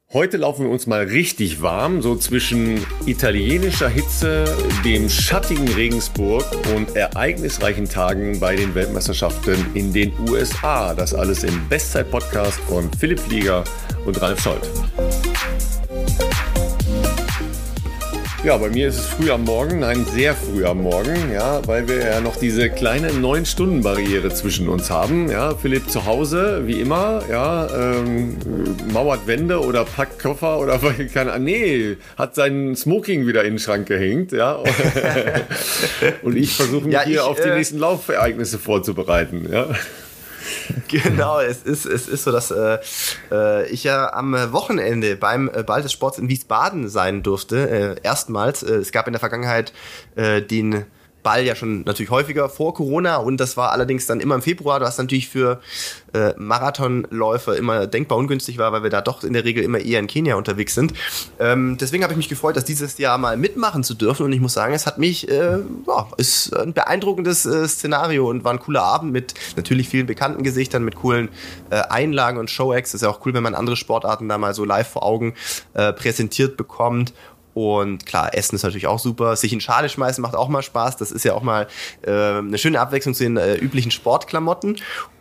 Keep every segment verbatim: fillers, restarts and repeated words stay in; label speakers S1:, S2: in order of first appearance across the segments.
S1: Heute laufen wir uns mal richtig warm, so zwischen italienischer Hitze, dem schattigen Regensburg und ereignisreichen Tagen bei den Weltmeisterschaften in den U S A. Das alles im Bestzeit-Podcast von Philipp Flieger und Ralf Scholz. Ja, bei mir ist es früh am Morgen, nein, sehr früh am Morgen, ja, weil wir ja noch diese kleine neun Stunden Barriere zwischen uns haben. Ja, Philipp zu Hause, wie immer, ja, ähm, mauert Wände oder packt Koffer oder keine Ahnung, nee, hat seinen Smoking wieder in den Schrank gehängt, ja. Und ich versuche mich ja, hier ich, auf die äh, nächsten Laufereignisse vorzubereiten, ja.
S2: Genau, es ist, es ist so, dass äh, ich ja am Wochenende beim Ball des Sports in Wiesbaden sein durfte. Äh, erstmals. Äh, es gab in der Vergangenheit äh, den Ball ja schon natürlich häufiger vor Corona und das war allerdings dann immer im Februar, was natürlich für äh, Marathonläufer immer denkbar ungünstig war, weil wir da doch in der Regel immer eher in Kenia unterwegs sind. Ähm, deswegen habe ich mich gefreut, das dieses Jahr mal mitmachen zu dürfen und ich muss sagen, es hat mich, äh, ja, ist ein beeindruckendes äh, Szenario und war ein cooler Abend mit natürlich vielen bekannten Gesichtern, mit coolen äh, Einlagen und Showacts. Das ist ja auch cool, wenn man andere Sportarten da mal so live vor Augen äh, präsentiert bekommt. Und klar, Essen ist natürlich auch super. Sich in Schale schmeißen macht auch mal Spaß. Das ist ja auch mal äh, eine schöne Abwechslung zu den äh, üblichen Sportklamotten.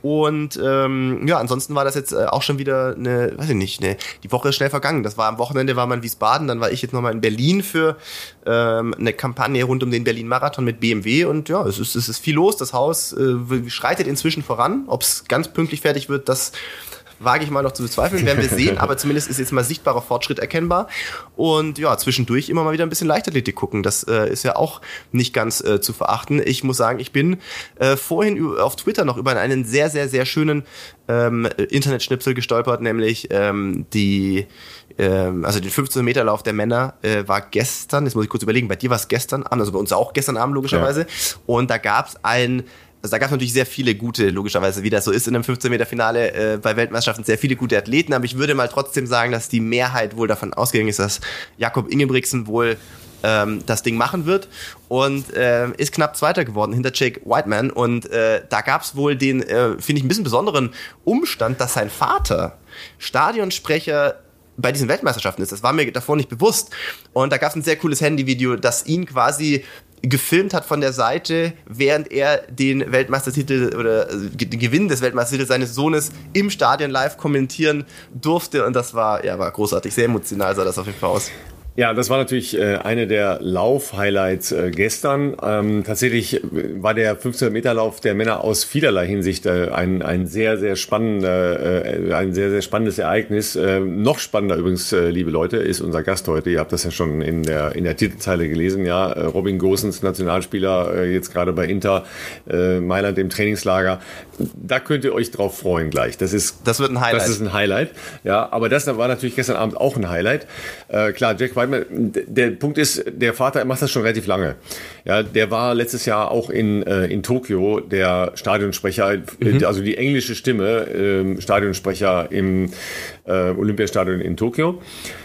S2: Und ähm, ja, ansonsten war das jetzt äh, auch schon wieder eine, weiß ich nicht, eine, die Woche ist schnell vergangen. Das war am Wochenende, war man in Wiesbaden, dann war ich jetzt nochmal in Berlin für ähm, eine Kampagne rund um den Berlin-Marathon mit B M W. Und ja, es ist, es ist viel los. Das Haus äh, schreitet inzwischen voran. Ob es ganz pünktlich fertig wird, das wage ich mal noch zu bezweifeln, werden wir sehen, aber zumindest ist jetzt mal sichtbarer Fortschritt erkennbar und ja, zwischendurch immer mal wieder ein bisschen Leichtathletik gucken, das äh, ist ja auch nicht ganz äh, zu verachten. Ich muss sagen, ich bin äh, vorhin auf Twitter noch über einen sehr, sehr, sehr schönen ähm, Internetschnipsel gestolpert, nämlich ähm, die ähm, also den fünfzehn Meter Lauf der Männer äh, war gestern, jetzt muss ich kurz überlegen, bei dir war es gestern Abend, also bei uns auch gestern Abend logischerweise, ja. Und da gab es ein Also da gab es natürlich sehr viele gute, logischerweise, wie das so ist in einem fünfzehn Meter Finale äh, bei Weltmeisterschaften, sehr viele gute Athleten, aber ich würde mal trotzdem sagen, dass die Mehrheit wohl davon ausgegangen ist, dass Jakob Ingebrigtsen wohl ähm, das Ding machen wird und äh, ist knapp Zweiter geworden hinter Jake Whiteman und äh, da gab es wohl den, äh, finde ich, ein bisschen besonderen Umstand, dass sein Vater Stadionsprecher bei diesen Weltmeisterschaften ist. Das war mir davor nicht bewusst und da gab es ein sehr cooles Handyvideo, das ihn quasi gefilmt hat von der Seite, während er den Weltmeistertitel oder den Gewinn des Weltmeistertitels seines Sohnes im Stadion live kommentieren durfte und das war, ja, war großartig, sehr emotional sah das auf jeden Fall aus.
S1: Ja, das war natürlich äh, eine der Lauf-Highlights äh, gestern. Ähm, tatsächlich war der fünfzehn Meter Lauf der Männer aus vielerlei Hinsicht äh, ein ein sehr sehr spannender äh, ein sehr sehr spannendes Ereignis. Äh, noch spannender übrigens, äh, liebe Leute, ist unser Gast heute. Ihr habt das ja schon in der in der Titelzeile gelesen, ja. Äh, Robin Gosens, Nationalspieler, äh, jetzt gerade bei Inter äh, Mailand im Trainingslager. Da könnt ihr euch drauf freuen gleich. Das ist
S2: das wird ein Highlight.
S1: Das ist ein Highlight. Ja, aber das war natürlich gestern Abend auch ein Highlight. Äh, klar, Jack Whiteman. Der Punkt ist, der Vater macht das schon relativ lange. Ja, der war letztes Jahr auch in äh, in Tokio der Stadionsprecher, mhm. also die englische Stimme, äh, Stadionsprecher im äh, Olympiastadion in Tokio.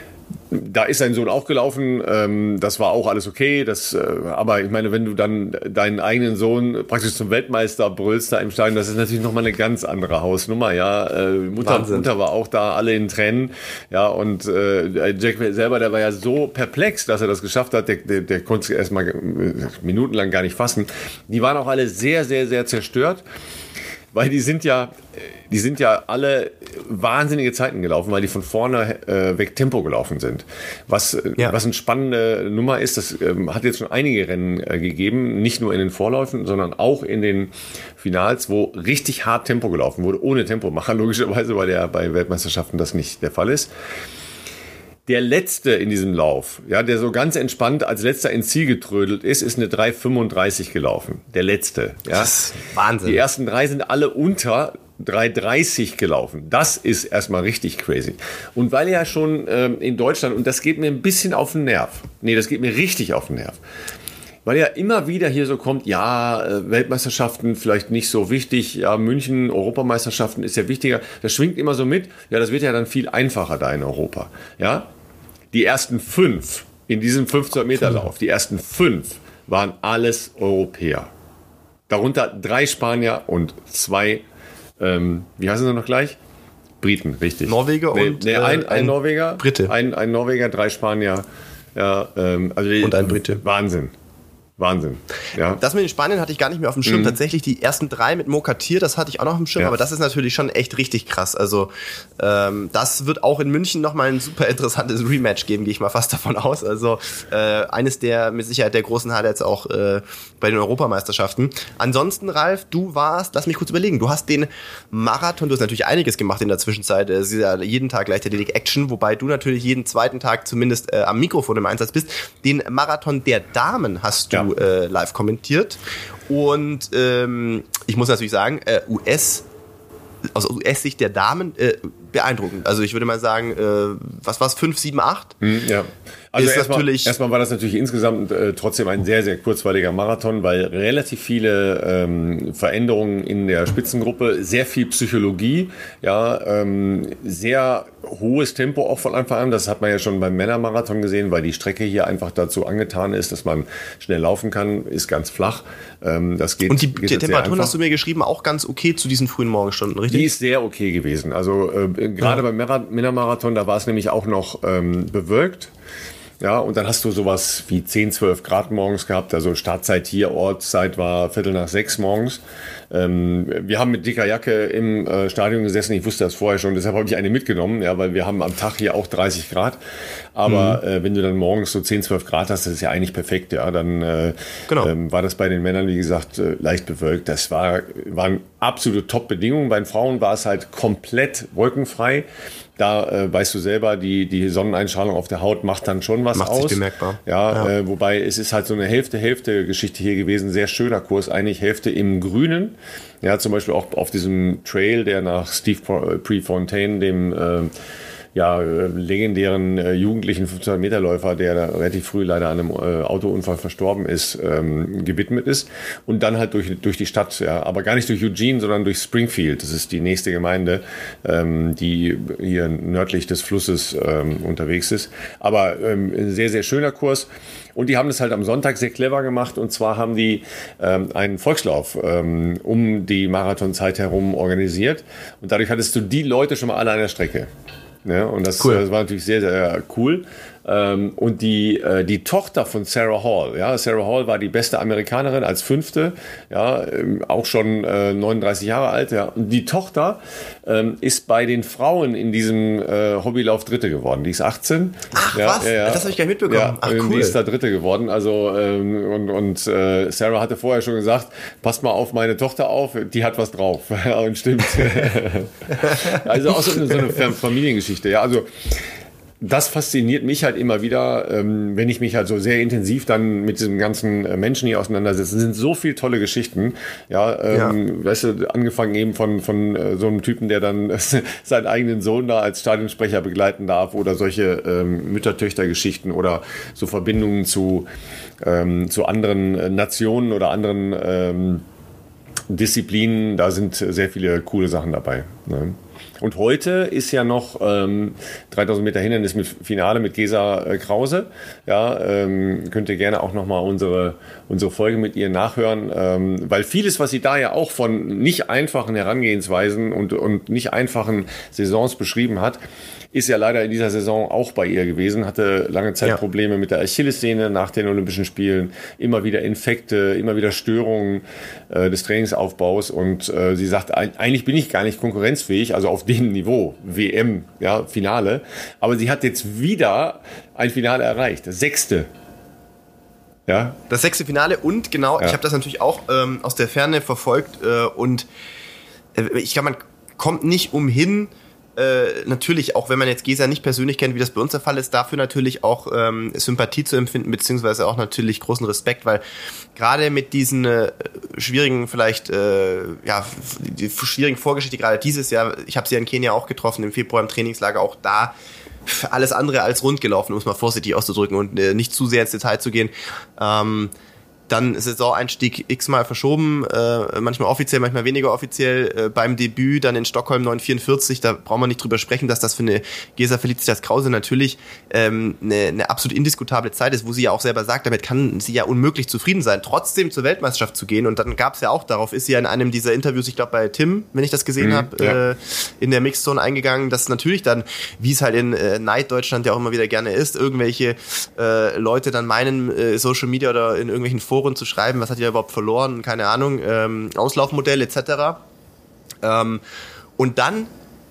S1: Da ist sein Sohn auch gelaufen, ähm, das war auch alles okay, das, äh, aber ich meine, wenn du dann deinen eigenen Sohn praktisch zum Weltmeister brüllst da im Stadion, das ist natürlich nochmal eine ganz andere Hausnummer, ja, äh, Mutter, Mutter war auch da, alle in Tränen, ja, und äh, Jack selber, der war ja so perplex, dass er das geschafft hat, der, der, der konnte es erstmal minutenlang gar nicht fassen, die waren auch alle sehr, sehr, sehr zerstört. Weil die sind ja, die sind ja alle wahnsinnige Zeiten gelaufen, weil die von vorne äh, weg Tempo gelaufen sind. Was, ja. was eine spannende Nummer ist, das ähm, hat jetzt schon einige Rennen äh, gegeben, nicht nur in den Vorläufen, sondern auch in den Finals, wo richtig hart Tempo gelaufen wurde, ohne Tempomacher, logischerweise, weil der bei Weltmeisterschaften das nicht der Fall ist. Der letzte in diesem Lauf, ja, der so ganz entspannt als letzter ins Ziel getrödelt ist, ist eine drei fünfunddreißig gelaufen. Der letzte, ja.
S2: Das ist Wahnsinn.
S1: Die ersten drei sind alle unter drei dreißig gelaufen. Das ist erstmal richtig crazy. Und weil er schon ähm, in Deutschland, und das geht mir ein bisschen auf den Nerv. Nee, das geht mir richtig auf den Nerv. Weil ja immer wieder hier so kommt, ja, Weltmeisterschaften vielleicht nicht so wichtig, ja, München, Europameisterschaften ist ja wichtiger. Das schwingt immer so mit, ja, das wird ja dann viel einfacher da in Europa. Ja, die ersten fünf in diesem fünfzehn Meter Lauf, die ersten fünf waren alles Europäer. Darunter drei Spanier und zwei, ähm, wie heißen sie noch gleich? Briten, richtig.
S2: Norweger
S1: nee,
S2: und
S1: nee, ein,
S2: äh,
S1: ein, ein Norweger,
S2: Brite.
S1: Ein, ein Norweger, drei Spanier. Ja, ähm, also
S2: und ein Brite.
S1: Wahnsinn. Wahnsinn. Ja.
S2: Das mit den Spaniern hatte ich gar nicht mehr auf dem Schirm. Mhm. Tatsächlich die ersten drei mit Mokatir, das hatte ich auch noch auf dem Schirm, ja. aber das ist natürlich schon echt richtig krass. Also ähm, das wird auch in München nochmal ein super interessantes Rematch geben, gehe ich mal fast davon aus. Also äh, eines der mit Sicherheit der großen Highlights auch äh, bei den Europameisterschaften. Ansonsten, Ralf, du warst, lass mich kurz überlegen, du hast den Marathon, du hast natürlich einiges gemacht in der Zwischenzeit. Es ist ja jeden Tag Leichtathletik Action, wobei du natürlich jeden zweiten Tag zumindest äh, am Mikrofon im Einsatz bist. Den Marathon der Damen hast du ja. Äh, live kommentiert und ähm, ich muss natürlich sagen, äh, U S, aus U S-Sicht der Damen, äh, beeindruckend. Also ich würde mal sagen, äh, was war es, fünf, sieben, acht?
S1: Hm, ja. Also
S2: ist
S1: erstmal,
S2: natürlich
S1: erstmal war das natürlich insgesamt äh, trotzdem ein sehr, sehr kurzweiliger Marathon, weil relativ viele ähm, Veränderungen in der Spitzengruppe, sehr viel Psychologie, ja, ähm, sehr hohes Tempo auch von Anfang an. Das hat man ja schon beim Männermarathon gesehen, weil die Strecke hier einfach dazu angetan ist, dass man schnell laufen kann, ist ganz flach. Ähm, das geht,
S2: Und die,
S1: geht
S2: die Temperaturen, hast du mir geschrieben, auch ganz okay zu diesen frühen Morgenstunden, richtig?
S1: Die ist sehr okay gewesen. Also äh, gerade ja. beim Männermarathon, da war es nämlich auch noch ähm, bewölkt. Ja, und dann hast du sowas wie zehn, zwölf Grad morgens gehabt. Also Startzeit hier, Ortszeit war Viertel nach sechs morgens. Ähm, wir haben mit dicker Jacke im äh, Stadion gesessen. Ich wusste das vorher schon, deshalb habe ich eine mitgenommen, ja, weil wir haben am Tag hier auch dreißig Grad. Aber mhm. äh, wenn du dann morgens so zehn, zwölf Grad hast, das ist ja eigentlich perfekt. Ja, dann äh, genau. ähm, war das bei den Männern, wie gesagt, äh, leicht bewölkt. Das war, waren absolute Top-Bedingungen. Bei den Frauen war es halt komplett wolkenfrei. Da äh, weißt du selber, die, die Sonneneinstrahlung auf der Haut macht dann schon was
S2: macht
S1: aus.
S2: Macht sich bemerkbar.
S1: Ja, ja. Äh, wobei es ist halt so eine Hälfte-Hälfte-Geschichte hier gewesen. Sehr schöner Kurs, eigentlich Hälfte im Grünen. Ja, zum Beispiel auch auf diesem Trail, der nach Steve Prefontaine, dem äh, ja, legendären äh, jugendlichen fünfhundert-Meter-Läufer, der da relativ früh leider an einem äh, Autounfall verstorben ist, ähm, gewidmet ist. Und dann halt durch, durch die Stadt, ja, aber gar nicht durch Eugene, sondern durch Springfield. Das ist die nächste Gemeinde, ähm, die hier nördlich des Flusses ähm, unterwegs ist. Aber ähm, ein sehr, sehr schöner Kurs. Und die haben das halt am Sonntag sehr clever gemacht. Und zwar haben die ähm, einen Volkslauf ähm, um die Marathonzeit herum organisiert. Und dadurch hattest du die Leute schon mal alle an der Strecke. Ja, und das, cool. das war natürlich sehr, sehr cool. Ähm, und die, äh, die Tochter von Sarah Hall, ja, Sarah Hall war die beste Amerikanerin als Fünfte, ja, ähm, auch schon äh, neununddreißig Jahre alt, ja. Und die Tochter ähm, ist bei den Frauen in diesem äh, Hobbylauf Dritte geworden. Die ist achtzehn.
S2: Ach,
S1: ja,
S2: was?
S1: Ja, ja.
S2: Das habe ich gar nicht mitbekommen.
S1: Ja,
S2: Ach, cool.
S1: Die ist da Dritte geworden. Also, ähm, und, und äh, Sarah hatte vorher schon gesagt, passt mal auf meine Tochter auf, die hat was drauf. Und stimmt. Also auch so eine, so eine Familiengeschichte, ja, also das fasziniert mich halt immer wieder, ähm, wenn ich mich halt so sehr intensiv dann mit diesem ganzen Menschen hier auseinandersetze. Es sind so viele tolle Geschichten. Ja, ähm, ja. Weißt du, angefangen eben von, von äh, so einem Typen, der dann seinen eigenen Sohn da als Stadionsprecher begleiten darf oder solche ähm, Mütter-Töchter-Geschichten oder so Verbindungen zu, ähm, zu anderen Nationen oder anderen ähm, Disziplinen. Da sind sehr viele coole Sachen dabei. Ne? Und heute ist ja noch ähm, dreitausend Meter Hindernis mit Finale mit Gesa äh, Krause. Ja, ähm, könnt ihr gerne auch nochmal unsere, unsere Folge mit ihr nachhören, ähm, weil vieles, was sie da ja auch von nicht einfachen Herangehensweisen und, und nicht einfachen Saisons beschrieben hat, ist ja leider in dieser Saison auch bei ihr gewesen, hatte lange Zeit ja. Probleme mit der Achillessehne nach den Olympischen Spielen, immer wieder Infekte, immer wieder Störungen äh, des Trainingsaufbaus und äh, sie sagt, eigentlich bin ich gar nicht konkurrenzfähig, also auf dem Niveau, W M, ja, Finale, aber sie hat jetzt wieder ein Finale erreicht, das sechste. Ja.
S2: Das sechste Finale und genau, ja. ich habe das natürlich auch ähm, aus der Ferne verfolgt äh, und äh, ich glaube, man kommt nicht umhin, Äh, natürlich, auch wenn man jetzt Gesa nicht persönlich kennt, wie das bei uns der Fall ist, dafür natürlich auch ähm, Sympathie zu empfinden, beziehungsweise auch natürlich großen Respekt, weil gerade mit diesen äh, schwierigen, vielleicht, äh, ja, die schwierigen Vorgeschichte, gerade dieses Jahr, ich habe sie ja in Kenia auch getroffen, im Februar im Trainingslager, auch da alles andere als rund gelaufen, um es mal vorsichtig auszudrücken und äh, nicht zu sehr ins Detail zu gehen. Ähm, dann Saisoneinstieg x-mal verschoben, äh, manchmal offiziell, manchmal weniger offiziell, äh, beim Debüt dann in Stockholm neun vierundvierzig, da brauchen wir nicht drüber sprechen, dass das für eine Gesa Felicitas Krause natürlich ähm, eine, eine absolut indiskutable Zeit ist, wo sie ja auch selber sagt, damit kann sie ja unmöglich zufrieden sein, trotzdem zur Weltmeisterschaft zu gehen. Und dann gab es ja auch, darauf ist sie ja in einem dieser Interviews, ich glaube bei Tim, wenn ich das gesehen mhm, habe, ja. äh, in der Mixzone eingegangen, dass natürlich dann, wie es halt in äh, Neid Deutschland ja auch immer wieder gerne ist, irgendwelche äh, Leute dann meinen, äh, Social Media oder in irgendwelchen Foren zu schreiben, was hat ihr überhaupt verloren, keine Ahnung, ähm, Auslaufmodell et cetera. Ähm, und dann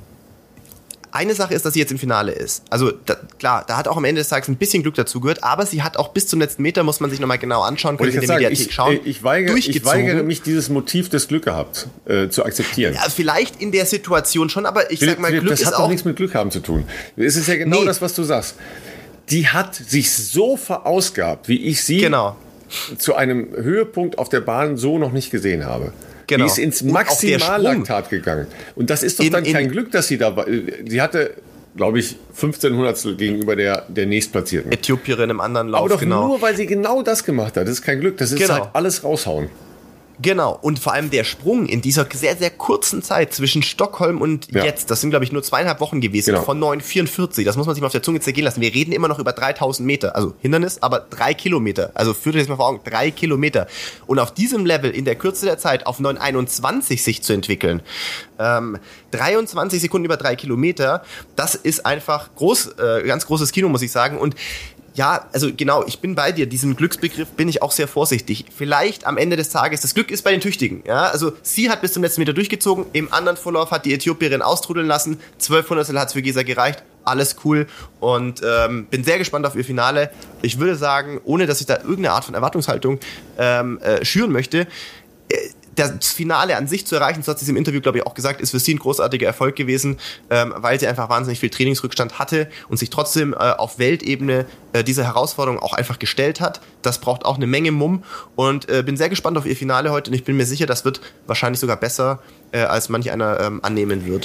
S2: eine Sache ist, dass sie jetzt im Finale ist. Also da, klar, da hat auch am Ende des Tages ein bisschen Glück dazu gehört, aber sie hat auch bis zum letzten Meter, muss man sich nochmal genau anschauen, können Sie in der
S1: sagen,
S2: Mediathek
S1: ich,
S2: schauen,
S1: ich weigere, ich weigere mich, dieses Motiv des Glück gehabt äh, zu akzeptieren.
S2: Ja, vielleicht in der Situation schon, aber ich
S1: Philipp,
S2: sag mal,
S1: Philipp,
S2: Glück
S1: das
S2: ist
S1: hat
S2: auch...
S1: doch nichts mit Glück haben zu tun. Es ist ja genau
S2: Nee.
S1: das, was du sagst. Die hat sich so verausgabt, wie ich sie
S2: Genau.
S1: zu einem Höhepunkt auf der Bahn so noch nicht gesehen habe.
S2: Genau.
S1: Die ist ins
S2: Und auch der
S1: Maximallaktat gegangen. Und das ist doch
S2: In-
S1: dann
S2: in-
S1: kein Glück, dass sie da war. Sie hatte, glaube ich, fünfzehn Hundertstel gegenüber der, der Nächstplatzierten.
S2: Äthiopierin im anderen Lauf,
S1: Aber doch
S2: genau.
S1: nur, weil sie genau das gemacht hat. Das ist kein Glück. Das ist
S2: Genau.
S1: halt alles raushauen.
S2: Genau, und vor allem der Sprung in dieser sehr, sehr kurzen Zeit zwischen Stockholm und
S1: Ja.
S2: jetzt, das sind, glaube ich, nur zweieinhalb Wochen gewesen,
S1: Genau.
S2: von neun vierundvierzig, das muss man sich mal auf der Zunge zergehen lassen. Wir reden immer noch über dreitausend Meter, also Hindernis, aber drei Kilometer. Also führt euch das mal vor Augen, drei Kilometer. Und auf diesem Level in der Kürze der Zeit auf neun einundzwanzig sich zu entwickeln, ähm, dreiundzwanzig Sekunden über drei Kilometer, das ist einfach groß, äh, ganz großes Kino, muss ich sagen. Und ja, also genau, ich bin bei dir. Diesem Glücksbegriff bin ich auch sehr vorsichtig. Vielleicht am Ende des Tages, das Glück ist bei den Tüchtigen. Ja, also sie hat bis zum letzten Meter durchgezogen, im anderen Vorlauf hat die Äthiopierin austrudeln lassen, zwölf Hundertstel hat es für Gesa gereicht, alles cool und ähm, bin sehr gespannt auf ihr Finale. Ich würde sagen, ohne dass ich da irgendeine Art von Erwartungshaltung ähm, äh, schüren möchte, äh, das Finale an sich zu erreichen, so hat sie es im Interview, glaube ich, auch gesagt, ist für sie ein großartiger Erfolg gewesen, ähm, weil sie einfach wahnsinnig viel Trainingsrückstand hatte und sich trotzdem äh, auf Weltebene äh, diese Herausforderung auch einfach gestellt hat. Das braucht auch eine Menge Mumm und äh, bin sehr gespannt auf ihr Finale heute und ich bin mir sicher, das wird wahrscheinlich sogar besser, äh, als manch einer ähm, annehmen wird.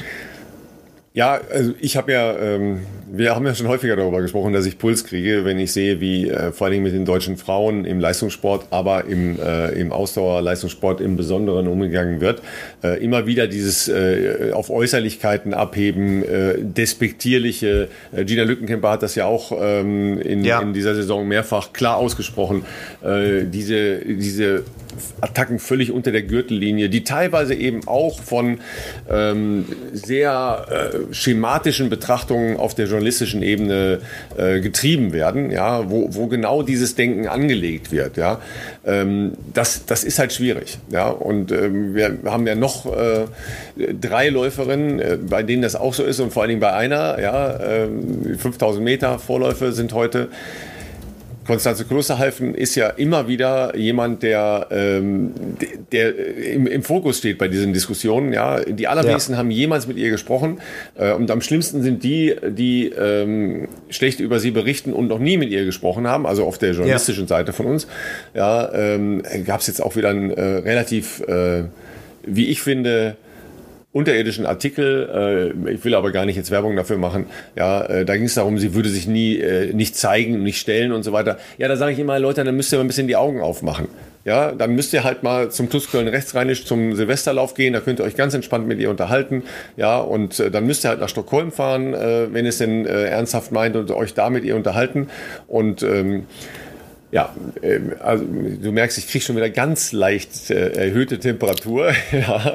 S1: Ja, also ich habe ja, ähm, wir haben ja schon häufiger darüber gesprochen, dass ich Puls kriege, wenn ich sehe, wie äh, vor allen Dingen mit den deutschen Frauen im Leistungssport, aber im, äh, im Ausdauerleistungssport im Besonderen umgegangen wird. Äh, immer wieder dieses äh, auf Äußerlichkeiten abheben, äh, despektierliche. Äh, Gina Lückenkämper hat das ja auch ähm, in,
S2: Ja.
S1: in dieser Saison mehrfach klar ausgesprochen. Äh, diese, diese Attacken völlig unter der Gürtellinie, die teilweise eben auch von ähm, sehr äh, schematischen Betrachtungen auf der journalistischen Ebene äh, getrieben werden, ja, wo, wo genau dieses Denken angelegt wird, ja, ähm, das, das ist halt schwierig, ja, und ähm, wir haben ja noch äh, drei Läuferinnen, äh, bei denen das auch so ist und vor allen Dingen bei einer, ja, ähm, fünftausend Meter Vorläufe sind heute. Konstanze Klosterhalfen ist ja immer wieder jemand, der, ähm, der im, im Fokus steht bei diesen Diskussionen. Ja, die allerwenigsten ja. haben jemals mit ihr gesprochen. Äh, und am schlimmsten sind die, die ähm, schlecht über sie berichten und noch nie mit ihr gesprochen haben. Also auf der journalistischen ja. Seite von uns. Ja, ähm, gab es jetzt auch wieder einen äh, relativ, äh, wie ich finde, unterirdischen Artikel, äh, ich will aber gar nicht jetzt Werbung dafür machen, ja, äh, da ging es darum, sie würde sich nie äh, nicht zeigen, nicht stellen und so weiter. Ja, da sage ich immer, Leute, dann müsst ihr mal ein bisschen die Augen aufmachen. Ja, dann müsst ihr halt mal zum TuS Köln rechtsrheinisch zum Silvesterlauf gehen, da könnt ihr euch ganz entspannt mit ihr unterhalten, ja, und äh, dann müsst ihr halt nach Stockholm fahren, äh, wenn ihr es denn äh, ernsthaft meint und euch da mit ihr unterhalten und ähm, ja, also du merkst, ich kriege schon wieder ganz leicht äh, erhöhte Temperatur. Ja.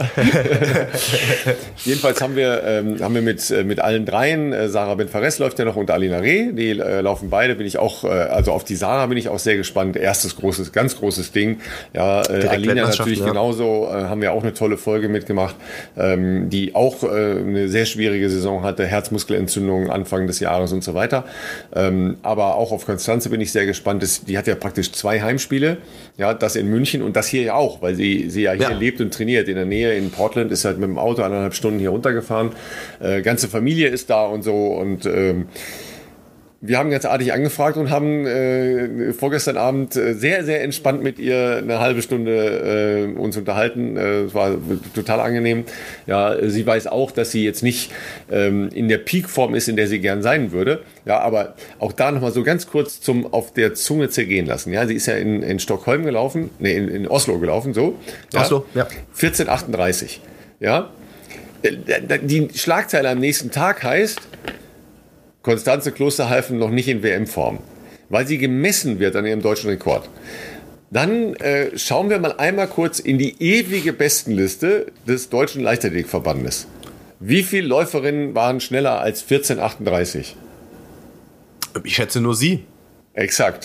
S1: Jedenfalls haben wir, ähm, haben wir mit, äh, mit allen dreien, äh, Sarah Ben-Fares läuft ja noch und Alina Reh, die äh, laufen beide, bin ich auch, äh, also auf die Sarah bin ich auch sehr gespannt. Erstes großes, ganz großes Ding. Ja, äh, Alina natürlich ja. genauso, äh, haben wir auch eine tolle Folge mitgemacht, ähm, die auch äh, eine sehr schwierige Saison hatte, Herzmuskelentzündung Anfang des Jahres und so weiter. Ähm, aber auch auf Konstanze bin ich sehr gespannt. Das, die hat ja praktisch zwei Heimspiele, ja, das in München und das hier ja auch, weil sie, sie ja hier ja. lebt und trainiert in der Nähe in Portland, ist halt mit dem Auto eineinhalb Stunden hier runtergefahren, äh, ganze Familie ist da und so und ähm, wir haben ganz artig angefragt und haben äh, vorgestern Abend äh, sehr, sehr entspannt mit ihr eine halbe Stunde äh, uns unterhalten. Es äh, war total angenehm. Ja, sie weiß auch, dass sie jetzt nicht ähm, in der Peakform ist, in der sie gern sein würde. Ja, aber auch da nochmal so ganz kurz zum auf der Zunge zergehen lassen. Ja, sie ist ja in, in Stockholm gelaufen, nee, in, in Oslo gelaufen, so. Ja,
S2: Oslo, ja.
S1: vierzehn achtunddreißig. Ja. Die Schlagzeile am nächsten Tag heißt: Constanze Klosterhalfen noch nicht in W M-Form, weil sie gemessen wird an ihrem deutschen Rekord. Dann äh, schauen wir mal einmal kurz in die ewige Bestenliste des Deutschen Leichtathletikverbandes. Wie viele Läuferinnen waren schneller als vierzehn achtunddreißig?
S2: Ich schätze nur sie.
S1: Exakt.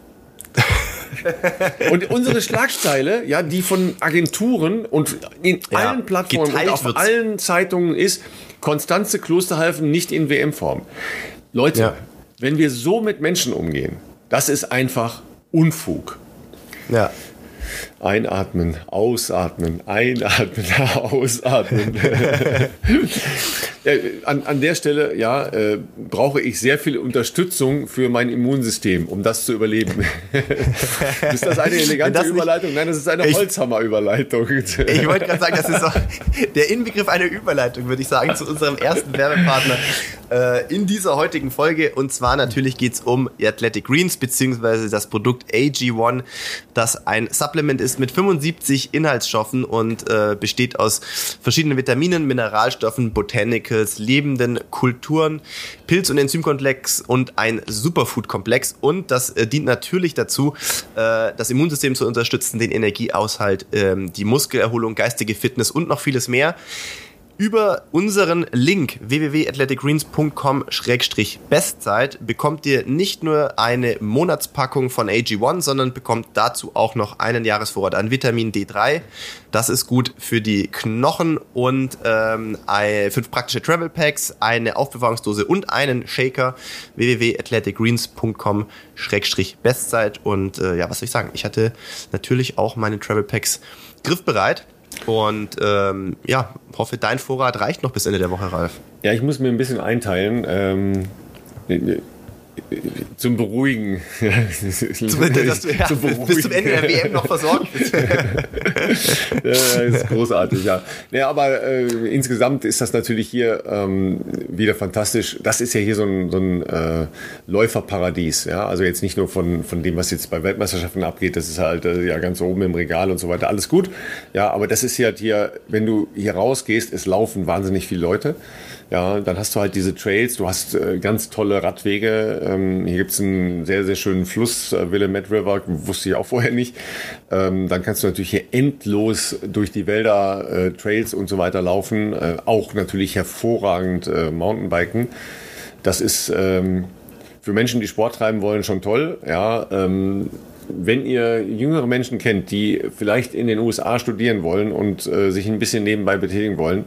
S1: Und unsere Schlagzeile, ja, die von Agenturen und in
S2: Ja,
S1: allen Plattformen und
S2: geteilt
S1: auf
S2: wird's.
S1: allen Zeitungen ist: Constanze Klosterhalfen nicht in W M-Form. Leute,
S2: Ja.
S1: wenn wir so mit Menschen umgehen, das ist einfach Unfug.
S2: Ja.
S1: Einatmen, ausatmen, einatmen, ausatmen. äh, an, an der Stelle, ja, äh, brauche ich sehr viel Unterstützung für mein Immunsystem, um das zu überleben. Ist das eine elegante
S2: das nicht-
S1: Überleitung? Nein, das ist eine
S2: Ich-
S1: Holzhammer-Überleitung.
S2: Ich wollte gerade sagen, das ist auch der Inbegriff einer Überleitung, würde ich sagen, zu unserem ersten Werbepartner äh, in dieser heutigen Folge. Und zwar natürlich geht es um Athletic Greens, beziehungsweise das Produkt A G eins, das ein Supplement ist mit fünfundsiebzig Inhaltsstoffen und äh, besteht aus verschiedenen Vitaminen, Mineralstoffen, Botanicals, lebenden Kulturen, Pilz- und Enzymkomplex und ein Superfood-Komplex. Und das äh, dient natürlich dazu, äh, das Immunsystem zu unterstützen, den Energieaushalt, ähm, die Muskelerholung, geistige Fitness und noch vieles mehr. Über unseren Link w w w punkt athletic greens punkt com Schrägstrich Bestzeit bekommt ihr nicht nur eine Monatspackung von A G eins, sondern bekommt dazu auch noch einen Jahresvorrat an Vitamin D drei. Das ist gut für die Knochen und ähm, ein- fünf praktische Travel Packs, eine Aufbewahrungsdose und einen Shaker. w w w punkt athletic greens punkt com Schrägstrich Bestzeit. Und äh, ja, was soll ich sagen? Ich hatte natürlich auch meine Travel Packs griffbereit. Und ähm, ja, hoffe, dein Vorrat reicht noch bis Ende der Woche, Ralf.
S1: Ja, ich muss mir ein bisschen einteilen. Ähm, zum Beruhigen.
S2: Zum, dass du, ja,
S1: Zum Beruhigen.
S2: bis zum Ende der W M noch versorgt bist.
S1: Ja, das ist großartig, ja. Ja, aber äh, insgesamt ist das natürlich hier ähm, wieder fantastisch. Das ist ja hier so ein, so ein äh, Läuferparadies. Ja? Also jetzt nicht nur von, von dem, was jetzt bei Weltmeisterschaften abgeht. Das ist halt äh, ja ganz oben im Regal und so weiter. Alles gut. Ja, aber das ist halt hier, wenn du hier rausgehst, es laufen wahnsinnig viele Leute. Ja, dann hast du halt diese Trails, du hast äh, ganz tolle Radwege. Ähm, hier gibt's einen sehr, sehr schönen Fluss, äh, Willamette River, wusste ich auch vorher nicht. Ähm, dann kannst du natürlich hier endlos durch die Wälder, äh, Trails und so weiter laufen. Äh, auch natürlich hervorragend äh, Mountainbiken. Das ist ähm, für Menschen, die Sport treiben wollen, schon toll. Ja, ähm, wenn ihr jüngere Menschen kennt, die vielleicht in den U S A studieren wollen und äh, sich ein bisschen nebenbei betätigen wollen,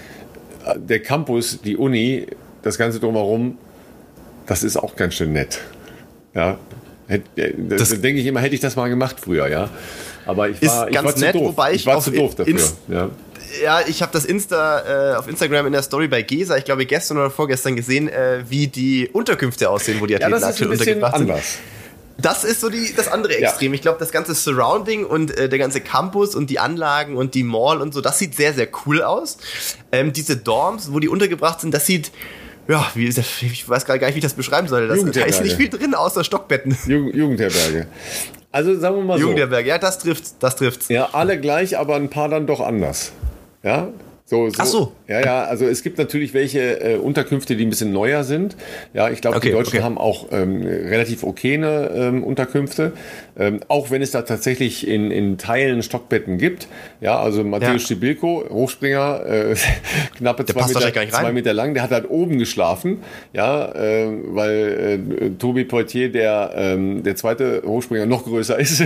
S1: der Campus, die Uni, das Ganze drumherum, das ist auch ganz schön nett. Ja, das, das denke ich immer, hätte ich das mal gemacht früher, ja. Aber ich war,
S2: ist
S1: ich
S2: ganz
S1: war zu
S2: nett,
S1: doof.
S2: wobei ich
S1: ich war
S2: auf
S1: zu doof dafür.
S2: Inst-
S1: ja.
S2: Ja, ich habe das Insta äh, auf Instagram in der Story bei Gesa, ich glaube gestern oder vorgestern gesehen, äh, wie die Unterkünfte aussehen, wo die
S1: ja,
S2: Athleten
S1: das ist ein
S2: aktuell
S1: bisschen
S2: untergebracht sind.
S1: anders.
S2: Das ist so die, das andere Extrem.
S1: Ja.
S2: Ich glaube, das ganze Surrounding und äh, der ganze Campus und die Anlagen und die Mall und so, das sieht sehr, sehr cool aus. Ähm, diese Dorms, wo die untergebracht sind, das sieht, ja, wie ist das, ich weiß gar nicht, wie ich das beschreiben soll. Das, da ist nicht viel drin, außer Stockbetten.
S1: Jugend, Jugendherberge. Also sagen wir mal so.
S2: Jugendherberge, ja, das trifft, das trifft's.
S1: Ja, alle gleich, aber ein paar dann doch anders. Ja. So, so.
S2: Ach so.
S1: Ja, ja, also es gibt natürlich welche äh, Unterkünfte, die ein bisschen neuer sind. Ja, ich glaube,
S2: Okay,
S1: die Deutschen
S2: okay.
S1: haben auch ähm, relativ okayne ähm, Unterkünfte. Ähm, auch wenn es da tatsächlich in, in Teilen Stockbetten gibt. Ja, also Matthäus
S2: Ja.
S1: Stibilko, Hochspringer, äh, knappe zwei
S2: passt
S1: Meter,
S2: wahrscheinlich gar nicht rein.
S1: zwei Meter lang, der hat halt oben geschlafen. Ja, äh, weil äh, Tobi Poitier, der, ähm, der zweite Hochspringer, noch größer ist.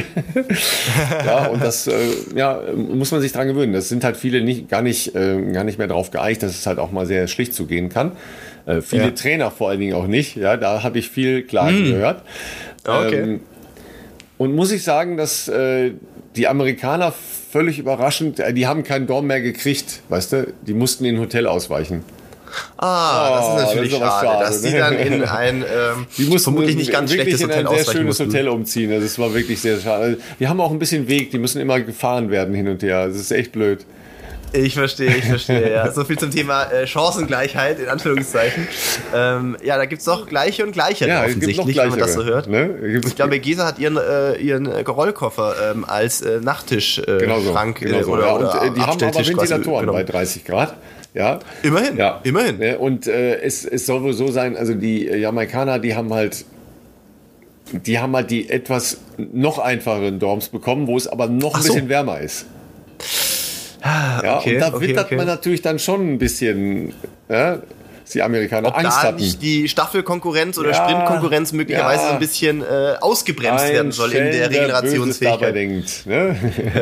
S1: Ja, und das äh, ja, muss man sich dran gewöhnen. Das sind halt viele nicht, gar nicht, äh, gar nicht mehr drauf geeicht, dass es halt auch mal sehr schlicht zugehen kann. Äh, viele
S2: Ja.
S1: Trainer vor allen Dingen auch nicht. Ja, da habe ich viel Klagen gehört.
S2: Okay.
S1: Ähm, und muss ich sagen, dass äh, die Amerikaner völlig überraschend, äh, die haben keinen Dorm mehr gekriegt, weißt du? Die mussten in ein Hotel ausweichen.
S2: Ah, oh, das ist natürlich das ist schade, schade, dass ne? die dann in ein ähm,
S1: die mussten
S2: vermutlich nicht ganz schlechtes
S1: in
S2: Hotel
S1: ein sehr schönes
S2: mussten.
S1: Hotel umziehen. Also es war wirklich sehr schade. Die haben auch ein bisschen Weg, die müssen immer gefahren werden hin und her. Das ist echt blöd.
S2: Ich verstehe, ich verstehe, ja. So viel zum Thema äh, Chancengleichheit, in Anführungszeichen. Ähm, ja, da gibt's doch Gleiche und Gleiche
S1: ja,
S2: offensichtlich, wenn man das so hört.
S1: Ne?
S2: Ich glaube, Gesa hat ihren, äh, ihren Rollkoffer ähm, als äh, Nachttischschrank äh,
S1: genau so,
S2: Schrank,
S1: genau
S2: äh,
S1: so.
S2: oder,
S1: Ja, und
S2: oder
S1: äh, die haben aber Ventilatoren
S2: quasi,
S1: bei dreißig Grad. Ja.
S2: Immerhin,
S1: ja.
S2: immerhin.
S1: Und äh, es, es soll wohl so sein, also die Jamaikaner, die haben halt die haben halt die etwas noch einfacheren Dorms bekommen, wo es aber noch ein
S2: so.
S1: bisschen wärmer ist. Ja,
S2: okay,
S1: und da
S2: okay,
S1: wittert
S2: okay.
S1: man natürlich dann schon ein bisschen, ja, dass die Amerikaner
S2: Ob
S1: Angst
S2: da
S1: hatten.
S2: nicht die Staffelkonkurrenz oder
S1: ja,
S2: Sprintkonkurrenz möglicherweise
S1: ja,
S2: so ein bisschen äh, ausgebremst
S1: ein
S2: werden soll in der Regenerationsfähigkeit.
S1: Denkt, ne?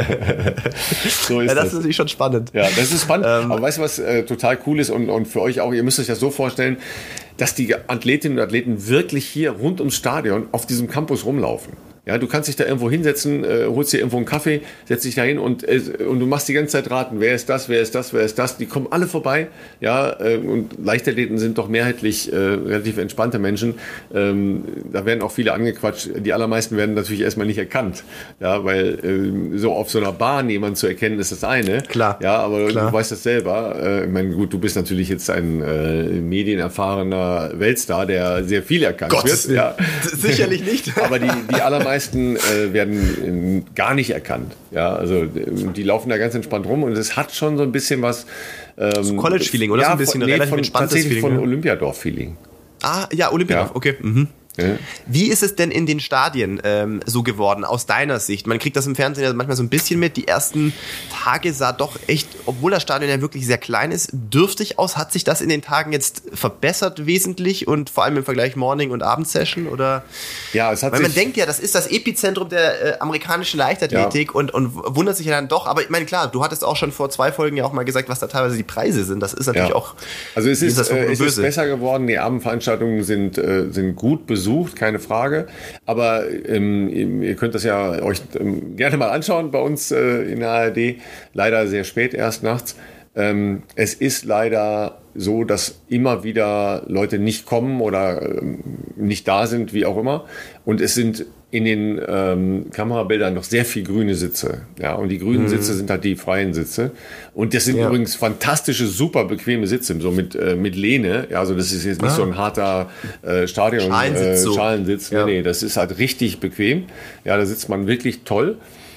S1: So ist
S2: ja, das,
S1: das
S2: ist natürlich schon spannend.
S1: Ja, das ist spannend.
S2: Ähm,
S1: Aber weißt du, was äh, total cool ist und, und für euch auch, ihr müsst euch das so vorstellen, dass die Athletinnen und Athleten wirklich hier rund ums Stadion auf diesem Campus rumlaufen. Ja, du kannst dich da irgendwo hinsetzen, äh, holst dir irgendwo einen Kaffee, setzt dich da hin und, äh, und du machst die ganze Zeit raten, wer ist das, wer ist das, wer ist das. Die kommen alle vorbei. Ja, äh, und Leichtathleten sind doch mehrheitlich äh, relativ entspannte Menschen. Ähm, da werden auch viele angequatscht. Die allermeisten werden natürlich erstmal nicht erkannt. Ja, weil äh, so auf so einer Bahn jemanden zu erkennen, ist das eine.
S2: Klar.
S1: Ja, aber
S2: Klar.
S1: du weißt das selber. Äh, ich meine, gut, du bist natürlich jetzt ein äh, medienerfahrener Weltstar, der sehr viel erkannt
S2: Gottes
S1: wird. Ja.
S2: Sicherlich nicht.
S1: Aber die, die allermeisten äh, werden äh, gar nicht erkannt. Ja, also die laufen da ganz entspannt rum und es hat schon so ein bisschen was ähm,
S2: so College-Feeling, oder?
S1: Ja,
S2: so ein bisschen
S1: von, nee,
S2: relativ
S1: von,
S2: entspanntes
S1: tatsächlich
S2: Feeling.
S1: von
S2: Ja?
S1: Olympiadorf-Feeling.
S2: Ah, ja, Olympiadorf,
S1: Ja.
S2: okay. Mhm.
S1: Ja.
S2: Wie ist es denn in den Stadien ähm, so geworden, aus deiner Sicht? Man kriegt das im Fernsehen ja manchmal so ein bisschen mit. Die ersten Tage sah doch echt, obwohl das Stadion ja wirklich sehr klein ist, dürftig aus. Hat sich das in den Tagen jetzt verbessert wesentlich und vor allem im Vergleich Morning- und Abendsession? Oder?
S1: Ja, es hat
S2: Weil man
S1: sich,
S2: denkt ja, das ist das Epizentrum der äh, amerikanischen Leichtathletik
S1: Ja.
S2: und, und wundert sich ja dann doch. Aber ich meine, klar, du hattest auch schon vor zwei Folgen ja auch mal gesagt, was da teilweise die Preise sind. Das ist natürlich
S1: Ja.
S2: auch
S1: Also es ist,
S2: jenseits von
S1: äh,
S2: Gut und
S1: es ist
S2: Böse.
S1: besser geworden. Die Abendveranstaltungen sind, äh, sind gut besucht, keine Frage. Aber ähm, ihr könnt das ja euch ähm, gerne mal anschauen bei uns äh, in der A R D. Leider sehr spät erst nachts. Ähm, es ist leider so, dass immer wieder Leute nicht kommen oder ähm, nicht da sind, wie auch immer. Und es sind in den ähm, Kamerabildern noch sehr viel grüne Sitze. Ja, und die grünen mhm. Sitze sind halt die freien Sitze. Und das sind
S2: ja.
S1: übrigens fantastische, super bequeme Sitze, so mit, äh, mit Lehne. Ja, also das ist jetzt nicht ah. so ein harter äh, Stadion
S2: Schalensitz.
S1: Äh,
S2: So.
S1: Schalensitz.
S2: Ja.
S1: Nee, nee, das ist halt richtig bequem. Ja, da sitzt man wirklich toll.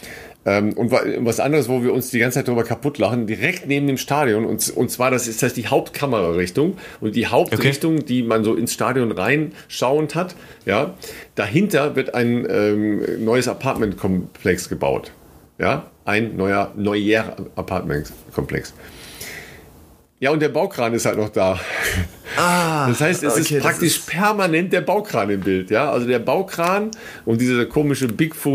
S1: Ähm, und was anderes, wo wir uns die ganze Zeit darüber kaputt lachen, direkt neben dem Stadion, und, und zwar, das ist das die Hauptkamerarichtung und die Hauptrichtung, okay. die man so ins Stadion reinschauend hat, ja, dahinter wird ein ähm, neues Apartmentkomplex gebaut. Ja, ein neuer, neuer Apartmentkomplex. Ja, und der Baukran ist halt noch da.
S2: Ah,
S1: das heißt, es
S2: okay,
S1: ist praktisch
S2: ist
S1: permanent der Baukran im Bild. Ja? Also der Baukran und dieser komische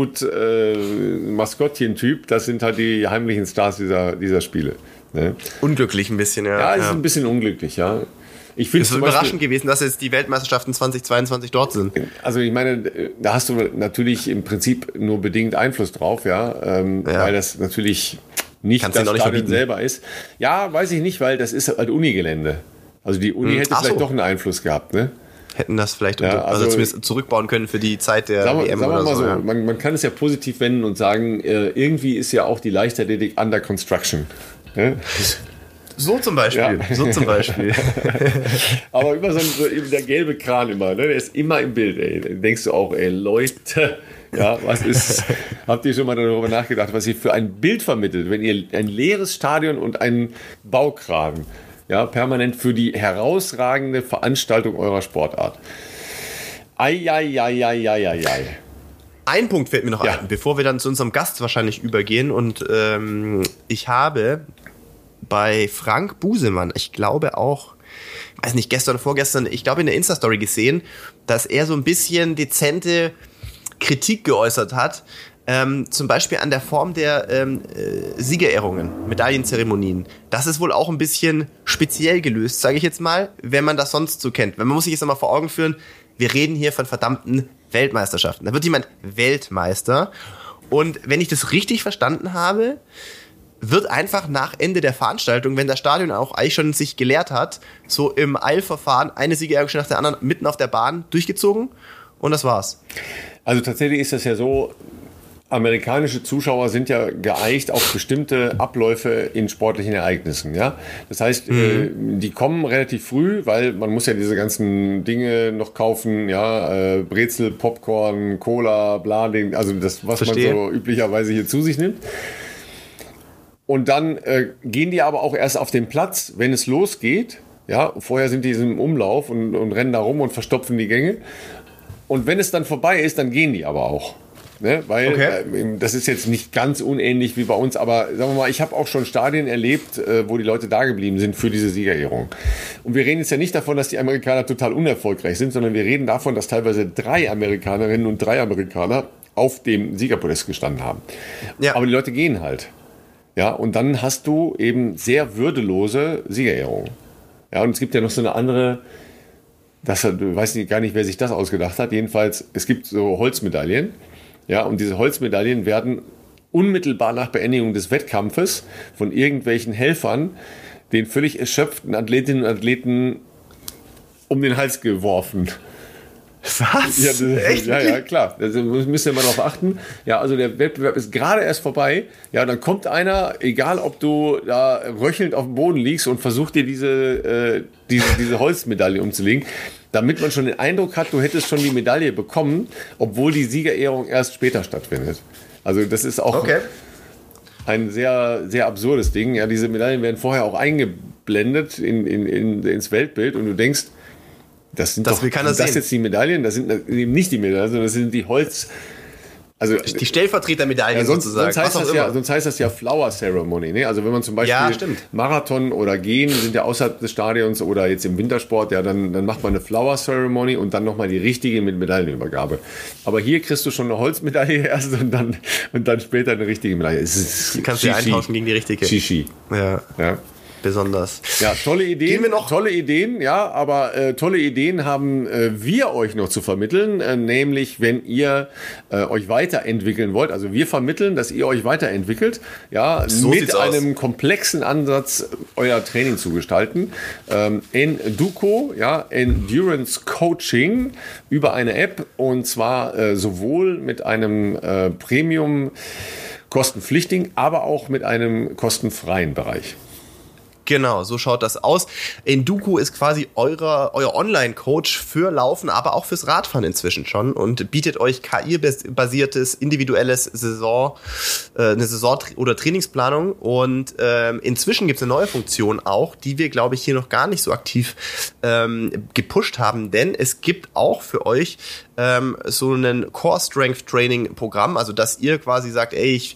S1: Bigfoot-Maskottchen-Typ, das sind halt die heimlichen Stars dieser, dieser Spiele. Ne?
S2: Unglücklich ein bisschen, ja.
S1: Ja, es
S2: ja.
S1: ist ein bisschen unglücklich, ja. Ich
S2: es ist überraschend gewesen, dass jetzt die Weltmeisterschaften zweitausendzweiundzwanzig dort sind.
S1: Also ich meine, da hast du natürlich im Prinzip nur bedingt Einfluss drauf, ja, ähm, ja. weil das natürlich nicht
S2: Kannst
S1: das
S2: nicht
S1: Stadion selber ist. Ja, weiß ich nicht, weil das ist halt Unigelände. Also die Uni hm. hätte Ach vielleicht so. doch einen Einfluss gehabt, ne?
S2: Hätten das vielleicht
S1: ja,
S2: unter, also,
S1: also
S2: zumindest zurückbauen können für die Zeit der
S1: sagen wir,
S2: W M
S1: sagen wir
S2: oder
S1: mal
S2: so.
S1: so
S2: Ja.
S1: man, man kann es ja positiv wenden und sagen, äh, irgendwie ist ja auch die Leichtathletik under construction. Ne?
S2: So zum Beispiel, ja. so zum Beispiel.
S1: Aber immer so, ein, so der gelbe Kran immer, ne? Der ist immer im Bild, ey. Da denkst du auch, ey, Leute, ja, was ist, habt ihr schon mal darüber nachgedacht, was ihr für ein Bild vermittelt, wenn ihr ein leeres Stadion und einen Baukran, ja, permanent für die herausragende Veranstaltung eurer Sportart. Eieieiei.
S2: Ein Punkt fällt mir noch
S1: Ja.
S2: ein, bevor wir dann zu unserem Gast wahrscheinlich übergehen. Und ähm, ich habe bei Frank Busemann, ich glaube auch, weiß nicht, gestern oder vorgestern, ich glaube in der Insta-Story gesehen, dass er so ein bisschen dezente Kritik geäußert hat, ähm, zum Beispiel an der Form der ähm, äh, Siegerehrungen, Medaillenzeremonien. Das ist wohl auch ein bisschen speziell gelöst, sage ich jetzt mal, wenn man das sonst so kennt. Wenn man muss sich jetzt nochmal vor Augen führen, wir reden hier von verdammten Weltmeisterschaften. Da wird jemand Weltmeister. Und wenn ich das richtig verstanden habe, wird einfach nach Ende der Veranstaltung, wenn das Stadion auch eigentlich schon sich geleert hat, so im Eilverfahren eine Siegerehrung nach der anderen mitten auf der Bahn durchgezogen und das war's.
S1: Also tatsächlich ist das ja so, amerikanische Zuschauer sind ja geeicht auf bestimmte Abläufe in sportlichen Ereignissen. Ja? Das heißt, mhm. äh, die kommen relativ früh, weil man muss ja diese ganzen Dinge noch kaufen, ja, äh, Brezel, Popcorn, Cola, bla, den, also das, was Verstehe. man so üblicherweise hier zu sich nimmt. Und dann äh, gehen die aber auch erst auf den Platz, wenn es losgeht. Ja? Vorher sind die im Umlauf und, und rennen da rum und verstopfen die Gänge. Und wenn es dann vorbei ist, dann gehen die aber auch. Ne? Weil okay. äh, das ist jetzt nicht ganz unähnlich wie bei uns, aber sagen wir mal, ich habe auch schon Stadien erlebt, äh, wo die Leute da geblieben sind für diese Siegerehrung. Und wir reden jetzt ja nicht davon, dass die Amerikaner total unerfolgreich sind, sondern wir reden davon, dass teilweise drei Amerikanerinnen und drei Amerikaner auf dem Siegerpodest gestanden haben. Ja. Aber die Leute gehen halt. Ja, und dann hast du eben sehr würdelose Siegerehrungen. Ja, und es gibt ja noch so eine andere, das, du weißt nicht, gar nicht, wer sich das ausgedacht hat. Jedenfalls, es gibt so Holzmedaillen. Ja, und diese Holzmedaillen werden unmittelbar nach Beendigung des Wettkampfes von irgendwelchen Helfern den völlig erschöpften Athletinnen und Athleten um den Hals geworfen.
S2: Was?
S1: Ja, das, Echt? ja, ja, klar. Da müsst ihr mal drauf achten. Ja, also der Wettbewerb ist gerade erst vorbei. Ja, dann kommt einer, egal ob du da röchelnd auf dem Boden liegst und versucht dir diese, äh, diese, diese Holzmedaille umzulegen, damit man schon den Eindruck hat, du hättest schon die Medaille bekommen, obwohl die Siegerehrung erst später stattfindet. Also das ist auch okay. ein sehr, sehr absurdes Ding. Ja, diese Medaillen werden vorher auch eingeblendet in, in, in, ins Weltbild und du denkst, das sind
S2: das
S1: doch, sind das jetzt die Medaillen? Das sind eben nicht die Medaillen, sondern das sind die Holz... Also,
S2: die Stellvertretermedaillen
S1: ja, sonst,
S2: sozusagen.
S1: Sonst heißt, das ja, sonst heißt das ja Flower Ceremony. Ne? Also wenn man zum Beispiel
S2: ja,
S1: Marathon oder Gehen sind ja außerhalb des Stadions oder jetzt im Wintersport, ja, dann, dann macht man eine Flower Ceremony und dann nochmal die richtige mit Medaillenübergabe. Aber hier kriegst du schon eine Holzmedaille erst und dann, und dann später eine richtige Medaille. Es ist
S2: die kannst du ja eintauschen gegen die richtige.
S1: Shishi.
S2: Ja.
S1: ja.
S2: Besonders.
S1: Ja, tolle Ideen, wir noch? tolle Ideen, ja, aber äh, tolle Ideen haben äh, wir euch noch zu vermitteln, äh, nämlich wenn ihr äh, euch weiterentwickeln wollt, also wir vermitteln, dass ihr euch weiterentwickelt, ja, so mit einem aus. komplexen Ansatz euer Training zu gestalten. Ähm, Enduko, ja, Endurance Coaching über eine App und zwar äh, sowohl mit einem äh, Premium kostenpflichtigen, aber auch mit einem kostenfreien Bereich.
S2: Genau, so schaut das aus. Enduko ist quasi euer, euer Online-Coach für Laufen, aber auch fürs Radfahren inzwischen schon und bietet euch K I-basiertes, individuelles Saison, äh, eine Saison- oder Trainingsplanung und ähm, inzwischen gibt es eine neue Funktion auch, die wir, glaube ich, hier noch gar nicht so aktiv ähm, gepusht haben, denn es gibt auch für euch ähm, so ein Core-Strength-Training-Programm, also dass ihr quasi sagt, ey, ich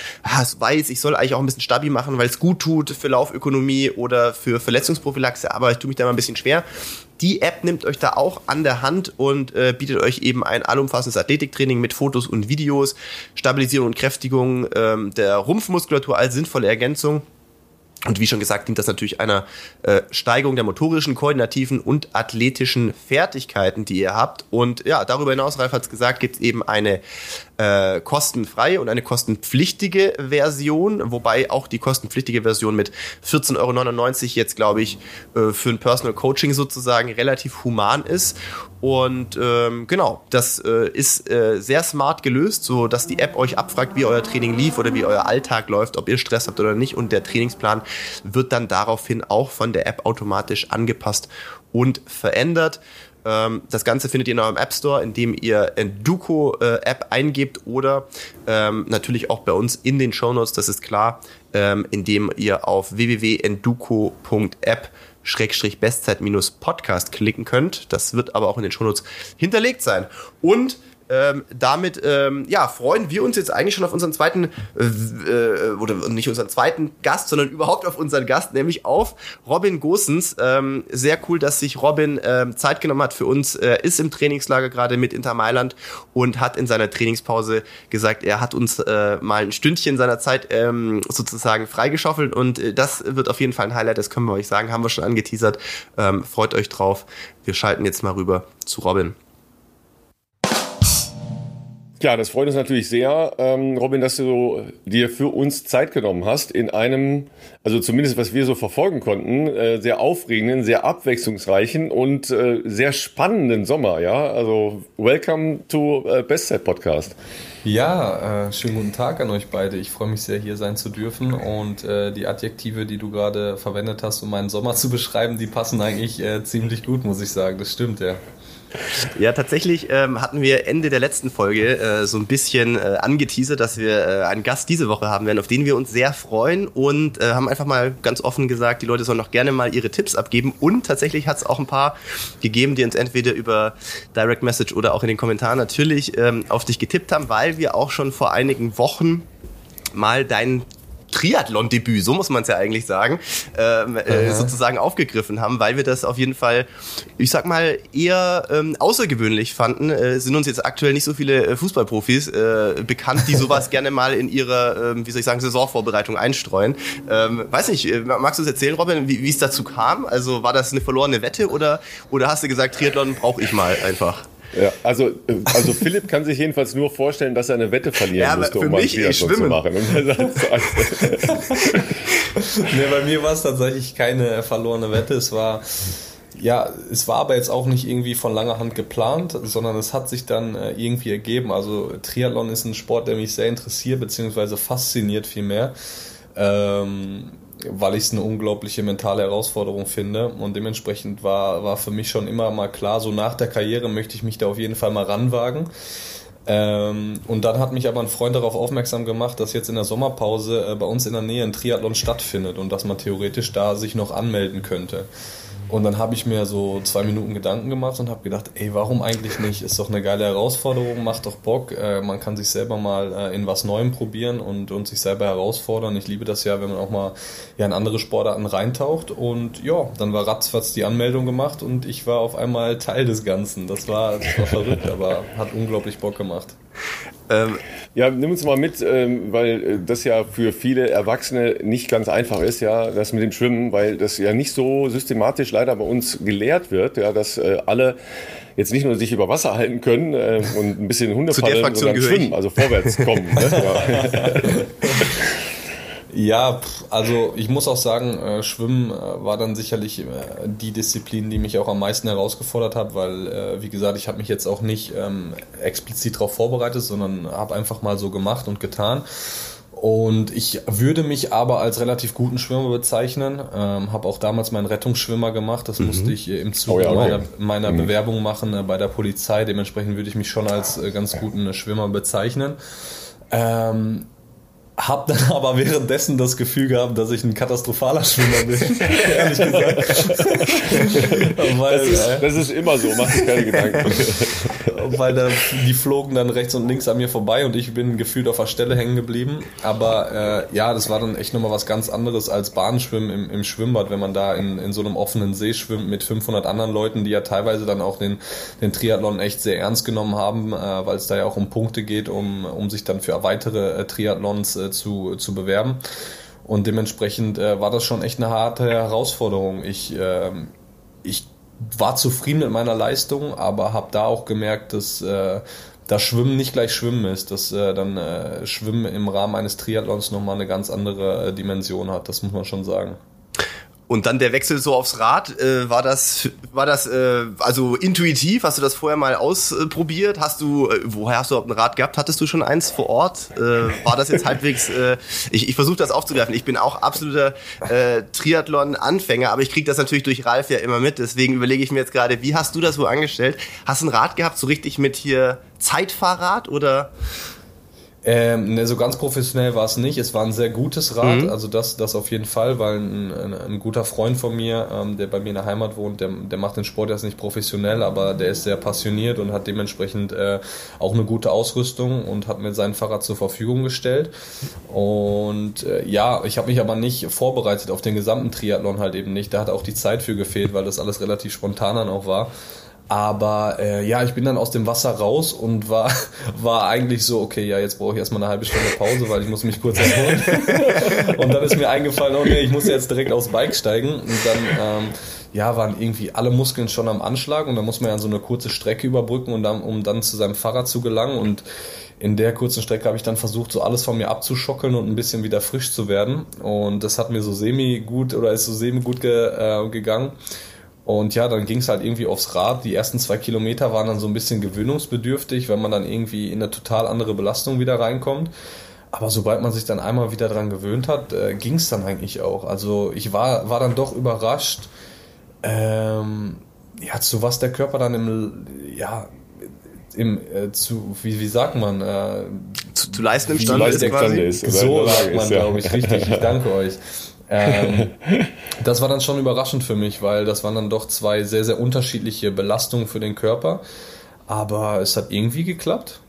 S2: weiß, ich soll eigentlich auch ein bisschen Stabi machen, weil es gut tut für Laufökonomie oder für Verletzungsprophylaxe, aber ich tue mich da mal ein bisschen schwer. Die App nimmt euch da auch an der Hand und äh, bietet euch eben ein allumfassendes Athletiktraining mit Fotos und Videos, Stabilisierung und Kräftigung ähm, der Rumpfmuskulatur als sinnvolle Ergänzung. Und wie schon gesagt, dient das natürlich einer äh, Steigerung der motorischen, koordinativen und athletischen Fertigkeiten, die ihr habt. Und ja, darüber hinaus, Ralf hat es gesagt, gibt es eben eine äh, kostenfreie und eine kostenpflichtige Version, wobei auch die kostenpflichtige Version mit vierzehn Euro neunundneunzig jetzt, glaube ich, äh, für ein Personal Coaching sozusagen relativ human ist. Und ähm, genau, das äh, ist äh, sehr smart gelöst, so dass die App euch abfragt, wie euer Training lief oder wie euer Alltag läuft, ob ihr Stress habt oder nicht. Und der Trainingsplan wird dann daraufhin auch von der App automatisch angepasst und verändert. Ähm, das Ganze findet ihr in eurem App Store, indem ihr Enduko äh, App eingebt oder ähm, natürlich auch bei uns in den Shownotes, das ist klar, ähm, indem ihr auf w w w punkt enduko punkt app Schrägstrich Bestzeit minus Podcast klicken könnt. Das wird aber auch in den Shownotes hinterlegt sein. Und ähm, damit ähm, ja, freuen wir uns jetzt eigentlich schon auf unseren zweiten, äh, oder nicht unseren zweiten Gast, sondern überhaupt auf unseren Gast, nämlich auf Robin Goossens. Ähm, sehr cool, dass sich Robin ähm, Zeit genommen hat für uns. Er ist im Trainingslager gerade mit Inter Mailand und hat in seiner Trainingspause gesagt, er hat uns äh, mal ein Stündchen seiner Zeit ähm, sozusagen freigeschaufelt und äh, das wird auf jeden Fall ein Highlight, das können wir euch sagen, haben wir schon angeteasert. Ähm, freut euch drauf. Wir schalten jetzt mal rüber zu Robin.
S1: Ja, das freut uns natürlich sehr, ähm, Robin, dass du dir für uns Zeit genommen hast in einem, also zumindest was wir so verfolgen konnten, äh, sehr aufregenden, sehr abwechslungsreichen und äh, sehr spannenden Sommer. Ja, also welcome to äh, Bestzeit Podcast.
S3: Ja, äh, schönen guten Tag an euch beide. Ich freue mich sehr, hier sein zu dürfen und äh, die Adjektive, die du gerade verwendet hast, um meinen Sommer zu beschreiben, die passen eigentlich äh, ziemlich gut, muss ich sagen. Das stimmt, ja.
S2: Ja, tatsächlich ähm, hatten wir Ende der letzten Folge äh, so ein bisschen äh, angeteasert, dass wir äh, einen Gast diese Woche haben werden, auf den wir uns sehr freuen und äh, haben einfach mal ganz offen gesagt, die Leute sollen noch gerne mal ihre Tipps abgeben und tatsächlich hat es auch ein paar gegeben, die uns entweder über Direct Message oder auch in den Kommentaren natürlich ähm, auf dich getippt haben, weil wir auch schon vor einigen Wochen mal dein Triathlon-Debüt, so muss man es ja eigentlich sagen, ähm, äh, sozusagen aufgegriffen haben, weil wir das auf jeden Fall, ich sag mal, eher ähm, außergewöhnlich fanden. Äh, sind uns jetzt aktuell nicht so viele äh, Fußballprofis äh, bekannt, die sowas gerne mal in ihrer, ähm, wie soll ich sagen, Saisonvorbereitung einstreuen. Ähm, weiß nicht, äh, magst du es erzählen, Robin, wie es dazu kam? Also war das eine verlorene Wette oder, oder hast du gesagt, Triathlon brauche ich mal einfach?
S1: Ja, also, also Philipp kann sich jedenfalls nur vorstellen, dass er eine Wette verlieren ja, musste, um mal Triathlon zu machen.
S3: Nee, bei mir war es tatsächlich keine verlorene Wette. Es war, ja, es war aber jetzt auch nicht irgendwie von langer Hand geplant, sondern es hat sich dann äh, irgendwie ergeben. Also Triathlon ist ein Sport, der mich sehr interessiert, beziehungsweise fasziniert vielmehr. Ähm, weil ich es eine unglaubliche mentale Herausforderung finde und dementsprechend war, war für mich schon immer mal klar, so nach der Karriere möchte ich mich da auf jeden Fall mal ranwagen. Ähm, und dann hat mich aber ein Freund darauf aufmerksam gemacht, dass jetzt in der Sommerpause äh, bei uns in der Nähe ein Triathlon stattfindet und dass man theoretisch da sich noch anmelden könnte. Und dann habe ich mir so zwei Minuten Gedanken gemacht und habe gedacht, ey, warum eigentlich nicht? Ist doch eine geile Herausforderung, macht doch Bock. Äh, man kann sich selber mal äh, in was Neuem probieren und, und sich selber herausfordern. Ich liebe das ja, wenn man auch mal ja, in andere Sportarten reintaucht. Und ja, dann war ratzfatz die Anmeldung gemacht und ich war auf einmal Teil des Ganzen. Das war, das war verrückt, aber hat unglaublich Bock gemacht.
S1: Ähm, ja, nimm uns mal mit, ähm, weil das ja für viele Erwachsene nicht ganz einfach ist, ja, das mit dem Schwimmen, weil das ja nicht so systematisch leider bei uns gelehrt wird, ja, dass äh, alle jetzt nicht nur sich über Wasser halten können äh, und ein bisschen Hunde paddeln, sondern schwimmen, also vorwärts kommen. Ne? Ja.
S3: Ja, also ich muss auch sagen, äh, Schwimmen äh, war dann sicherlich äh, die Disziplin, die mich auch am meisten herausgefordert hat, weil, äh, wie gesagt, ich habe mich jetzt auch nicht ähm, explizit darauf vorbereitet, sondern habe einfach mal so gemacht und getan. Und ich würde mich aber als relativ guten Schwimmer bezeichnen, ähm, habe auch damals meinen Rettungsschwimmer gemacht, das mhm. musste ich äh, im Zuge oh ja, okay. meiner, meiner mhm. Bewerbung machen äh, bei der Polizei, dementsprechend würde ich mich schon als äh, ganz guten Schwimmer bezeichnen. Ähm, Hab dann aber währenddessen das Gefühl gehabt, dass ich ein katastrophaler Schwimmer bin, ehrlich gesagt. Weil,
S1: das, ist, das ist immer so, mach dir keine Gedanken.
S3: Weil da, die flogen dann rechts und links an mir vorbei und ich bin gefühlt auf der Stelle hängen geblieben. Aber äh, ja, das war dann echt nochmal was ganz anderes als Bahnschwimmen im, im Schwimmbad, wenn man da in, in so einem offenen See schwimmt mit fünfhundert anderen Leuten, die ja teilweise dann auch den, den Triathlon echt sehr ernst genommen haben, äh, weil es da ja auch um Punkte geht, um, um sich dann für weitere äh, Triathlons äh, zu, zu bewerben. Und dementsprechend äh, war das schon echt eine harte Herausforderung. Ich, äh, ich war zufrieden mit meiner Leistung, aber habe da auch gemerkt, dass äh, das Schwimmen nicht gleich Schwimmen ist, dass äh, dann äh, Schwimmen im Rahmen eines Triathlons nochmal eine ganz andere äh, Dimension hat, das muss man schon sagen.
S2: Und dann der Wechsel so aufs Rad, äh, war das, war das äh, also intuitiv? Hast du das vorher mal ausprobiert? Hast du, äh, woher hast du überhaupt ein Rad gehabt? Hattest du schon eins vor Ort? Äh, war das jetzt halbwegs? Äh, ich ich versuche das aufzugreifen. Ich bin auch absoluter äh, Triathlon-Anfänger, aber ich kriege das natürlich durch Ralf ja immer mit. Deswegen überlege ich mir jetzt gerade, wie hast du das so angestellt? Hast du ein Rad gehabt, so richtig mit hier Zeitfahrrad oder?
S3: Ähm, ne, so ganz professionell war es nicht. Es war ein sehr gutes Rad, mhm. also das, das auf jeden Fall, weil ein, ein, ein guter Freund von mir, ähm, der bei mir in der Heimat wohnt, der, der macht den Sport jetzt nicht professionell, aber der ist sehr passioniert und hat dementsprechend äh, auch eine gute Ausrüstung und hat mir sein Fahrrad zur Verfügung gestellt. Und äh, ja, ich habe mich aber nicht vorbereitet auf den gesamten Triathlon halt eben nicht. Da hat auch die Zeit für gefehlt, weil das alles relativ spontan dann auch war. Aber äh, ja, ich bin dann aus dem Wasser raus und war war eigentlich so, okay, ja, jetzt brauche ich erstmal eine halbe Stunde Pause, weil ich muss mich kurz erholen. Und dann ist mir eingefallen, oh nee, ich muss jetzt direkt aufs Bike steigen. Und dann ähm, ja, waren irgendwie alle Muskeln schon am Anschlag und da muss man ja so eine kurze Strecke überbrücken, und dann, um dann zu seinem Fahrrad zu gelangen, und in der kurzen Strecke habe ich dann versucht, so alles von mir abzuschockeln und ein bisschen wieder frisch zu werden, und das hat mir so semi gut oder ist so semi gut ge, äh, gegangen. Und ja, dann ging es halt irgendwie aufs Rad. Die ersten zwei Kilometer waren dann so ein bisschen gewöhnungsbedürftig, wenn man dann irgendwie in eine total andere Belastung wieder reinkommt. Aber sobald man sich dann einmal wieder dran gewöhnt hat, äh, ging es dann eigentlich auch. Also ich war, war dann doch überrascht, ähm, ja, zu was der Körper dann im, ja, im, äh, zu, wie, wie sagt man, äh,
S2: zu, zu leisten imstande ist quasi.
S3: Ist, so sagt man, ja. glaube ich, richtig. Ich danke euch. ähm, das war dann schon überraschend für mich, weil das waren dann doch zwei sehr, sehr unterschiedliche Belastungen für den Körper. Aber es hat irgendwie geklappt.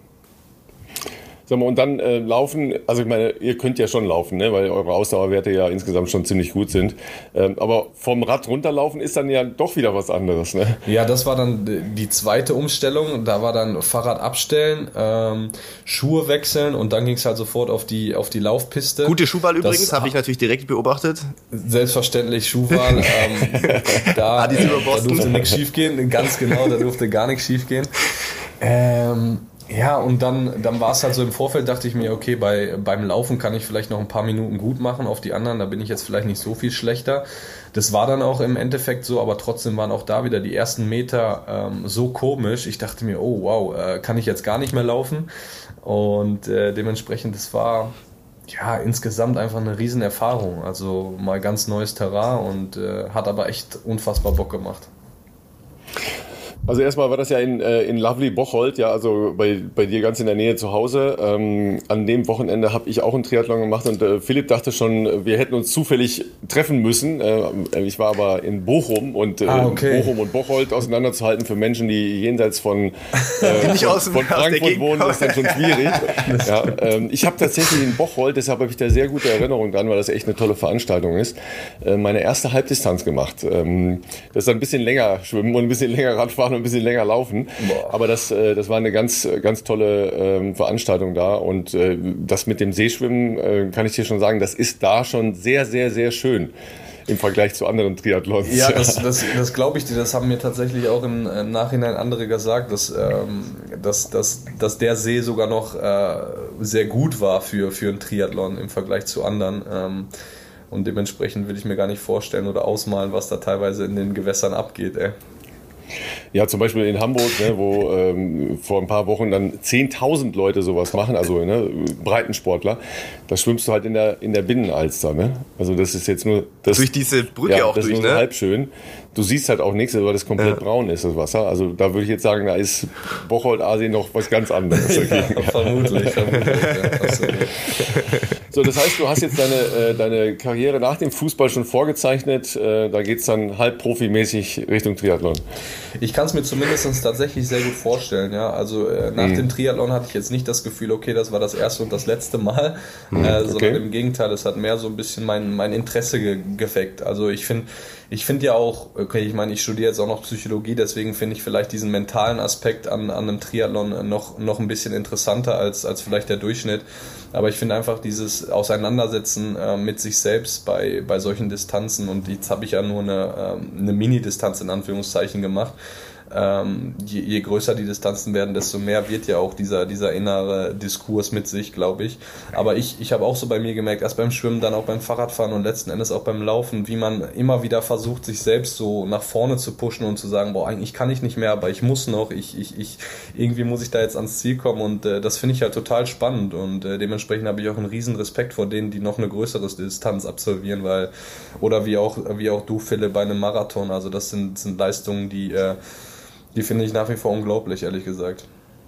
S1: Sag mal, und dann äh, laufen, also ich meine, ihr könnt ja schon laufen, ne, weil eure Ausdauerwerte ja insgesamt schon ziemlich gut sind. Ähm, aber vom Rad runterlaufen ist dann ja doch wieder was anderes, ne?
S3: Ja, das war dann die zweite Umstellung. Da war dann Fahrrad abstellen, ähm, Schuhe wechseln, und dann ging es halt sofort auf die auf die Laufpiste.
S2: Gute Schuhwahl übrigens, habe ich natürlich direkt beobachtet.
S3: Selbstverständlich Schuhwahl. ähm, da, äh, da durfte nichts schief gehen, ganz genau, da durfte gar nichts schief gehen. Ähm, Ja, und dann, dann war es halt so im Vorfeld, dachte ich mir, okay, bei, beim Laufen kann ich vielleicht noch ein paar Minuten gut machen, auf die anderen, da bin ich jetzt vielleicht nicht so viel schlechter. Das war dann auch im Endeffekt so, aber trotzdem waren auch da wieder die ersten Meter ähm, so komisch. Ich dachte mir, oh wow, äh, kann ich jetzt gar nicht mehr laufen? Und äh, dementsprechend, das war ja insgesamt einfach eine Riesenerfahrung. Also mal ganz neues Terrain, und äh, hat aber echt unfassbar Bock gemacht.
S1: Also erstmal war das ja in, äh, in Lovely Bocholt, ja, also bei, bei dir ganz in der Nähe zu Hause. Ähm, an dem Wochenende habe ich auch einen Triathlon gemacht, und äh, Philipp dachte schon, wir hätten uns zufällig treffen müssen. Äh, ich war aber in Bochum, und äh, ah, okay. Bochum und Bocholt auseinanderzuhalten für Menschen, die jenseits von, äh, von, von Frankfurt wohnen, ist dann schon schwierig. Ja, ähm, ich habe tatsächlich in Bocholt, deshalb habe ich da sehr gute Erinnerungen dran, weil das echt eine tolle Veranstaltung ist, äh, meine erste Halbdistanz gemacht. Ähm, das ist ein bisschen länger schwimmen und ein bisschen länger Radfahren und ein bisschen länger laufen. Boah. Aber das, äh, das war eine ganz, ganz tolle ähm, Veranstaltung da, und äh, das mit dem Seeschwimmen, äh, kann ich dir schon sagen, das ist da schon sehr, sehr, sehr schön im Vergleich zu anderen Triathlons.
S3: Ja, das, das, das glaube ich dir. Das haben mir tatsächlich auch im, im Nachhinein andere gesagt, dass, ähm, dass, dass, dass der See sogar noch äh, sehr gut war für, für einen Triathlon im Vergleich zu anderen. Ähm, und dementsprechend will ich mir gar nicht vorstellen oder ausmalen, was da teilweise in den Gewässern abgeht, ey.
S1: Ja, zum Beispiel in Hamburg, ne, wo ähm, vor ein paar Wochen dann zehntausend Leute sowas machen, also ne, Breitensportler, da schwimmst du halt in der, in der Binnenalster. Ne? Also das ist jetzt nur... Das,
S2: durch diese Brücke ja, auch
S1: das
S2: durch,
S1: ist nur
S2: ne?
S1: so halb schön. Du siehst halt auch nichts, weil das komplett ja. braun ist, das Wasser. Also da würde ich jetzt sagen, da ist Bocholt-Aasee noch was ganz anderes.
S3: Ja, vermutlich, vermutlich. Ja,
S1: so, das heißt, du hast jetzt deine, äh, deine Karriere nach dem Fußball schon vorgezeichnet. Äh, da geht es dann halb profimäßig Richtung Triathlon.
S3: Ich kann es mir zumindest tatsächlich sehr gut vorstellen. Ja, also äh, nach mhm. dem Triathlon hatte ich jetzt nicht das Gefühl, okay, das war das erste und das letzte Mal, mhm. äh, sondern okay. im Gegenteil, es hat mehr so ein bisschen mein, mein Interesse ge- geweckt. Also ich finde ich finde ja auch, okay, ich meine, ich studiere jetzt auch noch Psychologie, deswegen finde ich vielleicht diesen mentalen Aspekt an, an einem Triathlon noch, noch ein bisschen interessanter als, als vielleicht der Durchschnitt. Aber ich finde einfach dieses Auseinandersetzen äh, mit sich selbst bei, bei solchen Distanzen, und jetzt habe ich ja nur eine, ähm, eine Mini-Distanz in Anführungszeichen gemacht. Ähm, je, je größer die Distanzen werden, desto mehr wird ja auch dieser, dieser innere Diskurs mit sich, glaube ich. Aber ich, ich habe auch so bei mir gemerkt, erst beim Schwimmen, dann auch beim Fahrradfahren und letzten Endes auch beim Laufen, wie man immer wieder versucht, sich selbst so nach vorne zu pushen und zu sagen, boah, eigentlich kann ich nicht mehr, aber ich muss noch, ich, ich, ich, irgendwie muss ich da jetzt ans Ziel kommen, und äh, das finde ich halt total spannend, und äh, dementsprechend habe ich auch einen riesen Respekt vor denen, die noch eine größere Distanz absolvieren, weil, oder wie auch, wie auch du, Philipp, bei einem Marathon, also das sind, sind Leistungen, die äh, Die finde ich nach wie vor unglaublich, ehrlich gesagt.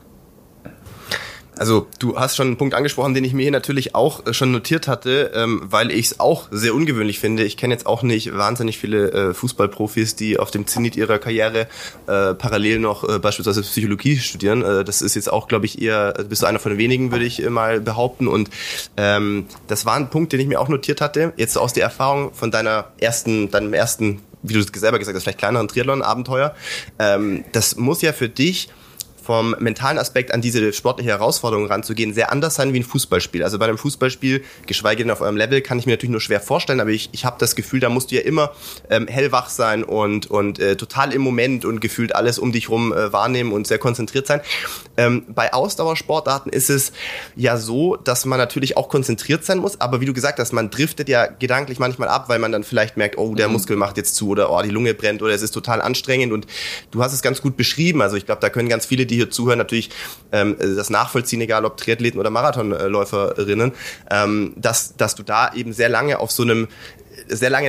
S2: Also du hast schon einen Punkt angesprochen, den ich mir hier natürlich auch schon notiert hatte, ähm, weil ich es auch sehr ungewöhnlich finde. Ich kenne jetzt auch nicht wahnsinnig viele äh, Fußballprofis, die auf dem Zenit ihrer Karriere äh, parallel noch äh, beispielsweise Psychologie studieren. Äh, das ist jetzt auch, glaube ich, eher, bist du einer von den wenigen, würde ich äh, mal behaupten. Und ähm, das war ein Punkt, den ich mir auch notiert hatte. Jetzt aus der Erfahrung von deiner ersten, deinem ersten, wie du es selber gesagt hast, vielleicht kleineren Triathlon-Abenteuer. Ähm, das muss ja für dich vom mentalen Aspekt an diese sportliche Herausforderung ranzugehen, sehr anders sein wie ein Fußballspiel. Also bei einem Fußballspiel, geschweige denn auf eurem Level, kann ich mir natürlich nur schwer vorstellen, aber ich, ich habe das Gefühl, da musst du ja immer ähm, hellwach sein und, und äh, total im Moment und gefühlt alles um dich rum äh, wahrnehmen und sehr konzentriert sein. Ähm, bei Ausdauersportarten ist es ja so, dass man natürlich auch konzentriert sein muss, aber wie du gesagt hast, man driftet ja gedanklich manchmal ab, weil man dann vielleicht merkt, oh, der Muskel macht jetzt zu oder oh, die Lunge brennt oder es ist total anstrengend und du hast es ganz gut beschrieben. Also ich glaube, da können ganz viele, die hier zuhören, natürlich ähm, das nachvollziehen, egal ob Triathleten oder Marathonläuferinnen, ähm, dass, dass du da eben sehr lange auf so einem sehr lange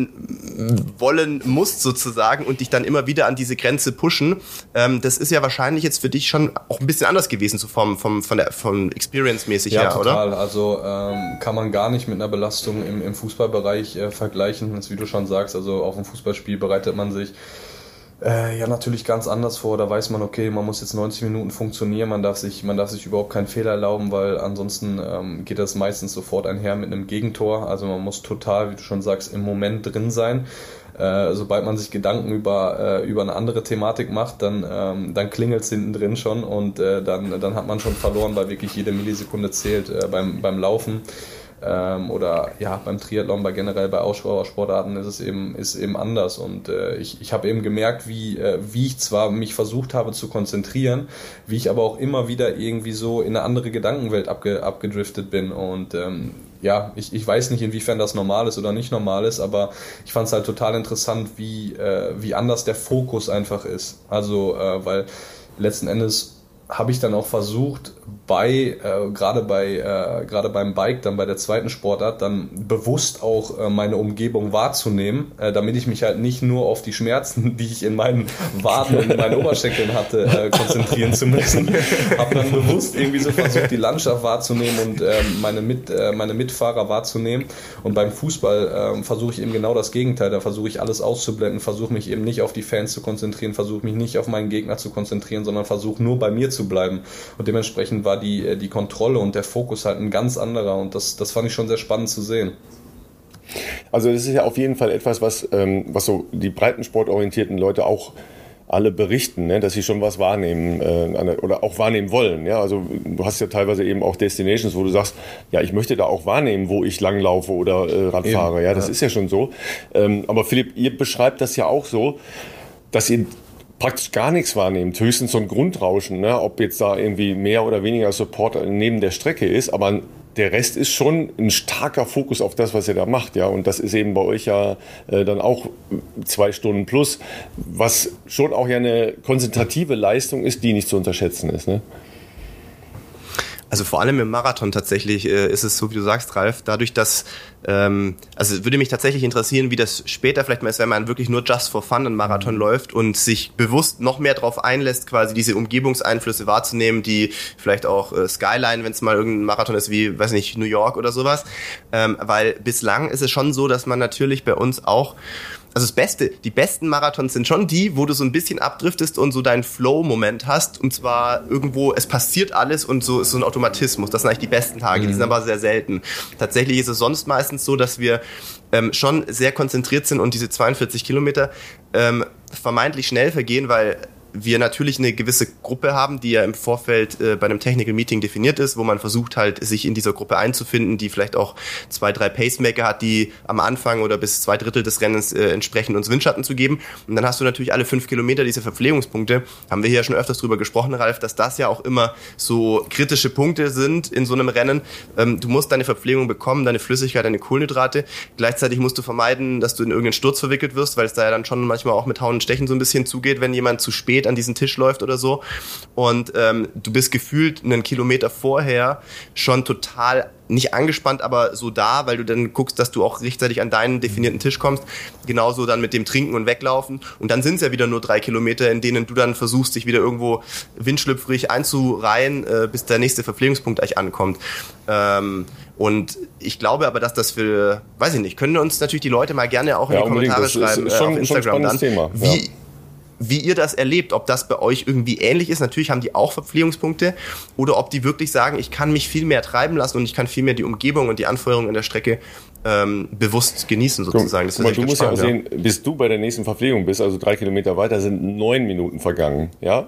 S2: leiden wollen musst sozusagen und dich dann immer wieder an diese Grenze pushen. Ähm, das ist ja wahrscheinlich jetzt für dich schon auch ein bisschen anders gewesen, so vom, vom, von der, vom Experience-mäßig
S3: ja,
S2: her,
S3: total.
S2: Oder?
S3: Also ähm, kann man gar nicht mit einer Belastung im, im Fußballbereich äh, vergleichen. Das, wie du schon sagst, also auf ein Fußballspiel bereitet man sich Äh, ja, natürlich ganz anders vor. Da weiß man, okay, man muss jetzt neunzig Minuten funktionieren, man darf sich, man darf sich überhaupt keinen Fehler erlauben, weil ansonsten ähm, geht das meistens sofort einher mit einem Gegentor. Also man muss total, wie du schon sagst, im Moment drin sein. Äh, sobald man sich Gedanken über äh, über eine andere Thematik macht, dann ähm, dann klingelt's hinten drin schon und äh, dann dann hat man schon verloren, weil wirklich jede Millisekunde zählt äh, beim beim Laufen. Ähm, oder ja, beim Triathlon, bei generell bei Ausdauersportarten ist es eben, ist eben anders und äh, ich, ich habe eben gemerkt, wie, äh, wie ich zwar mich versucht habe zu konzentrieren, wie ich aber auch immer wieder irgendwie so in eine andere Gedankenwelt abge, abgedriftet bin und ähm, ja, ich, ich weiß nicht, inwiefern das normal ist oder nicht normal ist, aber ich fand es halt total interessant, wie, äh, wie anders der Fokus einfach ist. Also, äh, weil letzten Endes habe ich dann auch versucht, bei äh, gerade bei äh, gerade beim Bike, dann bei der zweiten Sportart, dann bewusst auch äh, meine Umgebung wahrzunehmen, äh, damit ich mich halt nicht nur auf die Schmerzen, die ich in meinen Waden und in meinen Oberschenkeln hatte, äh, konzentrieren zu müssen. Habe dann bewusst irgendwie so versucht, die Landschaft wahrzunehmen und äh, meine Mit äh, meine Mitfahrer wahrzunehmen. Und beim Fußball äh, versuche ich eben genau das Gegenteil. Da versuche ich alles auszublenden, versuche mich eben nicht auf die Fans zu konzentrieren, versuche mich nicht auf meinen Gegner zu konzentrieren, sondern versuche nur bei mir zu bleiben. Und dementsprechend war die, die Kontrolle und der Fokus halt ein ganz anderer und das, das fand ich schon sehr spannend zu sehen.
S1: Also das ist ja auf jeden Fall etwas, was, ähm, was so die breitensportorientierten Leute auch alle berichten, ne, dass sie schon was wahrnehmen äh, oder auch wahrnehmen wollen. Ja? Also du hast ja teilweise eben auch Destinations, wo du sagst, ja, ich möchte da auch wahrnehmen, wo ich langlaufe oder äh, Rad fahre. Ja, das ja. ist ja schon so. Ähm, aber Philipp, ihr beschreibt das ja auch so, dass ihr praktisch gar nichts wahrnehmt, höchstens so ein Grundrauschen, ne? Ob jetzt da irgendwie mehr oder weniger Support neben der Strecke ist, aber der Rest ist schon ein starker Fokus auf das, was ihr da macht, ja, und das ist eben bei euch ja äh, dann auch zwei Stunden plus, was schon auch ja eine konzentrative Leistung ist, die nicht zu unterschätzen ist, ne?
S2: Also vor allem im Marathon tatsächlich äh, ist es so, wie du sagst, Ralf, dadurch, dass, ähm, also würde mich tatsächlich interessieren, wie das später vielleicht mal ist, wenn man wirklich nur just for fun einen Marathon läuft und sich bewusst noch mehr darauf einlässt, quasi diese Umgebungseinflüsse wahrzunehmen, die vielleicht auch äh, Skyline, wenn es mal irgendein Marathon ist wie, weiß nicht, New York oder sowas, ähm, weil bislang ist es schon so, dass man natürlich bei uns auch Also das Beste, die besten Marathons sind schon die, wo du so ein bisschen abdriftest und so deinen Flow-Moment hast. Und zwar irgendwo, es passiert alles und so ist so ein Automatismus. Das sind eigentlich die besten Tage, mhm. die sind aber sehr selten. Tatsächlich ist es sonst meistens so, dass wir ähm, schon sehr konzentriert sind und diese zweiundvierzig Kilometer ähm, vermeintlich schnell vergehen, weil wir natürlich eine gewisse Gruppe haben, die ja im Vorfeld äh, bei einem Technical Meeting definiert ist, wo man versucht halt, sich in dieser Gruppe einzufinden, die vielleicht auch zwei, drei Pacemaker hat, die am Anfang oder bis zwei Drittel des Rennens äh, entsprechend uns Windschatten zu geben. Und dann hast du natürlich alle fünf Kilometer diese Verpflegungspunkte. Haben wir hier schon öfters drüber gesprochen, Ralf, dass das ja auch immer so kritische Punkte sind in so einem Rennen. Ähm, du musst deine Verpflegung bekommen, deine Flüssigkeit, deine Kohlenhydrate. Gleichzeitig musst du vermeiden, dass du in irgendeinen Sturz verwickelt wirst, weil es da ja dann schon manchmal auch mit Hauen und Stechen so ein bisschen zugeht, wenn jemand zu spät an diesen Tisch läuft oder so und ähm, du bist gefühlt einen Kilometer vorher schon total nicht angespannt, aber so da, weil du dann guckst, dass du auch rechtzeitig an deinen definierten Tisch kommst. Genauso dann mit dem Trinken und Weglaufen. Und dann sind es ja wieder nur drei Kilometer, in denen du dann versuchst, dich wieder irgendwo windschlüpfrig einzureihen, äh, bis der nächste Verpflegungspunkt eigentlich ankommt. Ähm, und ich glaube aber, dass das für, weiß ich nicht, können uns natürlich die Leute mal gerne auch in ja, die Kommentare das schreiben, ist schon, äh, auf Instagram dann, Thema. Ja. wie wie ihr das erlebt, ob das bei euch irgendwie ähnlich ist. Natürlich haben die auch Verpflegungspunkte oder ob die wirklich sagen, ich kann mich viel mehr treiben lassen und ich kann viel mehr die Umgebung und die Anfeuerung in der Strecke ähm, bewusst genießen sozusagen. Das
S1: du, du musst ja auch sehen, bis du bei der nächsten Verpflegung bist, also drei Kilometer weiter, sind neun Minuten vergangen, ja.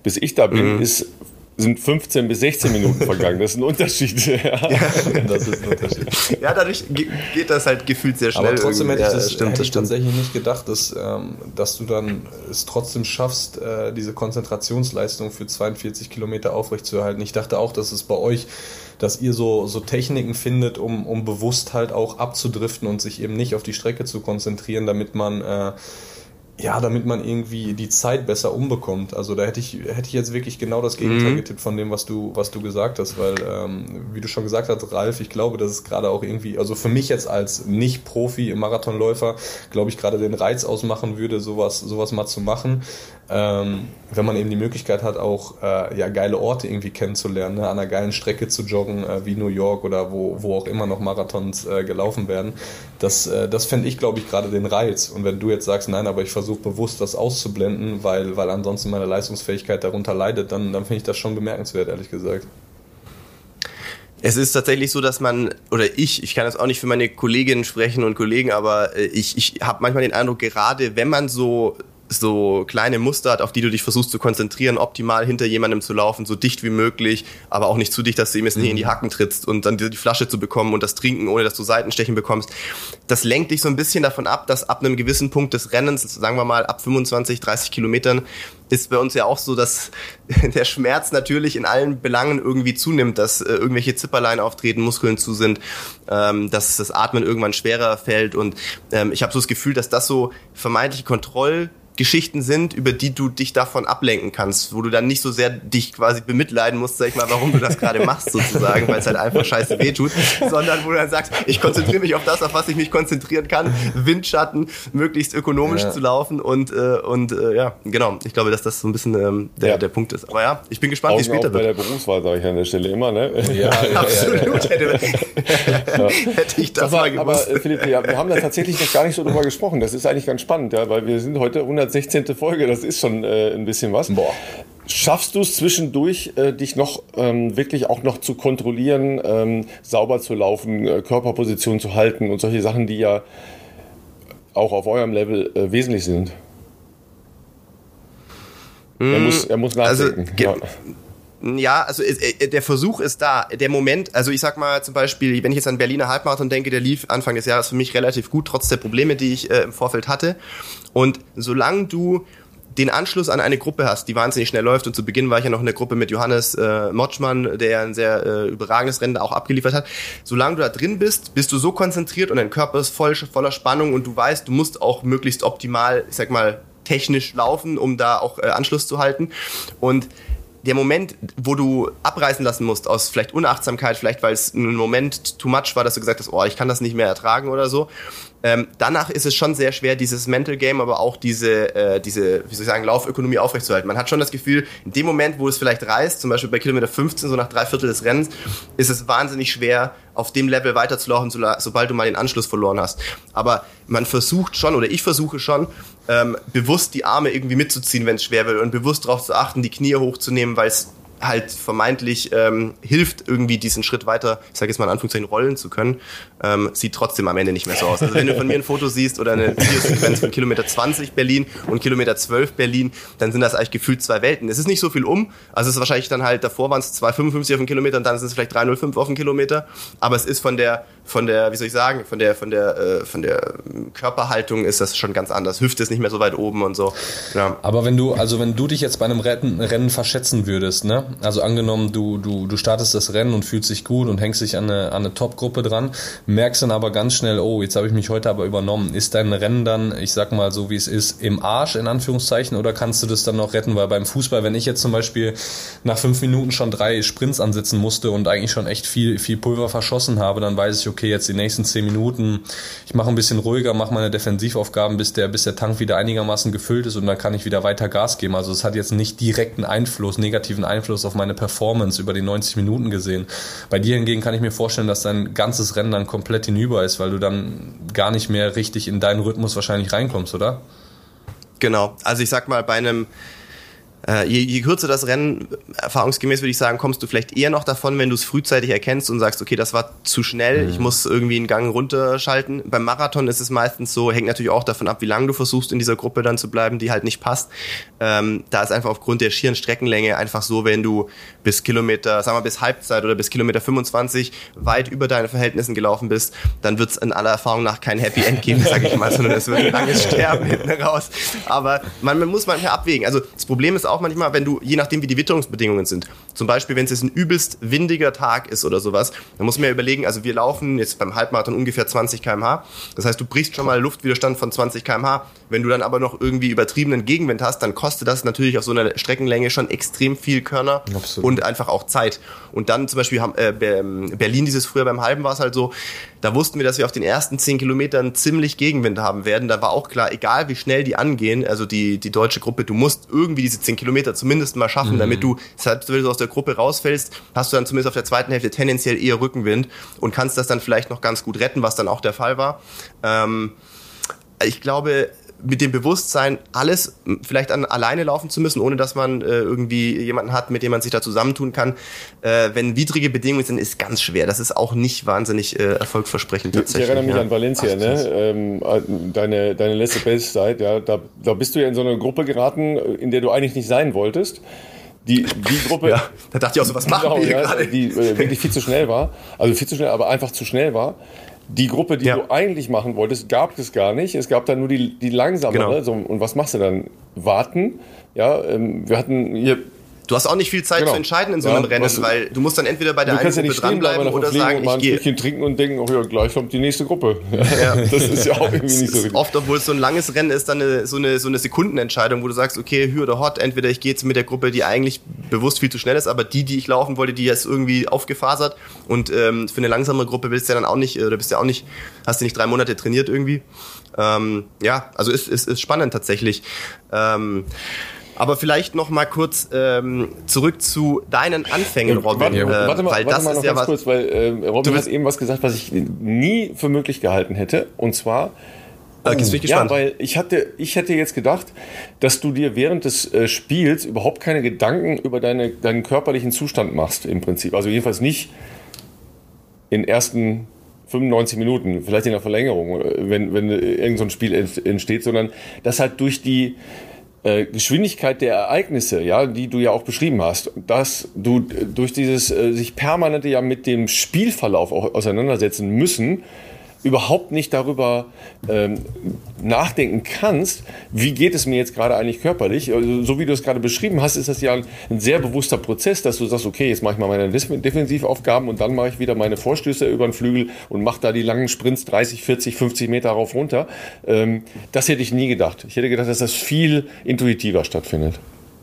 S1: bis ich da bin, mhm. ist sind fünfzehn bis sechzehn Minuten vergangen. Das ist ein Unterschied. Ja,
S2: das ist ein Unterschied. Ja, dadurch geht das halt gefühlt sehr schnell.
S3: Aber trotzdem hätte ich, das,
S2: ja, das stimmt,
S3: hätte
S2: das
S3: ich tatsächlich nicht gedacht, dass, ähm, dass du dann es trotzdem schaffst, äh, diese Konzentrationsleistung für zweiundvierzig Kilometer aufrechtzuerhalten. Ich dachte auch, dass es bei euch, dass ihr so, so Techniken findet, um, um bewusst halt auch abzudriften und sich eben nicht auf die Strecke zu konzentrieren, damit man äh, Ja, damit man irgendwie die Zeit besser umbekommt. Also da hätte ich, hätte ich jetzt wirklich genau das Gegenteil mhm. getippt von dem, was du, was du gesagt hast, weil, ähm, wie du schon gesagt hast, Ralf, ich glaube, dass es gerade auch irgendwie, also für mich jetzt als Nicht-Profi Marathonläufer, glaube ich, gerade den Reiz ausmachen würde, sowas, sowas mal zu machen. Ähm, wenn man eben die Möglichkeit hat, auch äh, ja, geile Orte irgendwie kennenzulernen, ne? An einer geilen Strecke zu joggen, äh, wie New York oder wo, wo auch immer noch Marathons äh, gelaufen werden. Das, äh, das fände ich, glaube ich, gerade den Reiz. Und wenn du jetzt sagst, nein, aber ich versuche bewusst das auszublenden, weil, weil ansonsten meine Leistungsfähigkeit darunter leidet, dann, dann finde ich das schon bemerkenswert, ehrlich gesagt.
S2: Es ist tatsächlich so, dass man, oder ich, ich kann jetzt auch nicht für meine Kolleginnen sprechen und Kollegen, aber ich, ich habe manchmal den Eindruck, gerade wenn man so so kleine Muster hat, auf die du dich versuchst zu konzentrieren, optimal hinter jemandem zu laufen, so dicht wie möglich, aber auch nicht zu dicht, dass du ihm jetzt nicht in die Hacken trittst und dann die Flasche zu bekommen und das Trinken, ohne dass du Seitenstechen bekommst. Das lenkt dich so ein bisschen davon ab, dass ab einem gewissen Punkt des Rennens, sagen wir mal ab fünfundzwanzig, dreißig Kilometern, ist bei uns ja auch so, dass der Schmerz natürlich in allen Belangen irgendwie zunimmt, dass äh, irgendwelche Zipperlein auftreten, Muskeln zu sind, ähm, dass das Atmen irgendwann schwerer fällt und ähm, ich habe so das Gefühl, dass das so vermeintliche Kontroll Geschichten sind, über die du dich davon ablenken kannst, wo du dann nicht so sehr dich quasi bemitleiden musst, sag ich mal, warum du das gerade machst sozusagen, weil es halt einfach scheiße wehtut, sondern wo du dann sagst, ich konzentriere mich auf das, auf was ich mich konzentrieren kann, Windschatten, möglichst ökonomisch ja. zu laufen und äh, und äh, ja, genau, ich glaube, dass das so ein bisschen ähm, der, ja. der Punkt ist. Aber ja, ich bin gespannt, wie es später wird.
S1: Bei der Berufswahl sage ich an der Stelle immer, ne?
S2: Ja, ja absolut. Ja, ja, ja. Hätte, hätte ich das
S1: aber,
S2: mal gewusst.
S1: Aber Philipp, ja, wir haben da tatsächlich noch gar nicht so drüber gesprochen. Das ist eigentlich ganz spannend, ja, weil wir sind heute hundertsechzehnte Folge, das ist schon äh, ein bisschen was. Boah. Schaffst du es zwischendurch, äh, dich noch ähm, wirklich auch noch zu kontrollieren, ähm, sauber zu laufen, äh, Körperposition zu halten und solche Sachen, die ja auch auf eurem Level äh, wesentlich sind? Mm, er muss, er muss nachdenken.
S2: Also, ja. Ja, also der Versuch ist da. Der Moment, also ich sag mal zum Beispiel, wenn ich jetzt an Berliner Halbmarathon denke, der lief Anfang des Jahres für mich relativ gut, trotz der Probleme, die ich äh, im Vorfeld hatte. Und solange du den Anschluss an eine Gruppe hast, die wahnsinnig schnell läuft, und zu Beginn war ich ja noch in der Gruppe mit Johannes äh, Motschmann, der ein sehr äh, überragendes Rennen auch abgeliefert hat, solange du da drin bist, bist du so konzentriert und dein Körper ist voll, voller Spannung und du weißt, du musst auch möglichst optimal, ich sag mal, technisch laufen, um da auch äh, Anschluss zu halten. Und der Moment, wo du abreißen lassen musst aus vielleicht Unachtsamkeit, vielleicht weil es ein Moment too much war, dass du gesagt hast, oh, ich kann das nicht mehr ertragen oder so, ähm, danach ist es schon sehr schwer, dieses Mental Game, aber auch diese, äh, diese, wie soll ich sagen, Laufökonomie aufrechtzuerhalten. Man hat schon das Gefühl, in dem Moment, wo es vielleicht reißt, zum Beispiel bei Kilometer fünfzehn, so nach drei Viertel des Rennens, ist es wahnsinnig schwer, auf dem Level weiterzulaufen, so, sobald du mal den Anschluss verloren hast. Aber man versucht schon, oder ich versuche schon, ähm, bewusst die Arme irgendwie mitzuziehen, wenn es schwer wird und bewusst darauf zu achten, die Knie hochzunehmen, weil es halt vermeintlich ähm, hilft, irgendwie diesen Schritt weiter, ich sage jetzt mal in Anführungszeichen, rollen zu können, ähm, sieht trotzdem am Ende nicht mehr so aus. Also wenn du von mir ein Foto siehst oder eine Videosequenz von Kilometer zwanzig Berlin und Kilometer zwölf Berlin, dann sind das eigentlich gefühlt zwei Welten. Es ist nicht so viel um, also es ist wahrscheinlich dann halt, davor waren es zwei fünfundfünfzig auf den Kilometer und dann sind es vielleicht drei null fünf auf den Kilometer, aber es ist von der, von der, wie soll ich sagen, von der, von der, äh, von der Körperhaltung ist das schon ganz anders. Hüfte ist nicht mehr so weit oben und so. Ja.
S3: Aber wenn du, also wenn du dich jetzt bei einem Rennen, Rennen verschätzen würdest, ne? Also angenommen, du, du, du startest das Rennen und fühlst dich gut und hängst dich an eine, an eine Top-Gruppe dran, merkst dann aber ganz schnell, oh, jetzt habe ich mich heute aber übernommen. Ist dein Rennen dann, ich sag mal so wie es ist, im Arsch, in Anführungszeichen, oder kannst du das dann noch retten? Weil beim Fußball, wenn ich jetzt zum Beispiel nach fünf Minuten schon drei Sprints ansetzen musste und eigentlich schon echt viel, viel Pulver verschossen habe, dann weiß ich, okay, jetzt die nächsten zehn Minuten, ich mache ein bisschen ruhiger, mache meine Defensivaufgaben, bis der, bis der Tank wieder einigermaßen gefüllt ist und dann kann ich wieder weiter Gas geben. Also es hat jetzt nicht direkten Einfluss, negativen Einfluss auf meine Performance über die neunzig Minuten gesehen. Bei dir hingegen kann ich mir vorstellen, dass dein ganzes Rennen dann komplett hinüber ist, weil du dann gar nicht mehr richtig in deinen Rhythmus wahrscheinlich reinkommst, oder?
S2: Genau. Also ich sag mal, bei einem Äh, je, je kürzer das Rennen, erfahrungsgemäß würde ich sagen, kommst du vielleicht eher noch davon, wenn du es frühzeitig erkennst und sagst, okay, das war zu schnell, mhm. ich muss irgendwie einen Gang runterschalten. Beim Marathon ist es meistens so, hängt natürlich auch davon ab, wie lange du versuchst, in dieser Gruppe dann zu bleiben, die halt nicht passt. Ähm, da ist einfach aufgrund der schieren Streckenlänge einfach so, wenn du bis Kilometer, sagen wir bis Halbzeit oder bis Kilometer fünfundzwanzig weit über deinen Verhältnissen gelaufen bist, dann wird es in aller Erfahrung nach kein Happy End geben, sage ich mal, sondern es wird ein langes Sterben hinten raus. Aber man, man muss manchmal abwägen. Also das Problem ist auch manchmal, wenn du, je nachdem wie die Witterungsbedingungen sind, zum Beispiel wenn es jetzt ein übelst windiger Tag ist oder sowas, dann muss man ja überlegen, also wir laufen jetzt beim Halbmarathon ungefähr zwanzig Kilometer pro Stunde, das heißt, du brichst schon mal Luftwiderstand von zwanzig Kilometer pro Stunde, wenn du dann aber noch irgendwie übertriebenen Gegenwind hast, dann kostet das natürlich auf so einer Streckenlänge schon extrem viel Körner. Absolut. Und einfach auch Zeit. Und dann zum Beispiel haben, äh, Berlin dieses früher beim Halben war es halt so, da wussten wir, dass wir auf den ersten zehn Kilometern ziemlich Gegenwind haben werden. Da war auch klar, egal wie schnell die angehen, also die, die deutsche Gruppe, du musst irgendwie diese zehn Kilometer zumindest mal schaffen, mhm. damit du, selbst wenn du aus der Gruppe rausfällst, hast du dann zumindest auf der zweiten Hälfte tendenziell eher Rückenwind und kannst das dann vielleicht noch ganz gut retten, was dann auch der Fall war. Ähm, ich glaube, mit dem Bewusstsein, alles vielleicht an, alleine laufen zu müssen, ohne dass man äh, irgendwie jemanden hat, mit dem man sich da zusammentun kann. Äh, wenn widrige Bedingungen sind, ist ganz schwer. Das ist auch nicht wahnsinnig äh, erfolgsversprechend tatsächlich.
S1: Ich erinnere mich
S2: ja.
S1: an Valencia, ne? ähm, deine, deine letzte Bestzeit, ja, da, da bist du ja in so eine Gruppe geraten, in der du eigentlich nicht sein wolltest. Die, die Gruppe,
S2: ja, da dachte ich auch so, was machen
S1: genau,
S2: wir hier
S1: ja,
S2: gerade?
S1: Die äh, wirklich viel zu schnell war, also viel zu schnell, aber einfach zu schnell war. Die Gruppe, die ja. du eigentlich machen wolltest, gab es gar nicht. Es gab dann nur die, die langsamere. Genau. So, und was machst du dann? Warten? Ja, ähm, wir hatten hier...
S2: Du hast auch nicht viel Zeit genau. zu entscheiden in so einem ja, Rennen, du, weil du musst dann entweder bei der einen Gruppe ja dranbleiben oder sagen, ich gehe...
S1: ein trinken und denken, oh ja, gleich kommt die nächste Gruppe. Ja. Das ist ja auch irgendwie nicht so richtig.
S2: Oft, obwohl es so ein langes Rennen ist, dann eine, so, eine, so eine Sekundenentscheidung, wo du sagst, okay, Hü oder Hot, entweder ich gehe jetzt mit der Gruppe, die eigentlich bewusst viel zu schnell ist, aber die, die ich laufen wollte, die ist irgendwie aufgefasert. Und ähm, für eine langsamere Gruppe willst du ja dann auch nicht, oder bist du ja auch nicht, hast du nicht drei Monate trainiert irgendwie. Ähm, ja, also ist, ist, ist spannend tatsächlich. Ähm, Aber vielleicht noch mal kurz ähm, zurück zu deinen Anfängen, Robin.
S1: Warte,
S2: äh,
S1: warte mal,
S2: weil
S1: warte
S2: das
S1: mal noch
S2: ist ja
S1: ganz
S2: was,
S1: kurz, weil äh, Robin hat eben was gesagt, was ich nie für möglich gehalten hätte. Und zwar,
S2: okay, jetzt bin ich gespannt.
S1: Ja, weil ich hatte, ich hätte jetzt gedacht, dass du dir während des äh, Spiels überhaupt keine Gedanken über deine, deinen körperlichen Zustand machst, im Prinzip. Also jedenfalls nicht in den ersten fünfundneunzig Minuten, vielleicht in der Verlängerung, wenn, wenn irgend so ein Spiel entsteht, sondern dass halt durch die Äh, Geschwindigkeit der Ereignisse, ja, die du ja auch beschrieben hast, dass du durch dieses äh, sich permanent ja mit dem Spielverlauf auch auseinandersetzen müssen, überhaupt nicht darüber ähm, nachdenken kannst, wie geht es mir jetzt gerade eigentlich körperlich. Also, so wie du es gerade beschrieben hast, ist das ja ein, ein sehr bewusster Prozess, dass du sagst, okay, jetzt mache ich mal meine Defensivaufgaben und dann mache ich wieder meine Vorstöße über den Flügel und mache da die langen Sprints dreißig, vierzig, fünfzig Meter rauf runter. Ähm, das hätte ich nie gedacht. Ich hätte gedacht, dass das viel intuitiver stattfindet.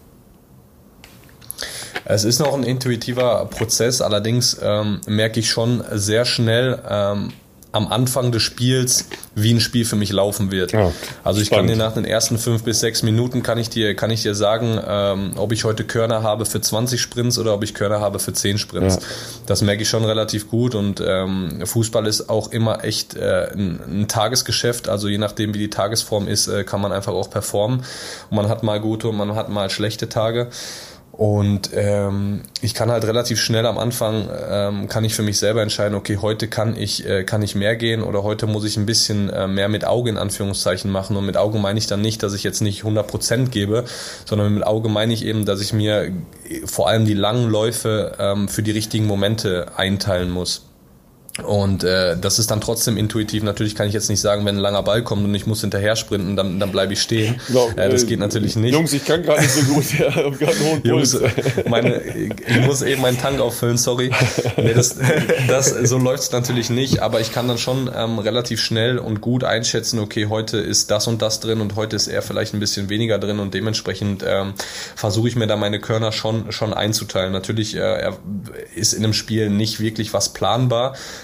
S3: Es ist noch ein intuitiver Prozess, allerdings ähm, merke ich schon sehr schnell, ähm, am Anfang des Spiels, wie ein Spiel für mich laufen wird. Ja, also ich spannend. kann dir nach den ersten fünf bis sechs Minuten kann ich dir, kann ich dir sagen, ähm, ob ich heute Körner habe für zwanzig Sprints oder ob ich Körner habe für zehn Sprints. Ja. Das merke ich schon relativ gut und ähm, Fußball ist auch immer echt äh, ein, ein Tagesgeschäft. Also je nachdem, wie die Tagesform ist, äh, kann man einfach auch performen. Und man hat mal gute und man hat mal schlechte Tage. Und ähm, ich kann halt relativ schnell am Anfang, ähm, kann ich für mich selber entscheiden, okay, heute kann ich äh, kann ich mehr gehen oder heute muss ich ein bisschen äh, mehr mit Auge in Anführungszeichen machen. Und mit Auge meine ich dann nicht, dass ich jetzt nicht hundert Prozent gebe, sondern mit Auge meine ich eben, dass ich mir vor allem die langen Läufe ähm, für die richtigen Momente einteilen muss. Und äh, das ist dann trotzdem intuitiv. Natürlich kann ich jetzt nicht sagen, wenn ein langer Ball kommt und ich muss hinterher sprinten, dann, dann bleibe ich stehen. Genau, äh, das geht natürlich nicht.
S1: Jungs, ich kann gerade nicht so gut. Ich habe gerade einen hohen Puls.
S3: Jungs, meine, ich muss eben meinen Tank auffüllen, sorry. Nee, das, das, so läuft es natürlich nicht, aber ich kann dann schon ähm, relativ schnell und gut einschätzen, okay, heute ist das und das drin und heute ist eher vielleicht ein bisschen weniger drin und dementsprechend ähm, versuche ich mir da meine Körner schon, schon einzuteilen. Natürlich äh, ist in einem Spiel nicht wirklich was planbar,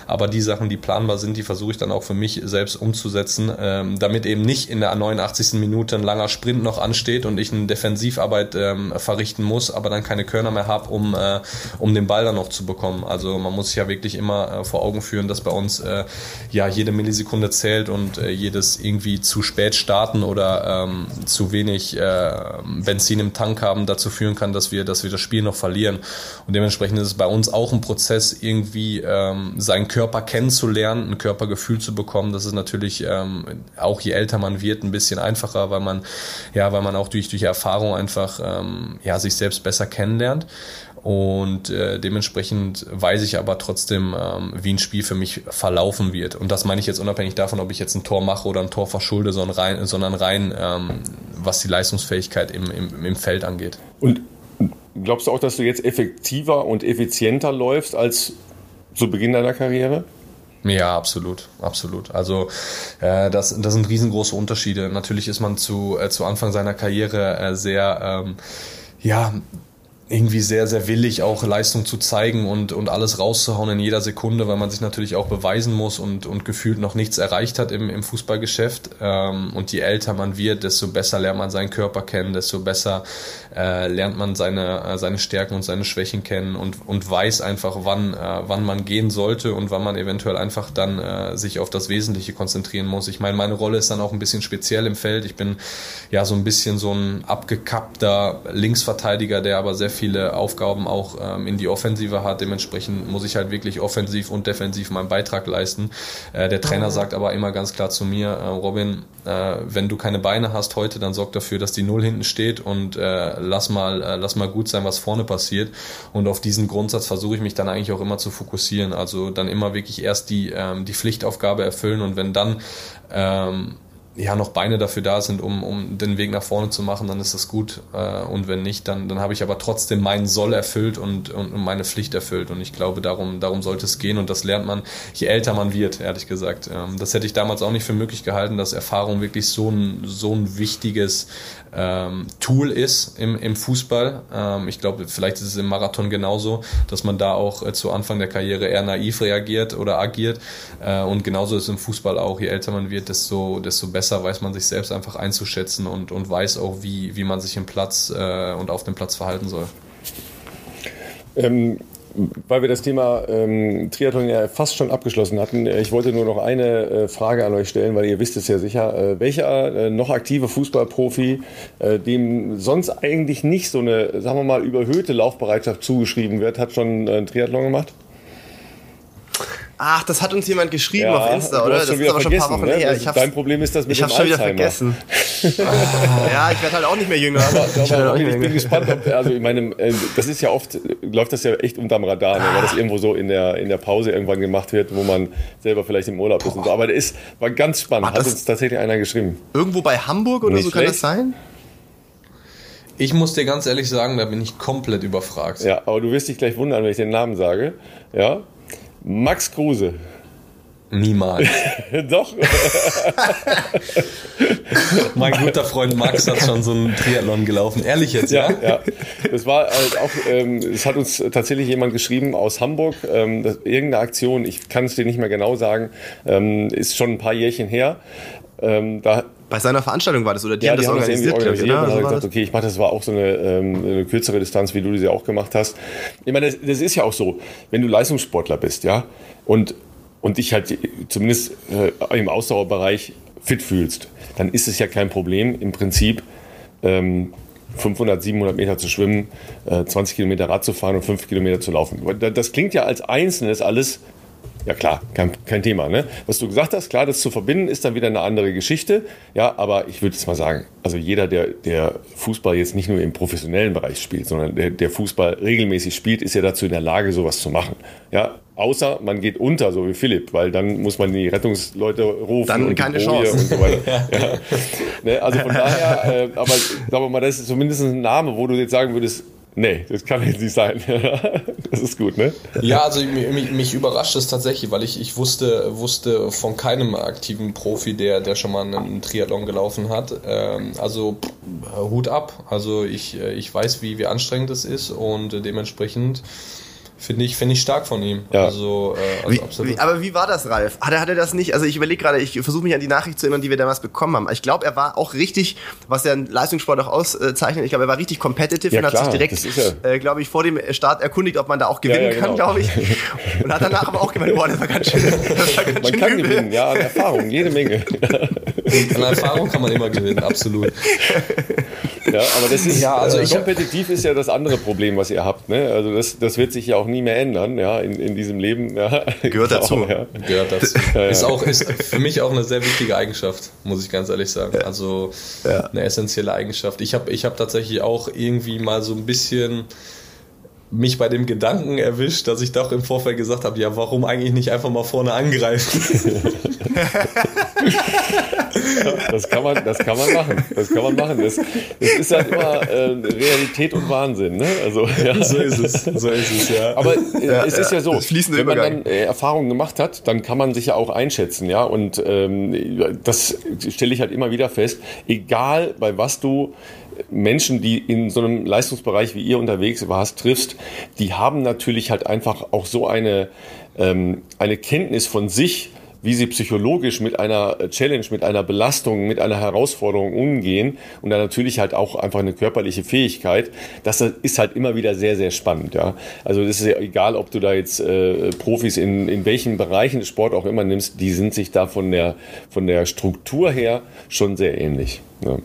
S3: aber die Sachen, die planbar sind, die versuche ich dann auch für mich selbst umzusetzen, ähm, damit eben nicht in der neunundachtzigsten Minute ein langer Sprint noch ansteht und ich eine Defensivarbeit ähm, verrichten muss, aber dann keine Körner mehr habe, um, äh, um den Ball dann noch zu bekommen. Also man muss sich ja wirklich immer äh, vor Augen führen, dass bei uns äh, ja jede Millisekunde zählt und äh, jedes irgendwie zu spät starten oder ähm, zu wenig äh, Benzin im Tank haben dazu führen kann, dass wir, dass wir das Spiel noch verlieren. Und dementsprechend ist es bei uns auch ein Prozess, irgendwie ähm, seinen Körper kennenzulernen, ein Körpergefühl zu bekommen. Das ist natürlich ähm, auch je älter man wird ein bisschen einfacher, weil man ja, weil man auch durch durch Erfahrung einfach ähm, ja sich selbst besser kennenlernt. Und äh, dementsprechend weiß ich aber trotzdem, ähm, wie ein Spiel für mich verlaufen wird. Und das meine ich jetzt unabhängig davon, ob ich jetzt ein Tor mache oder ein Tor verschulde, sondern rein, sondern rein ähm, was die Leistungsfähigkeit im, im, im Feld angeht.
S1: Und glaubst du auch, dass du jetzt effektiver und effizienter läufst als zu Beginn deiner Karriere?
S3: Ja, absolut, absolut. Also äh, das, das sind riesengroße Unterschiede. Natürlich ist man zu, äh, zu Anfang seiner Karriere äh, sehr, ähm, ja, irgendwie sehr, sehr willig, auch Leistung zu zeigen und, und alles rauszuhauen in jeder Sekunde, weil man sich natürlich auch beweisen muss und, und gefühlt noch nichts erreicht hat im, im Fußballgeschäft. Ähm, und je älter man wird, desto besser lernt man seinen Körper kennen, desto besser äh, lernt man seine, äh, seine Stärken und seine Schwächen kennen und, und weiß einfach, wann, äh, wann man gehen sollte und wann man eventuell einfach dann äh, sich auf das Wesentliche konzentrieren muss. Ich meine, meine Rolle ist dann auch ein bisschen speziell im Feld. Ich bin ja so ein bisschen so ein abgekappter Linksverteidiger, der aber sehr viele Aufgaben auch ähm, in die Offensive hat. Dementsprechend muss ich halt wirklich offensiv und defensiv meinen Beitrag leisten. Äh, der Trainer sagt aber immer ganz klar zu mir, äh, Robin, äh, wenn du keine Beine hast heute, dann sorg dafür, dass die Null hinten steht und äh, lass mal äh, lass mal gut sein, was vorne passiert. Und auf diesen Grundsatz versuche ich mich dann eigentlich auch immer zu fokussieren. Also dann immer wirklich erst die, ähm, die Pflichtaufgabe erfüllen und wenn dann ähm, ja noch Beine dafür da sind, um, um den Weg nach vorne zu machen, dann ist das gut. Äh, und wenn nicht, dann, dann habe ich aber trotzdem meinen Soll erfüllt und, und meine Pflicht erfüllt. Und ich glaube, darum, darum sollte es gehen. Und das lernt man, je älter man wird, ehrlich gesagt. Ähm, das hätte ich damals auch nicht für möglich gehalten, dass Erfahrung wirklich so ein, so ein wichtiges ähm, Tool ist im, im Fußball. Ähm, ich glaube, vielleicht ist es im Marathon genauso, dass man da auch äh, zu Anfang der Karriere eher naiv reagiert oder agiert. Äh, und genauso ist es im Fußball auch. Je älter man wird, desto, desto besser weiß man sich selbst einfach einzuschätzen und, und weiß auch, wie, wie man sich im Platz äh, und auf dem Platz verhalten soll.
S1: Ähm, weil wir das Thema ähm, Triathlon ja fast schon abgeschlossen hatten, ich wollte nur noch eine äh, Frage an euch stellen, weil ihr wisst es ja sicher. Äh, welcher äh, noch aktive Fußballprofi, äh, dem sonst eigentlich nicht so eine, sagen wir mal, überhöhte Laufbereitschaft zugeschrieben wird, hat schon äh, einen Triathlon gemacht?
S2: Ach, das hat uns jemand geschrieben
S1: ja,
S2: auf Insta, oder? Das ist aber schon ein paar Wochen
S1: ne?
S2: her.
S1: Ich Dein Problem ist das mit
S2: ich
S1: dem
S2: hab's schon wieder
S1: Alzheimer.
S2: vergessen. Ja, ich werde halt auch nicht mehr jünger.
S1: Aber,
S2: ich,
S1: aber
S2: auch
S1: ich
S2: nicht
S1: bin
S2: mehr
S1: gespannt, ob, also ich meine, das ist ja oft, läuft das ja echt unterm Radar, ne? Weil das irgendwo so in der, in der Pause irgendwann gemacht wird, wo man selber vielleicht im Urlaub ist und so. Aber das ist, war ganz spannend, hat uns tatsächlich einer geschrieben.
S2: Irgendwo bei Hamburg oder
S1: Nicht
S2: so
S1: schlecht.
S2: kann das sein?
S3: Ich muss dir ganz ehrlich sagen, da bin ich komplett überfragt.
S1: Ja, aber du wirst dich gleich wundern, wenn ich den Namen sage. Ja, Max Kruse.
S3: Niemals.
S1: Doch.
S3: Mein guter Freund Max hat schon so einen Triathlon gelaufen. Ehrlich jetzt, ja?
S1: Ja, ja. Das war halt auch, ähm, es hat uns tatsächlich jemand geschrieben aus Hamburg, ähm, das, irgendeine Aktion, ich kann es dir nicht mehr genau sagen, ähm, ist schon ein paar Jährchen her. Ähm, da
S2: Bei seiner Veranstaltung war das, oder die
S1: ja,
S2: haben das
S1: die haben
S2: organisiert,
S1: das organisiert
S2: glaube
S1: und
S2: ich,
S1: haben
S2: oder?
S1: gesagt, okay, ich mache das, war auch so eine, ähm, eine kürzere Distanz, wie du sie auch gemacht hast. Ich meine, das, das ist ja auch so, wenn du Leistungssportler bist, ja, und und dich halt zumindest äh, im Ausdauerbereich fit fühlst, dann ist es ja kein Problem, im Prinzip ähm, fünfhundert, siebenhundert Meter zu schwimmen, äh, zwanzig Kilometer Rad zu fahren und fünf Kilometer zu laufen. Das klingt ja als Einzelnes alles, ja klar, kein, kein Thema. Ne? Was du gesagt hast, klar, das zu verbinden, ist dann wieder eine andere Geschichte. Ja, aber ich würde jetzt mal sagen, also jeder, der, der Fußball jetzt nicht nur im professionellen Bereich spielt, sondern der, der Fußball regelmäßig spielt, ist ja dazu in der Lage, sowas zu machen. Ja, außer man geht unter, so wie Philipp, weil dann muss man die Rettungsleute rufen.
S2: Dann
S1: und
S2: keine
S1: die Boje
S2: Chance.
S1: und so weiter. Ja. Ne, also von daher, äh, aber sagen wir mal, das ist zumindest ein Name, wo du jetzt sagen würdest, nee, das kann jetzt nicht sein. Das ist gut, ne?
S3: Ja, also mich, mich überrascht es tatsächlich, weil ich, ich wusste, wusste von keinem aktiven Profi, der, der schon mal einen Triathlon gelaufen hat. Ähm, also Hut ab. Also ich, ich weiß, wie, wie anstrengend es ist und dementsprechend Finde ich, finde ich stark von ihm.
S1: Ja.
S3: Also, äh, also
S2: wie,
S3: absolut.
S2: Wie, aber wie war das, Ralf? Hat er, hat er das nicht? Also ich überlege gerade, ich versuche mich an die Nachricht zu erinnern, die wir damals bekommen haben. Ich glaube, er war auch richtig, was ja ein Leistungssport auch auszeichnet, ich glaube, er war richtig competitive
S1: Ja,
S2: und hat
S1: klar,
S2: sich direkt,
S1: das ist ja-
S2: äh, glaube ich, vor dem Start erkundigt, ob man da auch gewinnen
S1: Ja, ja,
S2: kann,
S1: genau.
S2: glaube ich. Und hat danach aber auch gemeint, boah, das war ganz schön, das war ganz
S1: Man
S2: schön
S1: kann
S2: übel.
S1: gewinnen, ja, an Erfahrung, jede Menge.
S3: An Erfahrung kann man immer gewinnen, absolut.
S1: Ja, aber das ist,
S3: Ja, also
S1: äh,
S3: ich hab-
S1: kompetitiv ist ja das andere Problem, was ihr habt. Ne? Also das, das wird sich ja auch nie mehr ändern, ja, in, in diesem Leben. Ja.
S2: Gehört dazu.
S1: Ja.
S3: Gehört dazu.
S1: ja.
S3: Ist auch ist für mich auch eine sehr wichtige Eigenschaft, muss ich ganz ehrlich sagen. Also
S2: Ja.
S3: eine essentielle Eigenschaft. Ich habe ich hab tatsächlich auch irgendwie mal so ein bisschen mich bei dem Gedanken erwischt, dass ich doch im Vorfeld gesagt habe, ja, warum eigentlich nicht einfach mal vorne angreifen?
S1: Das kann man, das kann man machen. Das kann man machen. Das, das ist halt immer äh, Realität und Wahnsinn. Ne? Also, ja.
S3: So ist es, so ist es, ja.
S1: Aber äh,
S2: Ja,
S1: es ist
S2: ja,
S1: ja so,
S2: das fließende
S1: wenn man
S2: Übergang.
S1: dann äh, Erfahrungen gemacht hat, dann kann man sich ja auch einschätzen, ja. Und ähm, das stelle ich halt immer wieder fest. Egal bei was du Menschen, die in so einem Leistungsbereich wie ihr unterwegs warst, triffst, die haben natürlich halt einfach auch so eine ähm, eine Kenntnis von sich, wie sie psychologisch mit einer Challenge, mit einer Belastung, mit einer Herausforderung umgehen und dann natürlich halt auch einfach eine körperliche Fähigkeit. Das ist halt immer wieder sehr, sehr spannend. Ja. Also das ist ja egal, ob du da jetzt äh, Profis in, in welchen Bereichen des Sport auch immer nimmst, die sind sich da von der, von der Struktur her schon sehr ähnlich. Ja.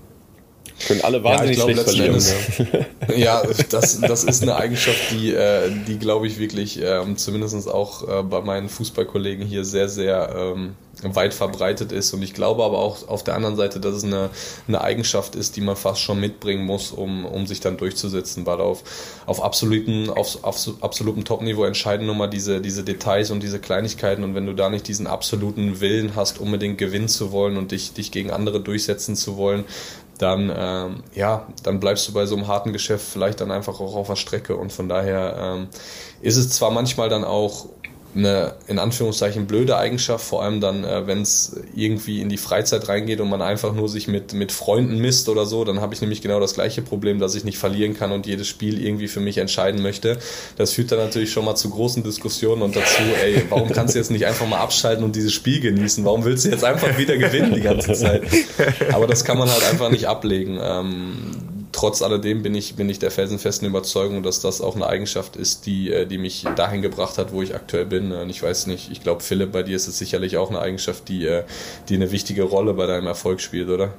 S1: Können alle wahnsinnig
S3: ja, ich
S1: schlecht
S3: glaub,
S1: verlieren.
S3: Ja, das, das ist eine Eigenschaft, die, äh, die glaube ich wirklich ähm, zumindest auch äh, bei meinen Fußballkollegen hier sehr, sehr ähm, weit verbreitet ist. Und ich glaube aber auch auf der anderen Seite, dass es eine, eine Eigenschaft ist, die man fast schon mitbringen muss, um, um sich dann durchzusetzen, weil auf, auf absoluten, auf, auf absolutem Top-Niveau entscheiden nun mal diese, diese Details und diese Kleinigkeiten. Und wenn du da nicht diesen absoluten Willen hast, unbedingt gewinnen zu wollen und dich, dich gegen andere durchsetzen zu wollen, dann, ähm, ja, dann bleibst du bei so einem harten Geschäft vielleicht dann einfach auch auf der Strecke. Und von daher ähm, ist es zwar manchmal dann auch eine, in Anführungszeichen, blöde Eigenschaft, vor allem dann, äh, wenn es irgendwie in die Freizeit reingeht und man einfach nur sich mit, mit Freunden misst oder so, dann habe ich nämlich genau das gleiche Problem, dass ich nicht verlieren kann und jedes Spiel irgendwie für mich entscheiden möchte. Das führt dann natürlich schon mal zu großen Diskussionen und dazu, ey, warum kannst du jetzt nicht einfach mal abschalten und dieses Spiel genießen? Warum willst du jetzt einfach wieder gewinnen die ganze Zeit? Aber das kann man halt einfach nicht ablegen. Ähm, Trotz alledem bin ich, bin ich der felsenfesten Überzeugung, dass das auch eine Eigenschaft ist, die, die mich dahin gebracht hat, wo ich aktuell bin. Und ich weiß nicht, ich glaube, Philipp, bei dir ist es sicherlich auch eine Eigenschaft, die, die eine wichtige Rolle bei deinem Erfolg spielt, oder?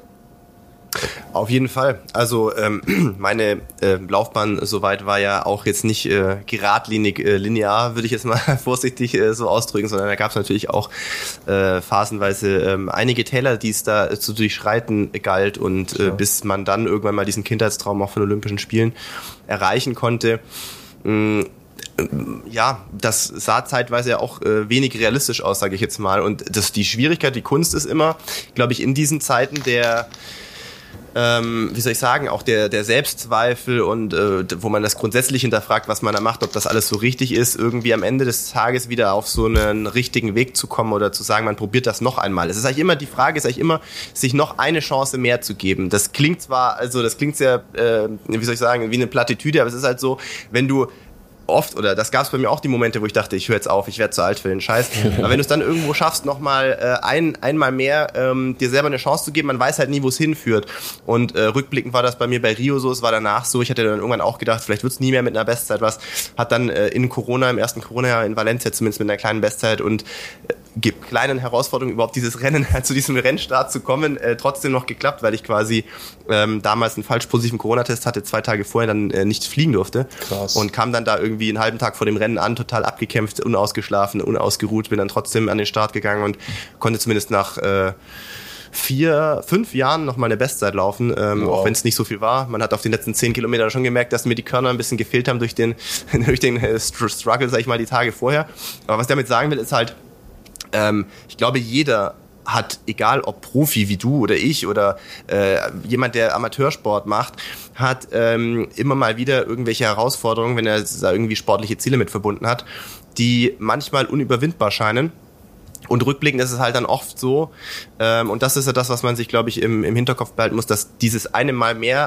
S2: Auf jeden Fall. Also ähm, meine äh, Laufbahn soweit war ja auch jetzt nicht äh, geradlinig äh, linear, würde ich jetzt mal vorsichtig äh, so ausdrücken, sondern da gab es natürlich auch äh, phasenweise ähm, einige Täler, die es da zu durchschreiten galt und äh, bis man dann irgendwann mal diesen Kindheitstraum auch von Olympischen Spielen erreichen konnte. Mh, ja, das sah zeitweise ja auch äh, wenig realistisch aus, sage ich jetzt mal. Und das, die Schwierigkeit, die Kunst ist immer, glaube ich, in diesen Zeiten der Ähm, wie soll ich sagen, auch der, der Selbstzweifel und äh, wo man das grundsätzlich hinterfragt, was man da macht, ob das alles so richtig ist, irgendwie am Ende des Tages wieder auf so einen richtigen Weg zu kommen oder zu sagen, man probiert das noch einmal. Es ist eigentlich immer, die Frage ist eigentlich immer, sich noch eine Chance mehr zu geben. Das klingt zwar, also das klingt sehr, äh, wie soll ich sagen, wie eine Plattitüde, aber es ist halt so, wenn du oft, oder das gab es bei mir auch die Momente, wo ich dachte, ich höre jetzt auf, ich werde zu alt für den Scheiß. Aber wenn du es dann irgendwo schaffst, nochmal äh, ein, einmal mehr ähm, dir selber eine Chance zu geben, man weiß halt nie, wo es hinführt. Und äh, rückblickend war das bei mir bei Rio so, es war danach so, ich hatte dann irgendwann auch gedacht, vielleicht wird es nie mehr mit einer Bestzeit was. Hat dann äh, in Corona, im ersten Corona-Jahr in Valencia zumindest mit einer kleinen Bestzeit und äh, kleinen Herausforderungen überhaupt dieses Rennen, zu diesem Rennstart zu kommen, äh, trotzdem noch geklappt, weil ich quasi ähm, damals einen falsch positiven Corona-Test hatte, zwei Tage vorher dann äh, nicht fliegen durfte.
S3: Krass.
S2: Und kam dann da irgendwie einen halben Tag vor dem Rennen an, total abgekämpft, unausgeschlafen, unausgeruht, bin dann trotzdem an den Start gegangen und konnte zumindest nach äh, vier, fünf Jahren noch mal eine Bestzeit laufen, ähm, wow. Auch wenn es nicht so viel war. Man hat auf den letzten zehn Kilometern schon gemerkt, dass mir die Körner ein bisschen gefehlt haben durch den, durch den äh, Struggle, sag ich mal, die Tage vorher. Aber was ich damit sagen will, ist halt, ähm, ich glaube, jeder hat, egal ob Profi wie du oder ich oder äh, jemand, der Amateursport macht, hat ähm, immer mal wieder irgendwelche Herausforderungen, wenn er da irgendwie sportliche Ziele mit verbunden hat, die manchmal unüberwindbar scheinen. Und rückblickend ist es halt dann oft so, ähm, und das ist ja das, was man sich, glaube ich, im, im Hinterkopf behalten muss, dass dieses eine Mal mehr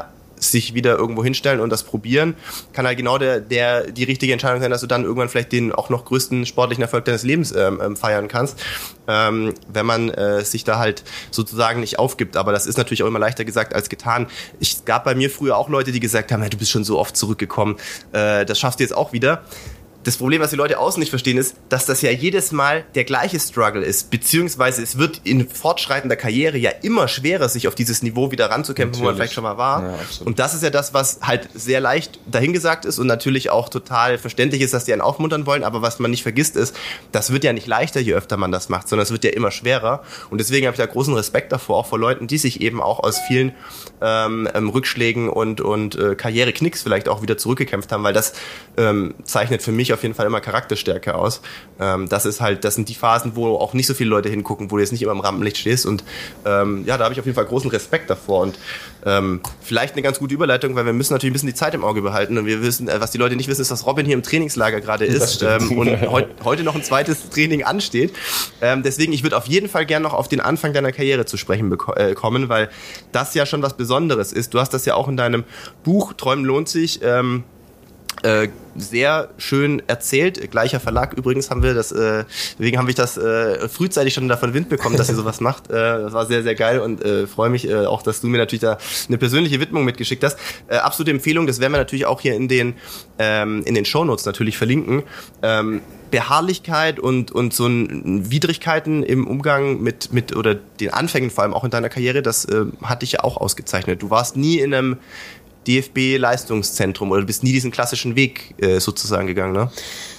S2: sich wieder irgendwo hinstellen und das probieren, kann halt genau der, der die richtige Entscheidung sein, dass du dann irgendwann vielleicht den auch noch größten sportlichen Erfolg deines Lebens ähm, feiern kannst, ähm, wenn man äh, sich da halt sozusagen nicht aufgibt. Aber das ist natürlich auch immer leichter gesagt als getan. Es gab bei mir früher auch Leute, die gesagt haben, hey, du bist schon so oft zurückgekommen, äh, das schaffst du jetzt auch wieder. Das Problem, was die Leute außen nicht verstehen, ist, dass das ja jedes Mal der gleiche Struggle ist, beziehungsweise es wird in fortschreitender Karriere ja immer schwerer, sich auf dieses Niveau wieder ranzukämpfen, natürlich, wo man vielleicht schon mal war. Ja, und das ist ja das, was halt sehr leicht dahingesagt ist und natürlich auch total verständlich ist, dass die einen aufmuntern wollen, aber was man nicht vergisst ist, das wird ja nicht leichter, je öfter man das macht, sondern es wird ja immer schwerer und deswegen habe ich da großen Respekt davor, auch vor Leuten, die sich eben auch aus vielen ähm, Rückschlägen und, und äh, Karriereknicks vielleicht auch wieder zurückgekämpft haben, weil das ähm, zeichnet für mich auf jeden Fall immer Charakterstärke aus. Ähm, das ist halt, das sind die Phasen, wo auch nicht so viele Leute hingucken, wo du jetzt nicht immer im Rampenlicht stehst und ähm, ja, da habe ich auf jeden Fall großen Respekt davor und ähm, vielleicht eine ganz gute Überleitung, weil wir müssen natürlich ein bisschen die Zeit im Auge behalten und wir wissen, äh, was die Leute nicht wissen, ist, dass Robin hier im Trainingslager gerade ist ähm, und heut, heute noch ein zweites Training ansteht. Ähm, deswegen, ich würde auf jeden Fall gerne noch auf den Anfang deiner Karriere zu sprechen beko- äh, kommen, weil das ja schon was Besonderes ist. Du hast das ja auch in deinem Buch Träumen lohnt sich ähm, Äh, sehr schön erzählt. Gleicher Verlag übrigens haben wir das, äh, deswegen habe ich das äh, frühzeitig schon davon Wind bekommen, dass ihr sowas macht. Äh, das war sehr, sehr geil und äh, freue mich äh, auch, dass du mir natürlich da eine persönliche Widmung mitgeschickt hast. Äh, absolute Empfehlung, das werden wir natürlich auch hier in den ähm, in den Shownotes natürlich verlinken. Ähm, Beharrlichkeit und und so ein Widrigkeiten im Umgang mit mit oder den Anfängen vor allem auch in deiner Karriere, das äh, hat dich ja auch ausgezeichnet. Du warst nie in einem D F B-Leistungszentrum oder du bist nie diesen klassischen Weg äh, sozusagen gegangen, ne?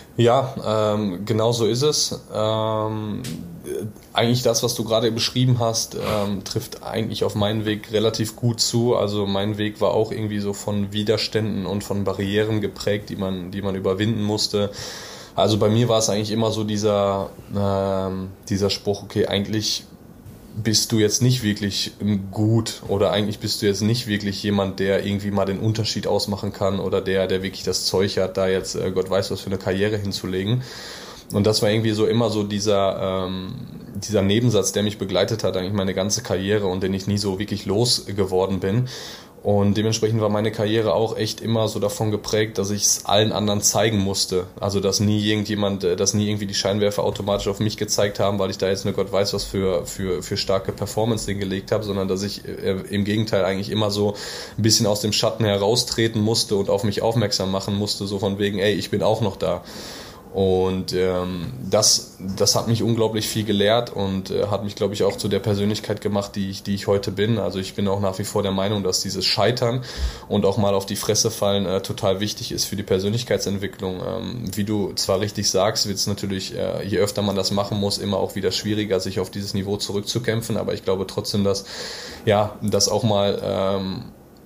S3: Ja, ähm, genau so ist es. Ähm, eigentlich das, was du gerade beschrieben hast, ähm, trifft eigentlich auf meinen Weg relativ gut zu. Also mein Weg war auch irgendwie so von Widerständen und von Barrieren geprägt, die man, die man überwinden musste. Also bei mir war es eigentlich immer so dieser, ähm, dieser Spruch, okay, eigentlich bist du jetzt nicht wirklich gut oder eigentlich bist du jetzt nicht wirklich jemand, der irgendwie mal den Unterschied ausmachen kann oder der, der wirklich das Zeug hat, da jetzt äh, Gott weiß was für eine Karriere hinzulegen. Und das war irgendwie so immer so dieser, ähm, dieser Nebensatz, der mich begleitet hat, eigentlich meine ganze Karriere und den ich nie so wirklich losgeworden bin. Und dementsprechend war meine Karriere auch echt immer so davon geprägt, dass ich es allen anderen zeigen musste. Also dass nie irgendjemand, dass nie irgendwie die Scheinwerfer automatisch auf mich gezeigt haben, weil ich da jetzt nur Gott weiß was für für für starke Performance hingelegt habe, sondern dass ich äh, im Gegenteil eigentlich immer so ein bisschen aus dem Schatten heraustreten musste und auf mich aufmerksam machen musste, so von wegen, ey, ich bin auch noch da. Und ähm, das, das hat mich unglaublich viel gelehrt und äh, hat mich, glaube ich, auch zu der Persönlichkeit gemacht, die ich, die ich heute bin. Also ich bin auch nach wie vor der Meinung, dass dieses Scheitern und auch mal auf die Fresse fallen äh, total wichtig ist für die Persönlichkeitsentwicklung. Ähm, wie du zwar richtig sagst, wird es natürlich, äh, je öfter man das machen muss, immer auch wieder schwieriger, sich auf dieses Niveau zurückzukämpfen. Aber ich glaube trotzdem, dass ja, das auch mal ähm,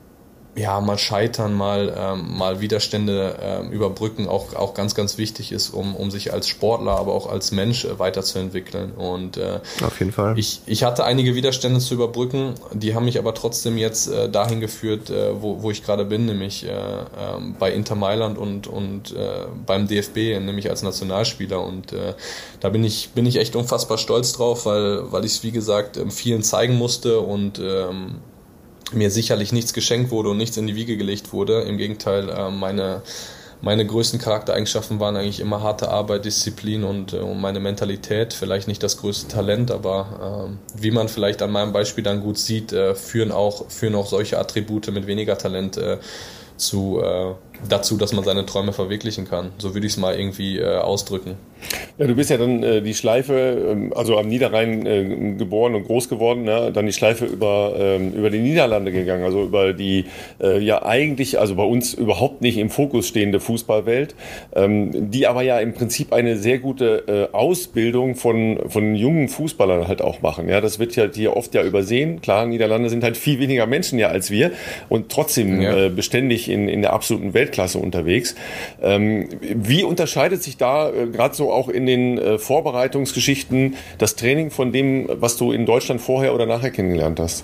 S3: ja, mal scheitern, mal, ähm, mal Widerstände ähm, überbrücken, auch, auch ganz, ganz wichtig ist, um, um sich als Sportler, aber auch als Mensch äh, weiterzuentwickeln. Und äh,
S2: auf jeden Fall.
S3: Ich, ich hatte einige Widerstände zu überbrücken, die haben mich aber trotzdem jetzt äh, dahin geführt, äh, wo, wo ich gerade bin, nämlich äh, äh, bei Inter Mailand und, und äh, beim D F B, nämlich als Nationalspieler. Und äh, da bin ich, bin ich echt unfassbar stolz drauf, weil, weil ich es, wie gesagt, vielen zeigen musste und ähm, mir sicherlich nichts geschenkt wurde und nichts in die Wiege gelegt wurde. Im Gegenteil, äh, meine, meine größten Charaktereigenschaften waren eigentlich immer harte Arbeit, Disziplin und, äh, und meine Mentalität. Vielleicht nicht das größte Talent, aber äh, wie man vielleicht an meinem Beispiel dann gut sieht, äh, führen, auch, führen auch solche Attribute mit weniger Talent äh, zu, äh, dazu, dass man seine Träume verwirklichen kann. So würde ich es mal irgendwie äh, ausdrücken.
S1: Ja, du bist ja dann äh, die Schleife, ähm, also am Niederrhein äh, geboren und groß geworden, ne? Dann die Schleife über ähm, über die Niederlande gegangen, also über die äh, ja eigentlich, also bei uns überhaupt nicht im Fokus stehende Fußballwelt, ähm, die aber ja im Prinzip eine sehr gute äh, Ausbildung von von jungen Fußballern halt auch machen. Ja, das wird ja hier oft ja übersehen. Klar, Niederlande sind halt viel weniger Menschen ja als wir und trotzdem ja. äh, beständig in in der absoluten Weltklasse unterwegs. Ähm, wie unterscheidet sich da äh, gerade so auch in den äh, Vorbereitungsgeschichten das Training von dem, was du in Deutschland vorher oder nachher kennengelernt hast?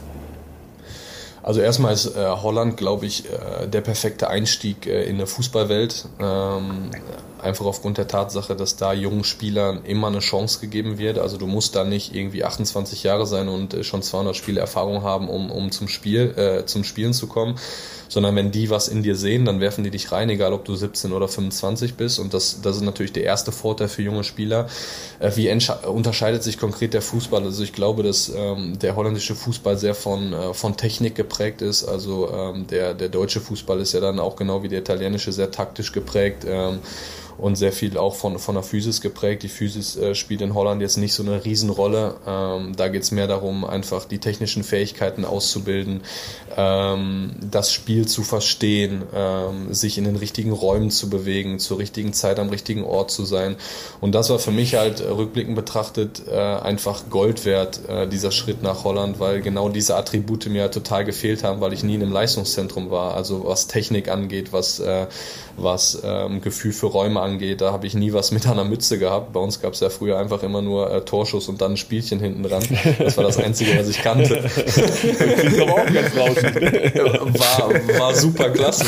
S3: Also erstmal ist äh, Holland, glaube ich, äh, der perfekte Einstieg äh, in eine Fußballwelt. Ähm, einfach aufgrund der Tatsache, dass da jungen Spielern immer eine Chance gegeben wird. Also du musst da nicht irgendwie achtundzwanzig Jahre sein und äh, schon zweihundert Spiele Erfahrung haben, um, um zum Spiel, äh, zum Spielen zu kommen, sondern wenn die was in dir sehen, dann werfen die dich rein, egal ob du siebzehn oder fünfundzwanzig bist, und das, das ist natürlich der erste Vorteil für junge Spieler. Äh, wie entsche- unterscheidet sich konkret der Fußball? Also ich glaube, dass ähm, der holländische Fußball sehr von, äh, von Technik geprägt ist, also ähm, der, der deutsche Fußball ist ja dann auch genau wie der italienische sehr taktisch geprägt, ähm, und sehr viel auch von, von der Physis geprägt. Die Physis äh, spielt in Holland jetzt nicht so eine Riesenrolle. Ähm, da geht es mehr darum, einfach die technischen Fähigkeiten auszubilden, ähm, das Spiel zu verstehen, ähm, sich in den richtigen Räumen zu bewegen, zur richtigen Zeit am richtigen Ort zu sein. Und das war für mich halt äh, rückblickend betrachtet äh, einfach Gold wert, äh, dieser Schritt nach Holland, weil genau diese Attribute mir total gefehlt haben, weil ich nie in einem Leistungszentrum war. Also was Technik angeht, was, äh, was ähm, Gefühl für Räume angeht, da habe ich nie was mit einer Mütze gehabt. Bei uns gab es ja früher einfach immer nur äh, Torschuss und dann ein Spielchen hinten dran. Das war das Einzige, was ich kannte.
S1: Das aber auch ganz
S3: war, war super klasse.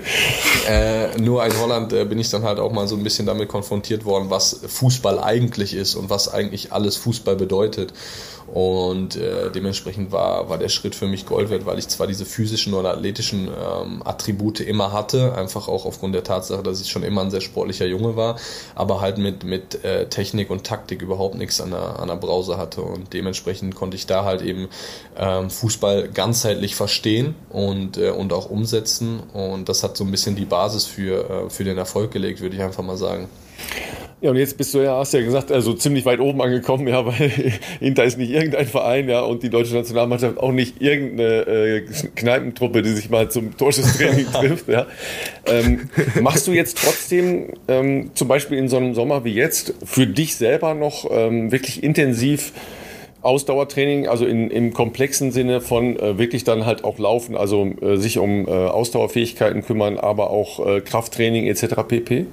S3: Äh, nur in Holland äh, bin ich dann halt auch mal so ein bisschen damit konfrontiert worden, was Fußball eigentlich ist und was eigentlich alles Fußball bedeutet. Und äh, dementsprechend war, war der Schritt für mich Gold wert, weil ich zwar diese physischen oder athletischen ähm, Attribute immer hatte, einfach auch aufgrund der Tatsache, dass ich schon immer ein sehr sportlicher Junge war, aber halt mit, mit äh, Technik und Taktik überhaupt nichts an der, an der Brause hatte. Und dementsprechend konnte ich da halt eben ähm, Fußball ganzheitlich verstehen und, äh, und auch umsetzen. Und das hat so ein bisschen die Basis für, äh, für den Erfolg gelegt, würde ich einfach mal sagen.
S1: Ja, und jetzt bist du ja, hast ja gesagt, also ziemlich weit oben angekommen, ja, weil Inter ist nicht irgendein Verein, ja, und die deutsche Nationalmannschaft auch nicht irgendeine äh, Kneipentruppe, die sich mal zum Torschusstraining trifft, ja. Ähm, machst du jetzt trotzdem ähm, zum Beispiel in so einem Sommer wie jetzt für dich selber noch ähm, wirklich intensiv Ausdauertraining, also in, im komplexen Sinne von äh, wirklich dann halt auch Laufen, also äh, sich um äh, Ausdauerfähigkeiten kümmern, aber auch äh, Krafttraining et cetera pp.?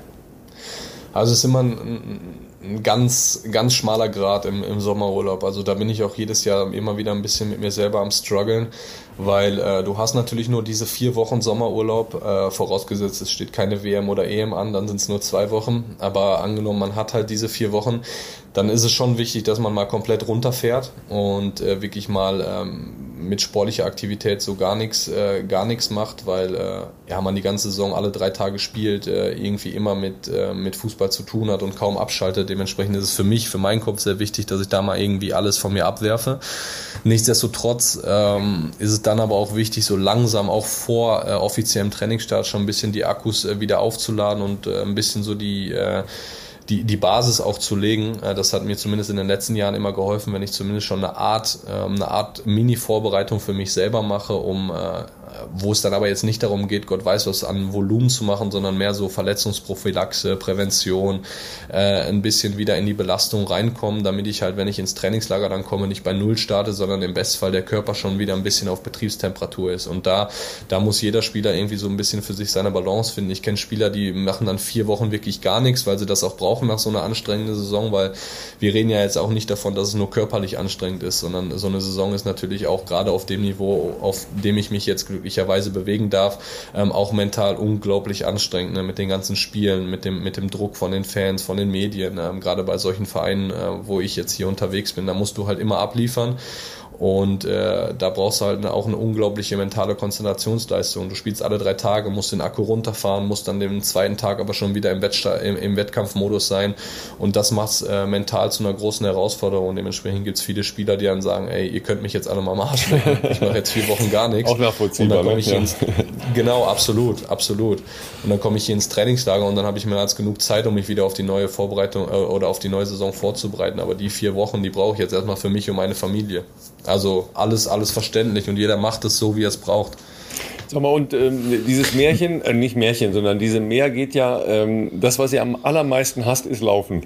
S3: Also es ist immer ein, ein ganz, ganz schmaler Grat im, im Sommerurlaub. Also da bin ich auch jedes Jahr immer wieder ein bisschen mit mir selber am struggeln, weil äh, du hast natürlich nur diese vier Wochen Sommerurlaub, äh, vorausgesetzt es steht keine W M oder E M an, dann sind es nur zwei Wochen. Aber angenommen, man hat halt diese vier Wochen, dann ist es schon wichtig, dass man mal komplett runterfährt und äh, wirklich mal ähm, mit sportlicher Aktivität so gar nichts äh, gar nichts macht, weil äh, ja, man die ganze Saison alle drei Tage spielt, äh, irgendwie immer mit, äh, mit Fußball zu tun hat und kaum abschaltet. Dementsprechend ist es für mich, für meinen Kopf sehr wichtig, dass ich da mal irgendwie alles von mir abwerfe. Nichtsdestotrotz ähm, ist es dann aber auch wichtig, so langsam auch vor äh, offiziellem Trainingsstart schon ein bisschen die Akkus äh, wieder aufzuladen und äh, ein bisschen so die äh, Die, die Basis auch zu legen. Das hat mir zumindest in den letzten Jahren immer geholfen, wenn ich zumindest schon eine Art, eine Art Mini-Vorbereitung für mich selber mache, um, wo es dann aber jetzt nicht darum geht, Gott weiß was an Volumen zu machen, sondern mehr so Verletzungsprophylaxe, Prävention, ein bisschen wieder in die Belastung reinkommen, damit ich halt, wenn ich ins Trainingslager dann komme, nicht bei Null starte, sondern im Bestfall der Körper schon wieder ein bisschen auf Betriebstemperatur ist. Und da, da muss jeder Spieler irgendwie so ein bisschen für sich seine Balance finden. Ich kenne Spieler, die machen dann vier Wochen wirklich gar nichts, weil sie das auch brauchen nach so einer anstrengenden Saison, weil wir reden ja jetzt auch nicht davon, dass es nur körperlich anstrengend ist, sondern so eine Saison ist natürlich auch gerade auf dem Niveau, auf dem ich mich jetzt glücklicherweise bewegen darf, ähm, auch mental unglaublich anstrengend, ne? Mit den ganzen Spielen, mit dem, mit dem Druck von den Fans, von den Medien, ähm, gerade bei solchen Vereinen, äh, wo ich jetzt hier unterwegs bin, da musst du halt immer abliefern. Und äh, da brauchst du halt auch eine unglaubliche mentale Konzentrationsleistung. Du spielst alle drei Tage, musst den Akku runterfahren, musst dann den zweiten Tag aber schon wieder im, Wettsta- im, im Wettkampfmodus sein. Und das macht äh, mental zu einer großen Herausforderung. Dementsprechend gibt es viele Spieler, die dann sagen, ey, ihr könnt mich jetzt alle mal am Arsch lecken. Ich mache jetzt vier Wochen gar nichts.
S1: Auch nachvollziehbar.
S3: Und dann komme ich
S1: ne?
S3: ins, genau, absolut, absolut. Und dann komme ich hier ins Trainingslager und dann habe ich mehr als genug Zeit, um mich wieder auf die neue Vorbereitung äh, oder auf die neue Saison vorzubereiten. Aber die vier Wochen, die brauche ich jetzt erstmal für mich und meine Familie. Also alles, alles verständlich und jeder macht es so, wie er es braucht.
S1: Sag mal, und ähm, dieses Märchen, äh, nicht Märchen, sondern diese Meer geht ja, ähm, das, was ihr am allermeisten hasst, ist Laufen.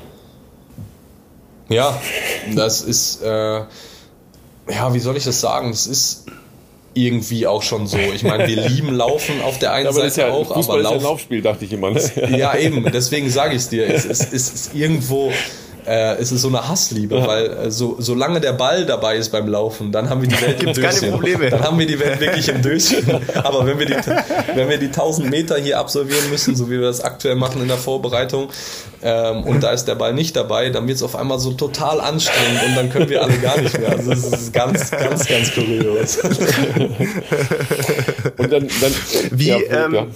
S3: Ja, das ist, äh, ja, wie soll ich das sagen? Das ist irgendwie auch schon so. Ich meine, wir lieben Laufen auf der einen
S1: ja, aber
S3: Seite
S1: das ist ja,
S3: auch,
S1: Fußball
S3: aber
S1: ist ja ein Laufspiel, dachte ich immer. Ne?
S3: Ja, eben, deswegen sage ich es dir. Es, es, es ist irgendwo... äh, ist es so eine Hassliebe, weil äh, so solange der Ball dabei ist beim Laufen, dann haben wir die Welt im Döschen. Keine Probleme. Dann haben wir die Welt wirklich im Döschen. Aber wenn wir die wenn wir die tausend Meter hier absolvieren müssen, so wie wir das aktuell machen in der Vorbereitung, ähm, und da ist der Ball nicht dabei, dann wird es auf einmal so total anstrengend und dann können wir alle gar nicht mehr. Also es ist ganz, ganz, ganz kurios.
S1: Und dann, dann
S2: wie,
S1: ja,
S2: ähm,
S1: ja.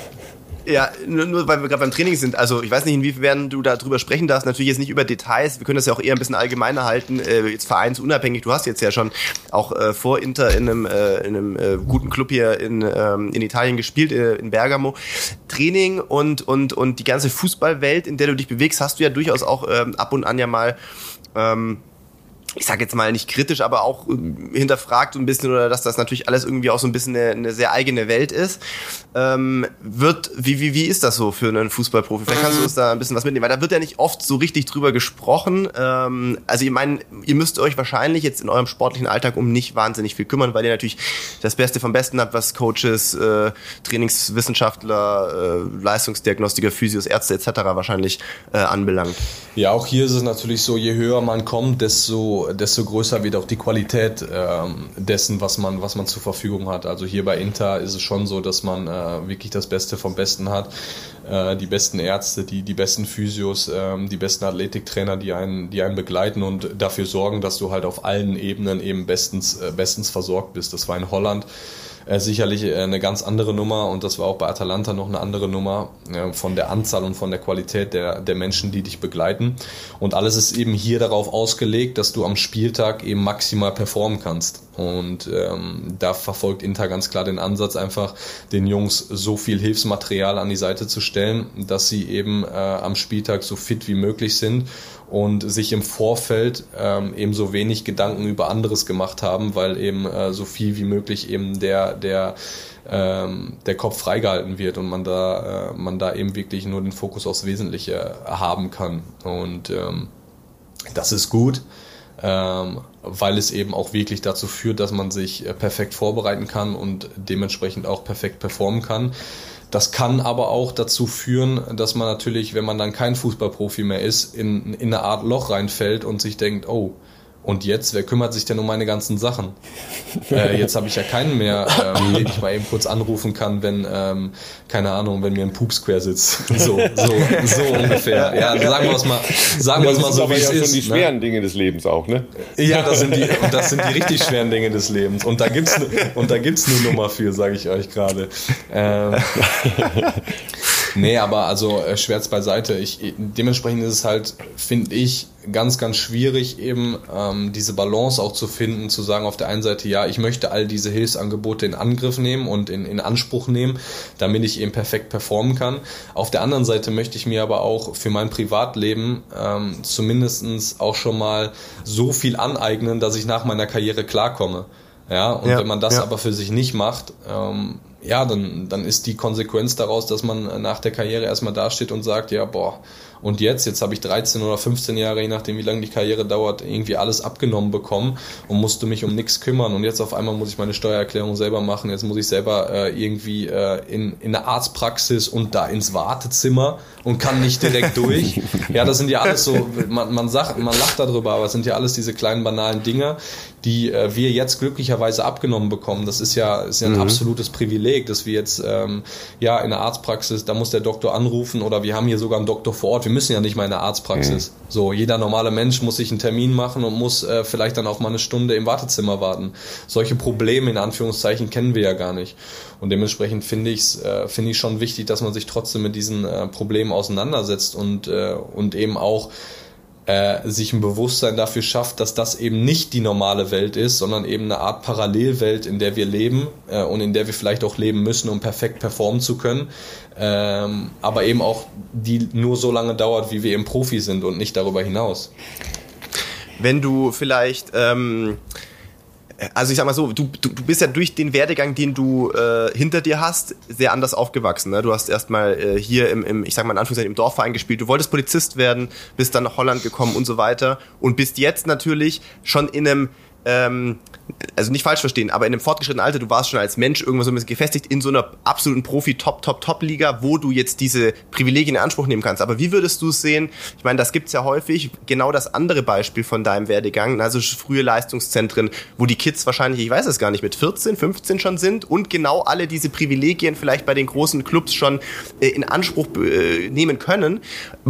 S2: Ja, nur, nur weil wir gerade beim Training sind. Also ich weiß nicht, inwiefern du da drüber sprechen darfst. Natürlich jetzt nicht über Details. Wir können das ja auch eher ein bisschen allgemeiner halten. Äh, jetzt vereinsunabhängig. Du hast jetzt ja schon auch äh, vor Inter in einem, äh, in einem äh, guten Club hier in, ähm, in Italien gespielt, äh, in Bergamo. Training und, und, und die ganze Fußballwelt, in der du dich bewegst, hast du ja durchaus auch ähm, ab und an ja mal... Ähm, ich sage jetzt mal nicht kritisch, aber auch hinterfragt so ein bisschen, oder dass das natürlich alles irgendwie auch so ein bisschen eine, eine sehr eigene Welt ist. Ähm, wird, wie, wie, wie ist das so für einen Fußballprofi? Vielleicht kannst du uns da ein bisschen was mitnehmen, weil da wird ja nicht oft so richtig drüber gesprochen. Ähm, also ich meine, ihr müsst euch wahrscheinlich jetzt in eurem sportlichen Alltag um nicht wahnsinnig viel kümmern, weil ihr natürlich das Beste vom Besten habt, was Coaches, äh, Trainingswissenschaftler, äh, Leistungsdiagnostiker, Physios, Ärzte et cetera wahrscheinlich äh, anbelangt.
S3: Ja, auch hier ist es natürlich so, je höher man kommt, desto desto größer wird auch die Qualität ähm, dessen, was man, was man zur Verfügung hat. Also hier bei Inter ist es schon so, dass man äh, wirklich das Beste vom Besten hat. Äh, die besten Ärzte, die, die besten Physios, äh, die besten Athletiktrainer, die einen, die einen begleiten und dafür sorgen, dass du halt auf allen Ebenen eben bestens, äh, bestens versorgt bist. Das war in Holland Äh, sicherlich äh, eine ganz andere Nummer, und das war auch bei Atalanta noch eine andere Nummer, äh, von der Anzahl und von der Qualität der, der Menschen, die dich begleiten. Und alles ist eben hier darauf ausgelegt, dass du am Spieltag eben maximal performen kannst. Und ähm, da verfolgt Inter ganz klar den Ansatz, einfach den Jungs so viel Hilfsmaterial an die Seite zu stellen, dass sie eben äh, am Spieltag so fit wie möglich sind und sich im Vorfeld ähm, eben so wenig Gedanken über anderes gemacht haben, weil eben äh, so viel wie möglich eben der der ähm, der Kopf freigehalten wird und man da äh, man da eben wirklich nur den Fokus aufs Wesentliche haben kann. Und ähm, das ist gut, ähm, weil es eben auch wirklich dazu führt, dass man sich äh, perfekt vorbereiten kann und dementsprechend auch perfekt performen kann. Das kann aber auch dazu führen, dass man natürlich, wenn man dann kein Fußballprofi mehr ist, in, in eine Art Loch reinfällt und sich denkt, oh, und jetzt, wer kümmert sich denn um meine ganzen Sachen? Äh, jetzt habe ich ja keinen mehr, ähm, den ich mal eben kurz anrufen kann, wenn, ähm, keine Ahnung, wenn mir ein Pups quer sitzt. So, so, so ungefähr. Ja, sagen wir es mal, sagen wir es mal so, wie es ist.
S1: Das sind die schweren ne? Dinge des Lebens auch, ne?
S3: Ja, das sind die, das sind die richtig schweren Dinge des Lebens. Und da gibt's, und da gibt's eine Nummer für, sage ich euch gerade. Ähm, nee, aber also äh, Schmerz beiseite. Ich, dementsprechend ist es halt, finde ich, ganz, ganz schwierig eben ähm, diese Balance auch zu finden, zu sagen auf der einen Seite, ja, ich möchte all diese Hilfsangebote in Angriff nehmen und in, in Anspruch nehmen, damit ich eben perfekt performen kann. Auf der anderen Seite möchte ich mir aber auch für mein Privatleben ähm, zumindestens auch schon mal so viel aneignen, dass ich nach meiner Karriere klarkomme. Ja, und ja, wenn man das ja. aber für sich nicht macht, ähm, ja, dann, dann ist die Konsequenz daraus, dass man nach der Karriere erstmal dasteht und sagt, ja, boah, und jetzt, jetzt habe ich dreizehn oder fünfzehn Jahre, je nachdem wie lange die Karriere dauert, irgendwie alles abgenommen bekommen und musste mich um nichts kümmern, und jetzt auf einmal muss ich meine Steuererklärung selber machen, jetzt muss ich selber äh, irgendwie äh, in, in eine Arztpraxis und da ins Wartezimmer und kann nicht direkt durch. Ja, das sind ja alles so, man, man sagt, man lacht darüber, aber es sind ja alles diese kleinen banalen Dinge, die äh, wir jetzt glücklicherweise abgenommen bekommen. Das ist ja, ist ja ein mhm. absolutes Privileg, dass wir jetzt ähm, ja in der Arztpraxis, da muss der Doktor anrufen, oder wir haben hier sogar einen Doktor vor Ort. Wir müssen ja nicht mal in der Arztpraxis. Mhm. So, jeder normale Mensch muss sich einen Termin machen und muss äh, vielleicht dann auch mal eine Stunde im Wartezimmer warten. Solche Probleme in Anführungszeichen kennen wir ja gar nicht. Und dementsprechend finde ich es äh, finde ich schon wichtig, dass man sich trotzdem mit diesen äh, Problemen auseinandersetzt und äh, und eben auch Äh, sich ein Bewusstsein dafür schafft, dass das eben nicht die normale Welt ist, sondern eben eine Art Parallelwelt, in der wir leben äh, und in der wir vielleicht auch leben müssen, um perfekt performen zu können, ähm, aber eben auch die nur so lange dauert, wie wir eben Profi sind und nicht darüber hinaus.
S2: Wenn du vielleicht ähm Also ich sag mal so, du, du, du bist ja durch den Werdegang, den du äh, hinter dir hast, sehr anders aufgewachsen. Ne? Du hast erstmal äh, hier im, im, ich sag mal in Anführungszeichen, im Dorfverein gespielt. Du wolltest Polizist werden, bist dann nach Holland gekommen und so weiter und bist jetzt natürlich schon in einem ähm, also nicht falsch verstehen, aber in einem fortgeschrittenen Alter, du warst schon als Mensch irgendwo so ein bisschen gefestigt in so einer absoluten Profi-Top-Top-Top-Liga, wo du jetzt diese Privilegien in Anspruch nehmen kannst. Aber wie würdest du es sehen? Ich meine, das gibt's ja häufig, genau das andere Beispiel von deinem Werdegang, also frühe Leistungszentren, wo die Kids wahrscheinlich, ich weiß es gar nicht, mit vierzehn, fünfzehn schon sind und genau alle diese Privilegien vielleicht bei den großen Clubs schon äh, in Anspruch äh, nehmen können,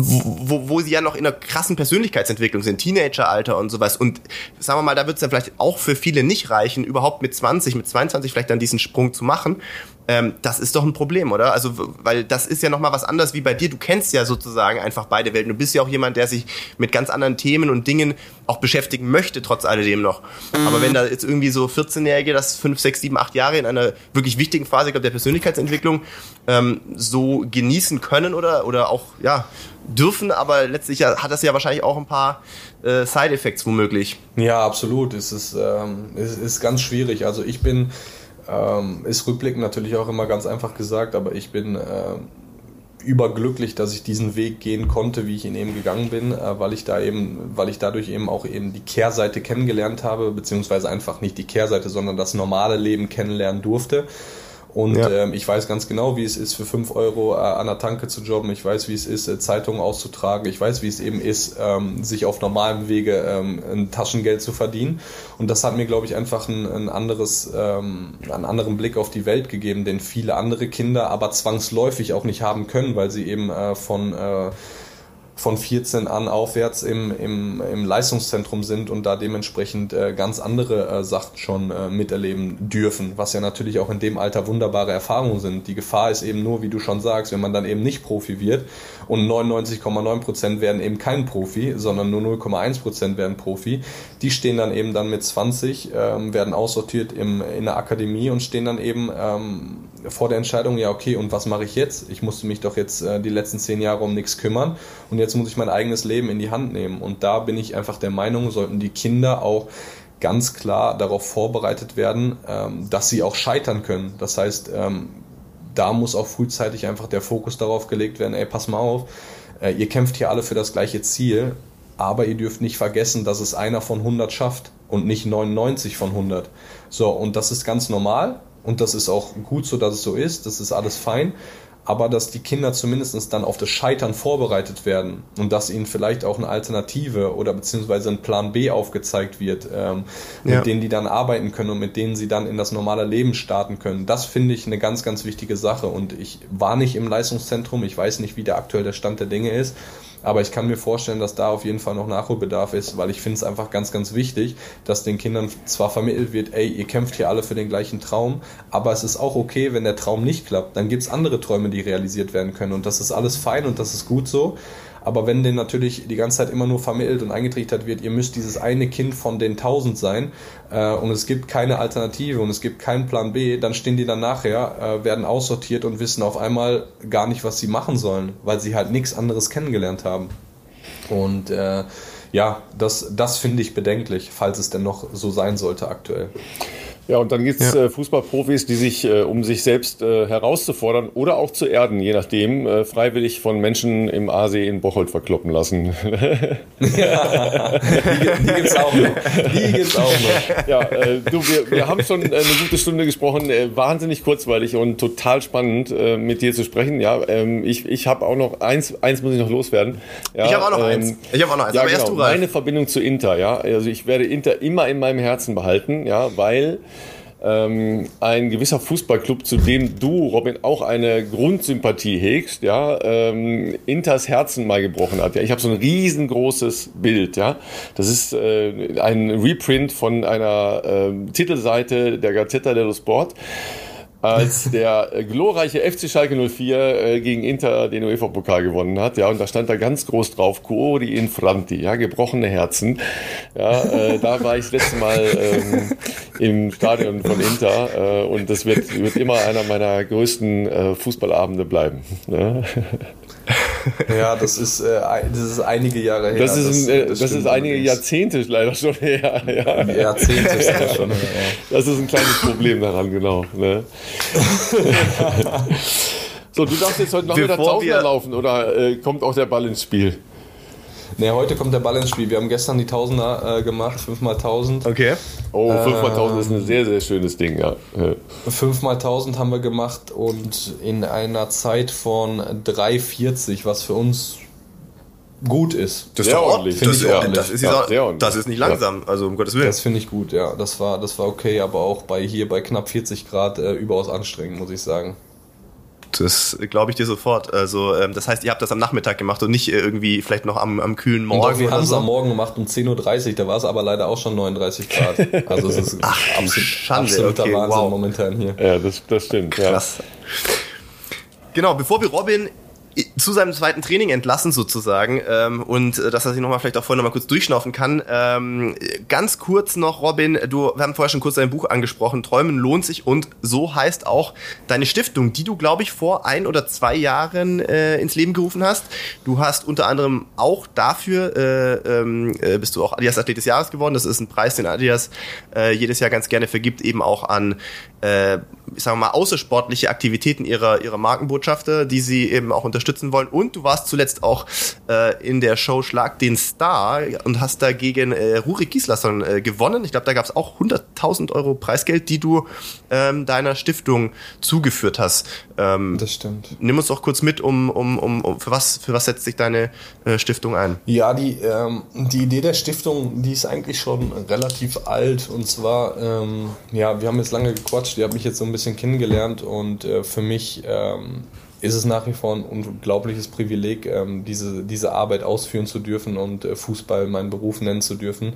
S2: wo, wo sie ja noch in einer krassen Persönlichkeitsentwicklung sind, Teenageralter und sowas. Und sagen wir mal, da wird's dann vielleicht auch für viele nicht reichen, überhaupt mit zwanzig, mit zweiundzwanzig vielleicht dann diesen Sprung zu machen. Ähm, das ist doch ein Problem, oder? Also, weil das ist ja nochmal was anderes wie bei dir. Du kennst ja sozusagen einfach beide Welten. Du bist ja auch jemand, der sich mit ganz anderen Themen und Dingen auch beschäftigen möchte, trotz alledem noch. Mhm. Aber wenn da jetzt irgendwie so vierzehnjährige, das fünf, sechs, sieben, acht Jahre in einer wirklich wichtigen Phase, ich glaube, der Persönlichkeitsentwicklung ähm, so genießen können oder, oder auch, ja, dürfen, aber letztlich hat das ja wahrscheinlich auch ein paar äh, Side-Effects womöglich.
S3: Ja, absolut. Es ist, ähm, es ist ganz schwierig. Also ich bin, ähm, ist rückblickend natürlich auch immer ganz einfach gesagt, aber ich bin äh, überglücklich, dass ich diesen Weg gehen konnte, wie ich ihn eben gegangen bin, äh, weil ich da eben, weil ich dadurch eben auch eben die Kehrseite kennengelernt habe, beziehungsweise einfach nicht die Kehrseite, sondern das normale Leben kennenlernen durfte. Und ja. ähm, ich weiß ganz genau, wie es ist, für fünf Euro äh, an der Tanke zu jobben. Ich weiß, wie es ist, äh, Zeitungen auszutragen. Ich weiß, wie es eben ist, ähm, sich auf normalem Wege ähm, ein Taschengeld zu verdienen. Und das hat mir, glaube ich, einfach ein, ein anderes, ähm, einen anderen Blick auf die Welt gegeben, den viele andere Kinder aber zwangsläufig auch nicht haben können, weil sie eben äh, von äh, von vierzehn an aufwärts im, im, im Leistungszentrum sind und da dementsprechend äh, ganz andere äh, Sachen schon äh, miterleben dürfen, was ja natürlich auch in dem Alter wunderbare Erfahrungen sind. Die Gefahr ist eben nur, wie du schon sagst, wenn man dann eben nicht Profi wird und neunundneunzig Komma neun Prozent werden eben kein Profi, sondern nur null Komma eins Prozent werden Profi. Die stehen dann eben dann mit zwanzig, ähm, werden aussortiert im, in der Akademie und stehen dann eben ähm, vor der Entscheidung, ja okay, und was mache ich jetzt? Ich musste mich doch jetzt äh, die letzten zehn Jahre um nichts kümmern und jetzt muss ich mein eigenes Leben in die Hand nehmen. Und da bin ich einfach der Meinung, sollten die Kinder auch ganz klar darauf vorbereitet werden, ähm, dass sie auch scheitern können. Das heißt, ähm, da muss auch frühzeitig einfach der Fokus darauf gelegt werden, ey, pass mal auf, äh, ihr kämpft hier alle für das gleiche Ziel, aber ihr dürft nicht vergessen, dass es einer von hundert schafft und nicht neunundneunzig von hundert. So, und das ist ganz normal. Und das ist auch gut so, dass es so ist, das ist alles fein, aber dass die Kinder zumindest dann auf das Scheitern vorbereitet werden und dass ihnen vielleicht auch eine Alternative oder beziehungsweise ein Plan B aufgezeigt wird, ähm, mit ja. denen die dann arbeiten können und mit denen sie dann in das normale Leben starten können. Das finde ich eine ganz, ganz wichtige Sache und ich war nicht im Leistungszentrum, ich weiß nicht, wie der aktuell der Stand der Dinge ist, aber ich kann mir vorstellen, dass da auf jeden Fall noch Nachholbedarf ist, weil ich finde es einfach ganz, ganz wichtig, dass den Kindern zwar vermittelt wird, ey, ihr kämpft hier alle für den gleichen Traum, aber es ist auch okay, wenn der Traum nicht klappt. Dann gibt es andere Träume, die realisiert werden können und das ist alles fein und das ist gut so. Aber wenn denen natürlich die ganze Zeit immer nur vermittelt und eingetrichtert wird, ihr müsst dieses eine Kind von den tausend sein äh, und es gibt keine Alternative und es gibt keinen Plan B, dann stehen die dann nachher, äh, werden aussortiert und wissen auf einmal gar nicht, was sie machen sollen, weil sie halt nichts anderes kennengelernt haben. Und äh, ja, das, das finde ich bedenklich, falls es denn noch so sein sollte aktuell.
S1: Ja, und dann gibt es ja. äh, Fußballprofis, die sich, äh, um sich selbst äh, herauszufordern oder auch zu erden, je nachdem, äh, freiwillig von Menschen im Aasee in Bocholt verkloppen lassen.
S3: Ja, die, die gibt's auch noch. Die gibt's auch noch.
S1: Ja, äh, du, wir, wir haben schon eine gute Stunde gesprochen, äh, wahnsinnig kurzweilig und total spannend, äh, mit dir zu sprechen. Ja, ähm, ich, ich habe auch noch eins, eins muss ich noch loswerden. Ja,
S2: ich habe auch noch
S1: ähm,
S2: eins. Ich habe auch noch eins.
S1: Ja,
S2: aber
S1: genau,
S2: erst du, Ralf.
S1: meine Verbindung zu Inter, ja, also ich werde Inter immer in meinem Herzen behalten, ja, weil Ähm, ein gewisser Fußballclub, zu dem du, Robin, auch eine Grundsympathie hegst, ja, ähm, Inters Herzen mal gebrochen hat. Ja, ich habe so ein riesengroßes Bild, ja. Das ist äh, ein Reprint von einer äh, Titelseite der Gazzetta dello Sport, als der glorreiche F C Schalke null vier äh, gegen Inter den UEFA-Pokal gewonnen hat, ja, und da stand da ganz groß drauf, Cuori infranti, ja, gebrochene Herzen, ja, äh, da war ich das letzte Mal ähm, im Stadion von Inter äh, und das wird, wird immer einer meiner größten äh, Fußballabende bleiben, ne?
S3: Ja, das ist, äh, das ist einige Jahre her.
S1: Das ist, ein, das, das, das ist einige Jahrzehnte leider schon her. Ja.
S3: Jahrzehnte ist das schon her.
S1: Das ist ein kleines Problem daran, genau. Ne? So, du darfst jetzt heute Nachmittag Tausender laufen oder äh, kommt auch der Ball ins Spiel?
S3: Ne, heute kommt der Ball ins Spiel. Wir haben gestern die Tausender äh, gemacht, fünf mal tausend.
S2: Okay.
S1: Oh, fünf mal tausend ist ein sehr, sehr schönes Ding, ja.
S3: fünf mal tausend haben wir gemacht und in einer Zeit von drei vierzig, was für uns gut ist.
S2: Das ist doch ordentlich. Das,
S3: ich ordentlich.
S2: Das, ist ja, das ist nicht langsam, also um Gottes Willen.
S3: Das finde ich gut, ja. Das war, das war okay, aber auch bei hier bei knapp vierzig Grad äh, überaus anstrengend, muss ich sagen.
S2: Das glaube ich dir sofort. Also ähm, das heißt, ihr habt das am Nachmittag gemacht und nicht irgendwie vielleicht noch am, am kühlen Morgen.
S3: Und doch, wir haben es
S2: so?
S3: am Morgen gemacht um zehn Uhr dreißig, da war es aber leider auch schon neununddreißig Grad. Also es ist
S2: Ach,
S3: absolut,
S2: Schande.
S3: absoluter
S2: Okay,
S3: Wahnsinn
S2: wow.
S3: momentan hier.
S1: Ja, das, das stimmt.
S2: Krass. Ja. Genau, bevor wir Robin zu seinem zweiten Training entlassen sozusagen ähm, und äh, dass er sich nochmal vielleicht auch vorher nochmal kurz durchschnaufen kann. Ähm, ganz kurz noch, Robin, du, wir haben vorher schon kurz dein Buch angesprochen, Träumen lohnt sich, und so heißt auch deine Stiftung, die du, glaube ich, vor ein oder zwei Jahren äh, ins Leben gerufen hast. Du hast unter anderem auch dafür, äh, äh, bist du auch Adidas Athlet des Jahres geworden. Das ist ein Preis, den Adidas äh, jedes Jahr ganz gerne vergibt, eben auch an äh, ich sage mal, außersportliche Aktivitäten ihrer, ihrer Markenbotschafter, die sie eben auch unterstützen wollen. Und du warst zuletzt auch äh, in der Show Schlag den Star und hast da gegen äh, Rurik Gislason äh, gewonnen. Ich glaube, da gab es auch hunderttausend Euro Preisgeld, die du ähm, deiner Stiftung zugeführt hast. Ähm,
S3: das stimmt.
S2: Nimm uns doch kurz mit, um, um, um, um für was, für was setzt sich deine äh, Stiftung ein?
S3: Ja, die, ähm, die Idee der Stiftung, die ist eigentlich schon relativ alt. Und zwar, ähm, ja, wir haben jetzt lange gequatscht, ihr habt mich jetzt so ein bisschen kennengelernt, und äh, für mich ähm, ist es nach wie vor ein unglaubliches Privileg, ähm, diese, diese Arbeit ausführen zu dürfen und äh, Fußball meinen Beruf nennen zu dürfen.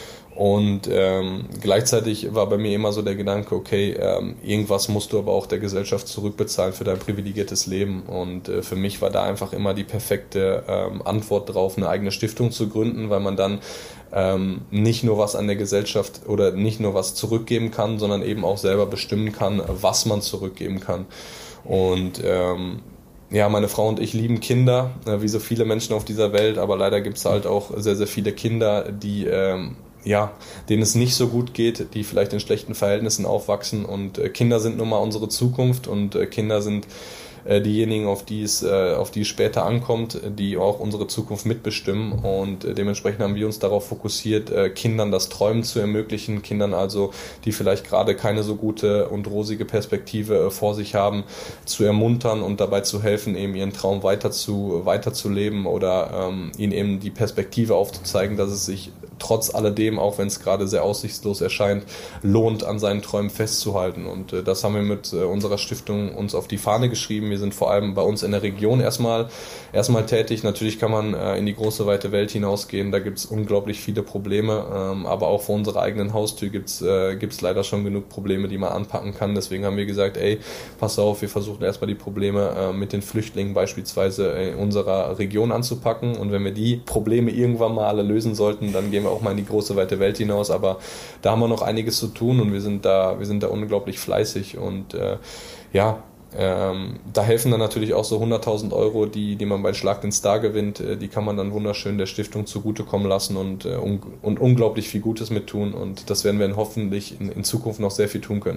S3: Und ähm, gleichzeitig war bei mir immer so der Gedanke, okay, ähm, irgendwas musst du aber auch der Gesellschaft zurückbezahlen für dein privilegiertes Leben. Und äh, für mich war da einfach immer die perfekte ähm, Antwort drauf, eine eigene Stiftung zu gründen, weil man dann ähm, nicht nur was an der Gesellschaft oder nicht nur was zurückgeben kann, sondern eben auch selber bestimmen kann, was man zurückgeben kann. Und ähm, ja, meine Frau und ich lieben Kinder, äh, wie so viele Menschen auf dieser Welt, aber leider gibt es halt auch sehr, sehr viele Kinder, die ähm, ja, denen es nicht so gut geht, die vielleicht in schlechten Verhältnissen aufwachsen, und äh, Kinder sind nun mal unsere Zukunft, und äh, Kinder sind äh, diejenigen, auf die es äh, auf die es später ankommt, die auch unsere Zukunft mitbestimmen, und äh, dementsprechend haben wir uns darauf fokussiert, äh, Kindern das Träumen zu ermöglichen, Kindern also, die vielleicht gerade keine so gute und rosige Perspektive äh, vor sich haben, zu ermuntern und dabei zu helfen, eben ihren Traum weiter zu weiterzuleben oder ähm, ihnen eben die Perspektive aufzuzeigen, dass es sich trotz alledem, auch wenn es gerade sehr aussichtslos erscheint, lohnt, an seinen Träumen festzuhalten. Und äh, das haben wir mit äh, unserer Stiftung uns auf die Fahne geschrieben. Wir sind vor allem bei uns in der Region erstmal erstmal tätig. Natürlich kann man äh, in die große, weite Welt hinausgehen. Da gibt es unglaublich viele Probleme. Ähm, aber auch vor unserer eigenen Haustür gibt es äh, gibt's leider schon genug Probleme, die man anpacken kann. Deswegen haben wir gesagt, ey, pass auf, wir versuchen erstmal die Probleme äh, mit den Flüchtlingen beispielsweise in unserer Region anzupacken. Und wenn wir die Probleme irgendwann mal alle lösen sollten, dann gehen wir auch mal in die große, weite Welt hinaus, aber da haben wir noch einiges zu tun, und wir sind da, wir sind da unglaublich fleißig, und äh, ja, ähm, da helfen dann natürlich auch so hunderttausend Euro, die, die man bei Schlag den Star gewinnt, äh, die kann man dann wunderschön der Stiftung zugutekommen lassen und, äh, un- und unglaublich viel Gutes mit tun, und das werden wir dann hoffentlich in, in Zukunft noch sehr viel tun können.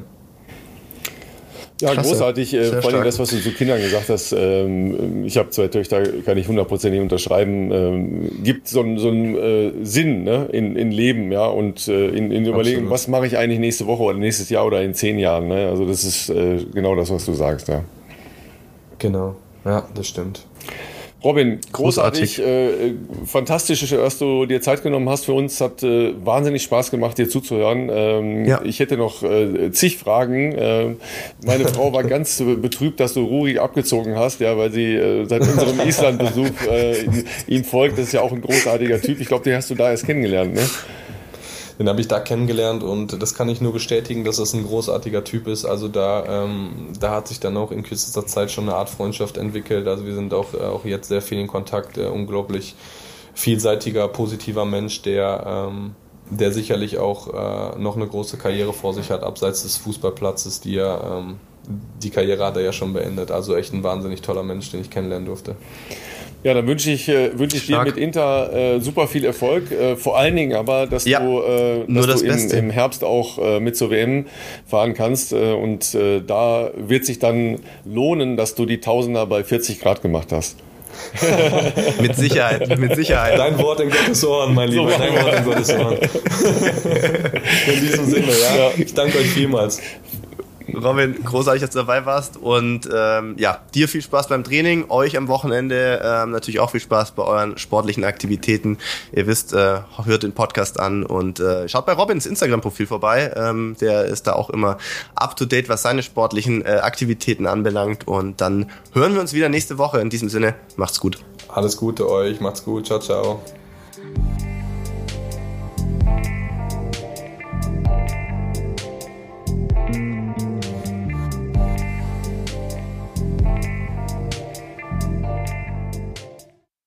S1: Ja,
S2: Klasse.
S1: Großartig. Äh, vor allem
S2: stark.
S1: das, was du zu Kindern gesagt hast. Ähm, ich habe zwei Töchter, kann ich hundertprozentig unterschreiben. Ähm, gibt so einen so einen, äh, Sinn, ne, in, in Leben, ja, und äh, in, in Überlegen,
S3: Absolut.
S1: was mache ich eigentlich nächste Woche oder nächstes Jahr oder in zehn Jahren. Ne? Also das ist äh, genau das, was du sagst. Ja.
S3: Genau, ja, das stimmt.
S1: Robin, großartig,
S2: Großartig.
S1: äh, fantastisch, dass du dir Zeit genommen hast für uns. Hat äh, wahnsinnig Spaß gemacht, dir zuzuhören. Ähm,
S2: Ja.
S1: Ich hätte noch äh, zig Fragen. Äh, meine Frau war ganz äh, betrübt, dass du Rurik abgezogen hast, ja, weil sie äh, seit unserem Island-Besuch äh, ihm folgt. Das ist ja auch ein großartiger Typ. Ich glaube, den hast du da erst kennengelernt, ne?
S3: Den habe ich da kennengelernt, und das kann ich nur bestätigen, dass das ein großartiger Typ ist. Also da, ähm, da hat sich dann auch in kürzester Zeit schon eine Art Freundschaft entwickelt. Also wir sind auch, äh, auch jetzt sehr viel in Kontakt. Äh, unglaublich vielseitiger, positiver Mensch, der, ähm, der sicherlich auch äh, noch eine große Karriere vor sich hat, abseits des Fußballplatzes, die er, ähm, die Karriere hat er ja schon beendet. Also echt ein wahnsinnig toller Mensch, den ich kennenlernen durfte.
S1: Ja, dann wünsche ich, äh, wünsche ich dir
S2: Stark.
S1: mit Inter äh, super viel Erfolg. Äh, vor allen Dingen aber, dass
S2: Ja,
S1: du, äh,
S2: nur
S1: dass
S2: das
S1: du im,
S2: Beste.
S1: im Herbst auch äh, mit zur W M fahren kannst. Äh, und äh, da wird sich dann lohnen, dass du die Tausender bei vierzig Grad gemacht hast.
S2: Mit Sicherheit, mit Sicherheit.
S3: Dein Wort in Gottes Ohren, mein Lieber. Dein Wort in Gottes Ohren. In diesem Sinne, ja. Ich danke euch vielmals.
S2: Robin, großartig, dass du dabei warst und ähm, ja, dir viel Spaß beim Training, euch am Wochenende ähm, natürlich auch viel Spaß bei euren sportlichen Aktivitäten. Ihr wisst, äh, hört den Podcast an und äh, schaut bei Robins Instagram-Profil vorbei. Ähm, der ist da auch immer up-to-date, was seine sportlichen äh, Aktivitäten anbelangt und dann hören wir uns wieder nächste Woche. In diesem Sinne, macht's gut.
S3: Alles Gute euch, macht's gut, ciao, ciao.